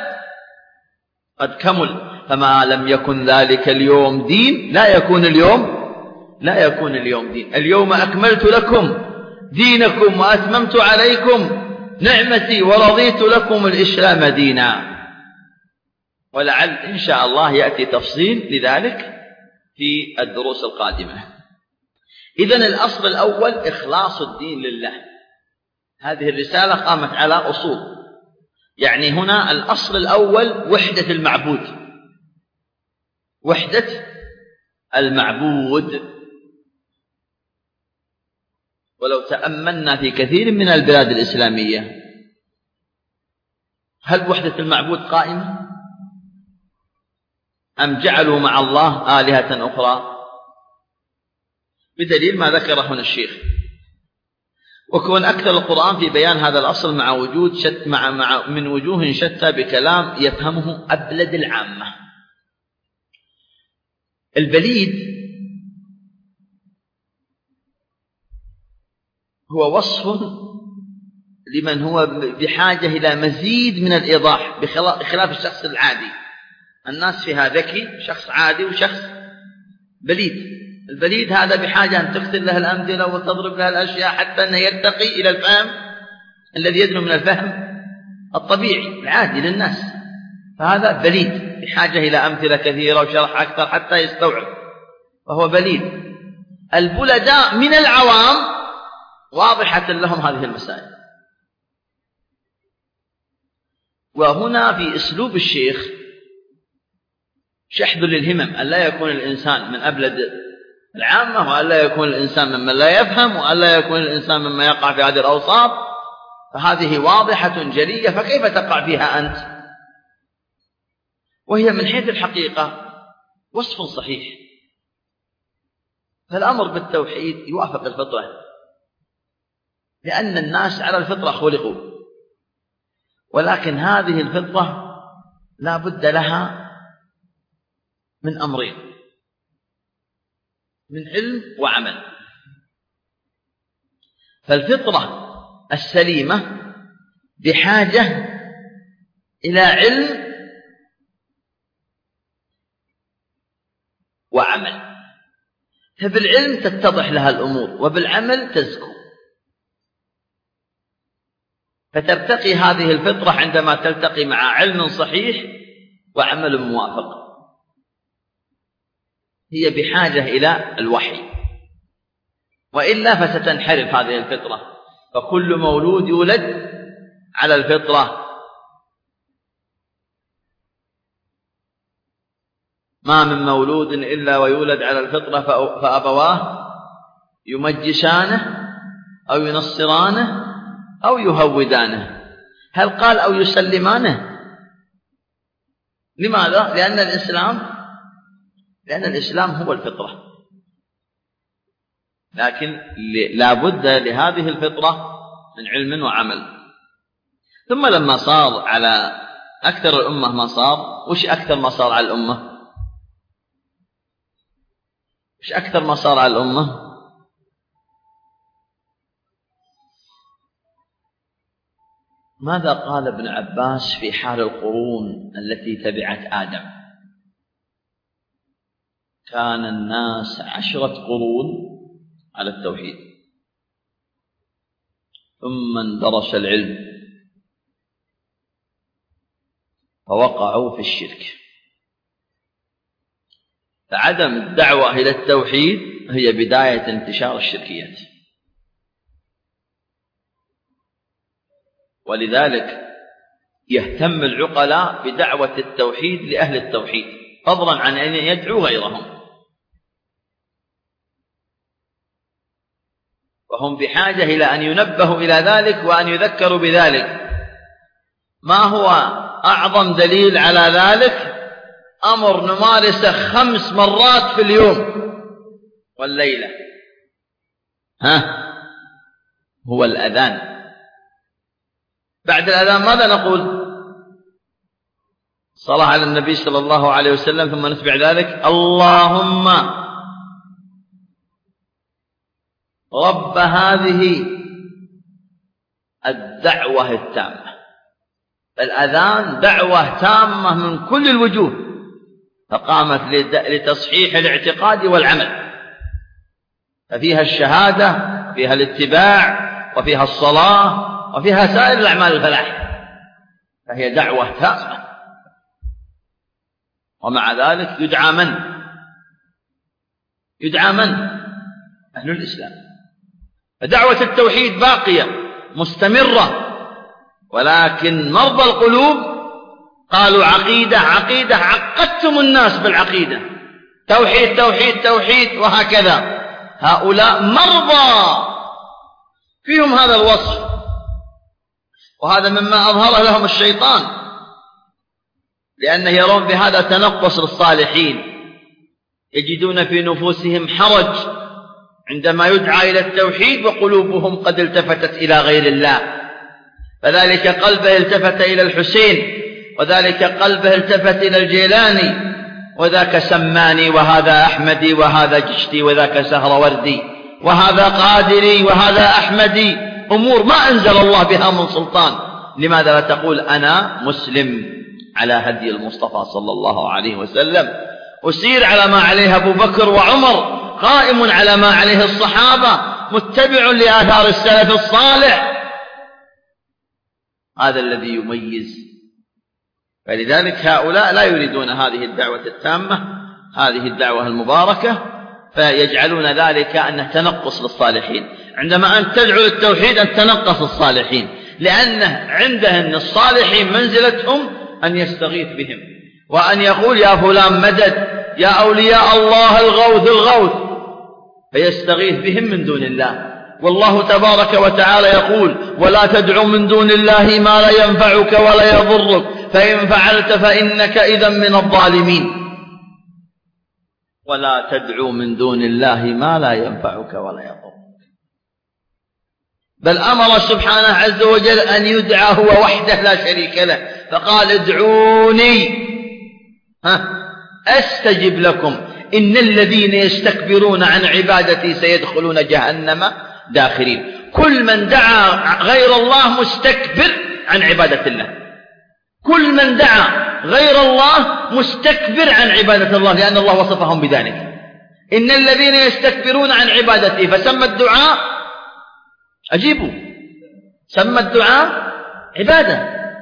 قد كمل. فما لم يكن ذلك اليوم دين لا يكون اليوم دين. اليوم أكملت لكم دينكم وأتممت عليكم نعمتي ورضيت لكم الإسلام دينا. ولعل إن شاء الله يأتي تفصيل لذلك في الدروس القادمة. إذن الأصل الأول إخلاص الدين لله. هذه الرسالة قامت على أصول، يعني هنا الأصل الأول وحدة المعبود. ولو تأملنا في كثير من البلاد الإسلامية، هل وحدة المعبود قائمة أم جعلوا مع الله آلهة أخرى؟ بدليل ما ذكره هنا الشيخ. وكون أكثر القرآن في بيان هذا الأصل مع وجود من وجوه شتى بكلام يفهمه أبلد العامة. البليد هو وصف لمن هو بحاجة إلى مزيد من الإيضاح بخلاف الشخص العادي. الناس فيها ذكي، شخص عادي وشخص بليد. البليد هذا بحاجة أن تكثر له الأمثلة وتضرب له الأشياء حتى أنه يرتقي إلى الفهم الذي يدنو من الفهم الطبيعي العادي للناس، فهذا بليد بحاجة إلى أمثلة كثيرة وشرح أكثر حتى يستوعب، فهو بليد. البلداء من العوام واضحة لهم هذه المسائل. وهنا في أسلوب الشيخ شحذ للهمم، أن لا يكون الإنسان من أبلد العامة، وأن لا يكون الإنسان ممن لا يفهم، وأن لا يكون الإنسان مما يقع في هذه الأوصاف، فهذه واضحة جلية، فكيف تقع فيها أنت؟ وهي من حيث الحقيقة وصف صحيح. فالأمر بالتوحيد يوافق الفطرة، لأن الناس على الفطرة خلقوا، ولكن هذه الفطرة لا بد لها من أمرين: من علم وعمل. فالفطرة السليمة بحاجة إلى علم وعمل، فبالعلم تتضح لها الأمور وبالعمل تزكو، فترتقي هذه الفطرة عندما تلتقي مع علم صحيح وعمل موافق. هي بحاجة إلى الوحي، وإلا فستنحرف هذه الفطرة. فكل مولود يولد على الفطرة، ما من مولود إلا ويولد على الفطرة فأبواه يمجسانه أو ينصرانه أو يهودانه. هل قال أو يسلمانه؟ لماذا؟ لأن الإسلام هو الفطرة، لكن لا بد لهذه الفطرة من علم وعمل. ثم لما صار على أكثر الأمة ما صار، وش أكثر ما صار على الأمة؟ وش أكثر ما صار على الأمة؟ ماذا قال ابن عباس في حال القرون التي تبعت آدم؟ كان الناس 10 قرون على التوحيد، ثم اندرس العلم فوقعوا في الشرك. فعدم الدعوة إلى التوحيد هي بداية انتشار الشركيات. ولذلك يهتم العقلاء بدعوة التوحيد لأهل التوحيد فضلا عن أن يدعوا غيرهم، وهم بحاجة إلى أن ينبهوا إلى ذلك وأن يذكروا بذلك. ما هو أعظم دليل على ذلك؟ أمر نمارسه 5 مرات في اليوم والليلة، هو الأذان. بعد الأذان ماذا نقول؟ صلاة على النبي صلى الله عليه وسلم، ثم نتبع ذلك اللهم رب هذه الدعوة التامة. الأذان دعوة تامة من كل الوجوه، فقامت لتصحيح الاعتقاد والعمل، ففيها الشهادة، فيها الاتباع، وفيها الصلاة، وفيها سائر الأعمال الفلاح، فهي دعوة تامة. ومع ذلك يدعى من؟ أهل الإسلام. فدعوة التوحيد باقية مستمرة، ولكن مرضى القلوب قالوا عقيدة، عقدتم الناس بالعقيدة، توحيد وهكذا. هؤلاء مرضى فيهم هذا الوصف، وهذا مما أظهر لهم الشيطان، لأنه يرون بهذا تنقص للصالحين، يجدون في نفوسهم حرج عندما يدعى إلى التوحيد وقلوبهم قد التفتت إلى غير الله. فذلك قلبه التفت إلى الحسين، وذلك قلبه التفت إلى الجيلاني، وذاك سماني، وهذا أحمدي، وهذا جشتي، وذاك سهروردي، وهذا قادري، وهذا أحمدي، أمور ما أنزل الله بها من سلطان. لماذا لا تقول أنا مسلم على هدي المصطفى صلى الله عليه وسلم، أسير على ما عليه أبو بكر وعمر، قائم على ما عليه الصحابة، متبع لآثار السلف الصالح. هذا الذي يميز. فلذلك هؤلاء لا يريدون هذه الدعوة التامة، هذه الدعوة المباركة، فيجعلون ذلك أنه تنقص للصالحين. عندما أن تدعو للتوحيد أن تنقص الصالحين، لأنه عندهم الصالحين منزلتهم أن يستغيث بهم، وأن يقول يا فلان مدد، يا أولياء الله الغوث، فيستغيث بهم من دون الله. والله تبارك وتعالى يقول ولا تدع من دون الله ما لا ينفعك ولا يضرك، فإن فعلت فإنك إذا من الظالمين. ولا تدعو من دون الله ما لا ينفعك ولا يضرك، بل أمر سبحانه عز وجل أن يدعى هو وحده لا شريك له، فقال ادعوني أستجب لكم إن الذين يستكبرون عن عبادتي سيدخلون جهنم داخرين. كل من دعا غير الله مستكبر عن عبادة الله، كل من دعا غير الله مستكبر عن عبادة الله، لأن الله وصفهم بذلك. إن الذين يستكبرون عن عبادتي، فسمى الدعاء، أجيبوا، سمى الدعاء عبادة.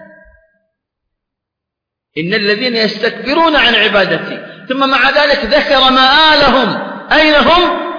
إن الذين يستكبرون عن عبادتي، ثم مع ذلك ذكر مآلهم أين هم؟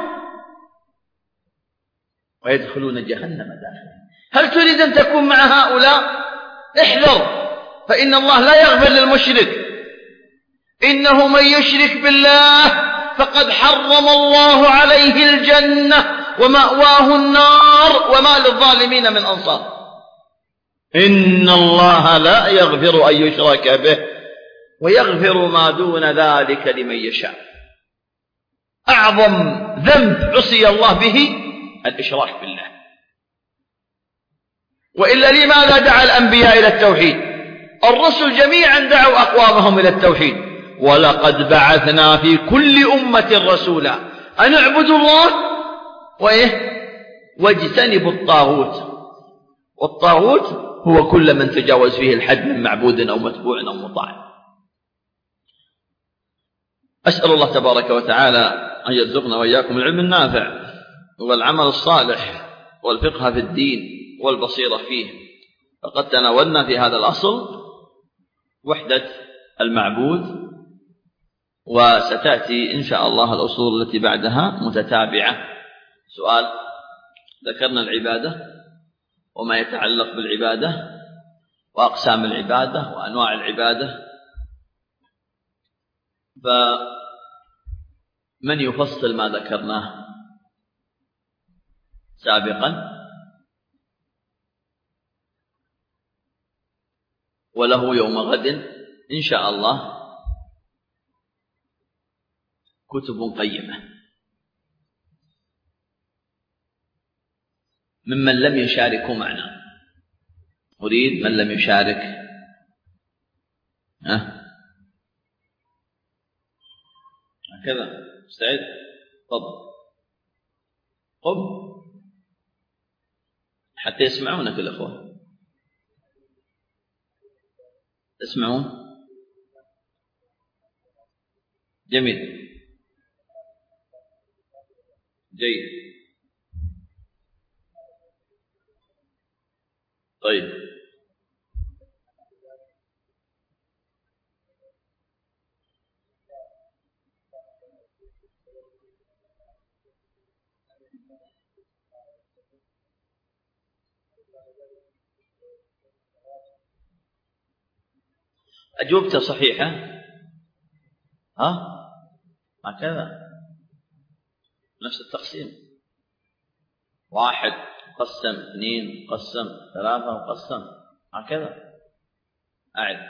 ويدخلون جهنم داخلين. هل تريد أن تكون مع هؤلاء؟ احذر، فإن الله لا يغفر للمشرك. إنه من يشرك بالله فقد حرم الله عليه الجنة ومأواه النار وما للظالمين من أنصار. إن الله لا يغفر أن يشرك به ويغفر ما دون ذلك لمن يشاء. أعظم ذنب عصي الله به الإشراك بالله. وإلا لماذا دعا الأنبياء إلى التوحيد؟ الرسل جميعا دعوا أقوامهم إلى التوحيد. ولقد بعثنا في كل أمة رسولا أن اعبدوا الله واجتنبوا الطاغوت. والطاغوت هو كل من تجاوز فيه الحد من معبود أو متبوع أو مطاع. أسأل الله تبارك وتعالى أن يرزقنا وإياكم العلم النافع والعمل الصالح والفقه في الدين والبصيرة فيه. فقد تناولنا في هذا الأصل وحدة المعبود، وستأتي إن شاء الله الأصول التي بعدها متتابعة. سؤال: ذكرنا العبادة وما يتعلق بالعبادة وأقسام العبادة وأنواع العبادة، فمن يفصل ما ذكرناه سابقا؟ وله يوم غد إن شاء الله كتب قيمة. ممن لم يشاركوا معنا، أريد من لم يشارك هكذا مستعد؟ تفضل قم حتى يسمعونك الأخوة. تسمعون؟ جميل جيد. طيب أجوبته صحيحة؟ هكذا نفس التقسيم، 1 قسم 2 قسم 3 وقسم هكذا. أعد.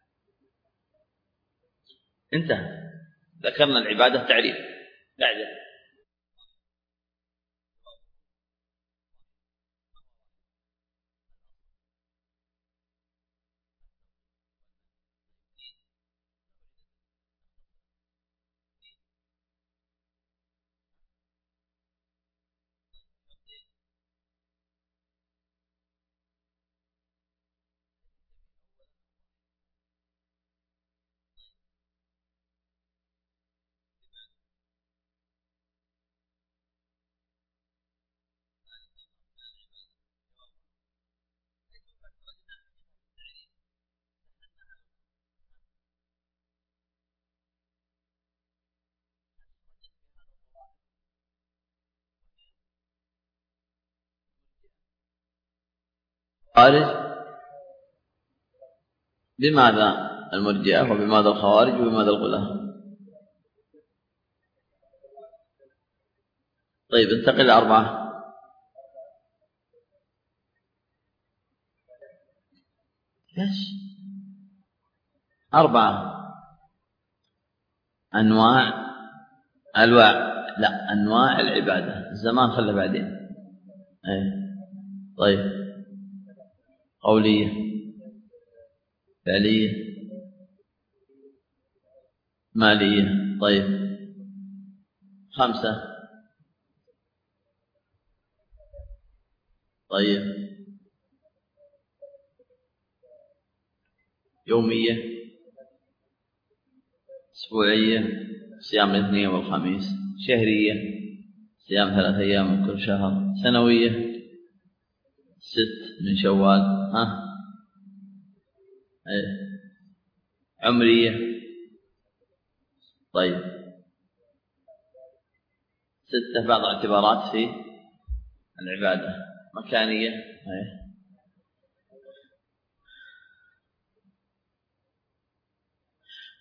انتهى. ذكرنا العبادة تعريف. بعده خارج. بماذا المرجئة وبماذا الخوارج وبماذا الغلاة؟ طيب انتقل 4. ليش 4 أنواع لا أنواع العبادة. الزمان خلى بعدين. طيب قولية، فعلية، مالية. طيب 5. طيب يومية، أسبوعية، صيام الاثنين والخميس، شهرية، صيام 3 أيام من كل شهر، سنوية 6 من شوال، عمرية. طيب 6 بعض اعتبارات في العبادة، مكانية.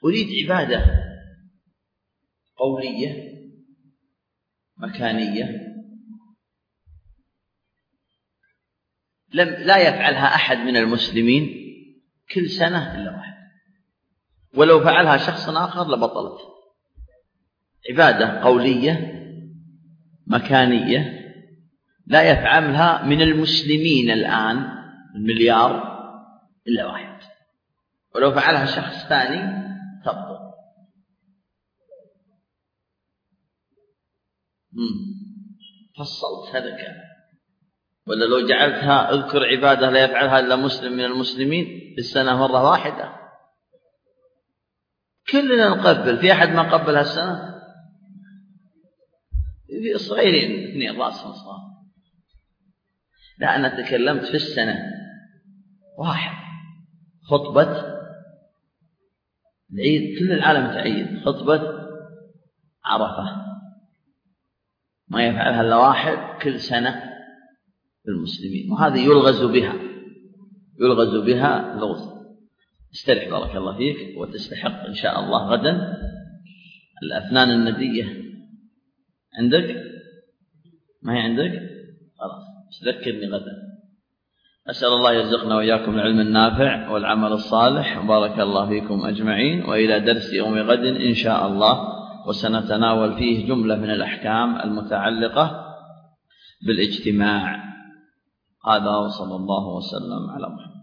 أريد عبادة قولية مكانية لا يفعلها أحد من المسلمين كل سنة إلا واحد، ولو فعلها شخص آخر لبطلت. عبادة قولية مكانية لا يفعلها من المسلمين الآن 1,000,000,000 إلا واحد، ولو فعلها شخص ثاني تبطل. فصلت هذا كان، ولا لو جعلتها اذكر عبادة لا يفعلها إلا مسلم من المسلمين في السنة مرة واحدة كلنا نقبل. في أحد ما قبل هالسنة؟ في صغيرين 2 رأسهم صغار. لا، أنا تكلمت في السنة واحد خطبة العيد، كل العالم تعيد خطبة عرفة، ما يفعلها إلا واحد كل سنة للمسلمين، وهذه يلغز بها لغز. استرح بارك الله فيك، وتستحق إن شاء الله غدا الأفنان الندية. عندك؟ ما هي عندك؟ خلاص تذكرني غدا. أسأل الله يرزقنا وإياكم العلم النافع والعمل الصالح، وبارك الله فيكم أجمعين، وإلى درس يوم غد إن شاء الله، وسنتناول فيه جملة من الأحكام المتعلقة بالاجتماع. هذا وصلى الله وسلم على محمد.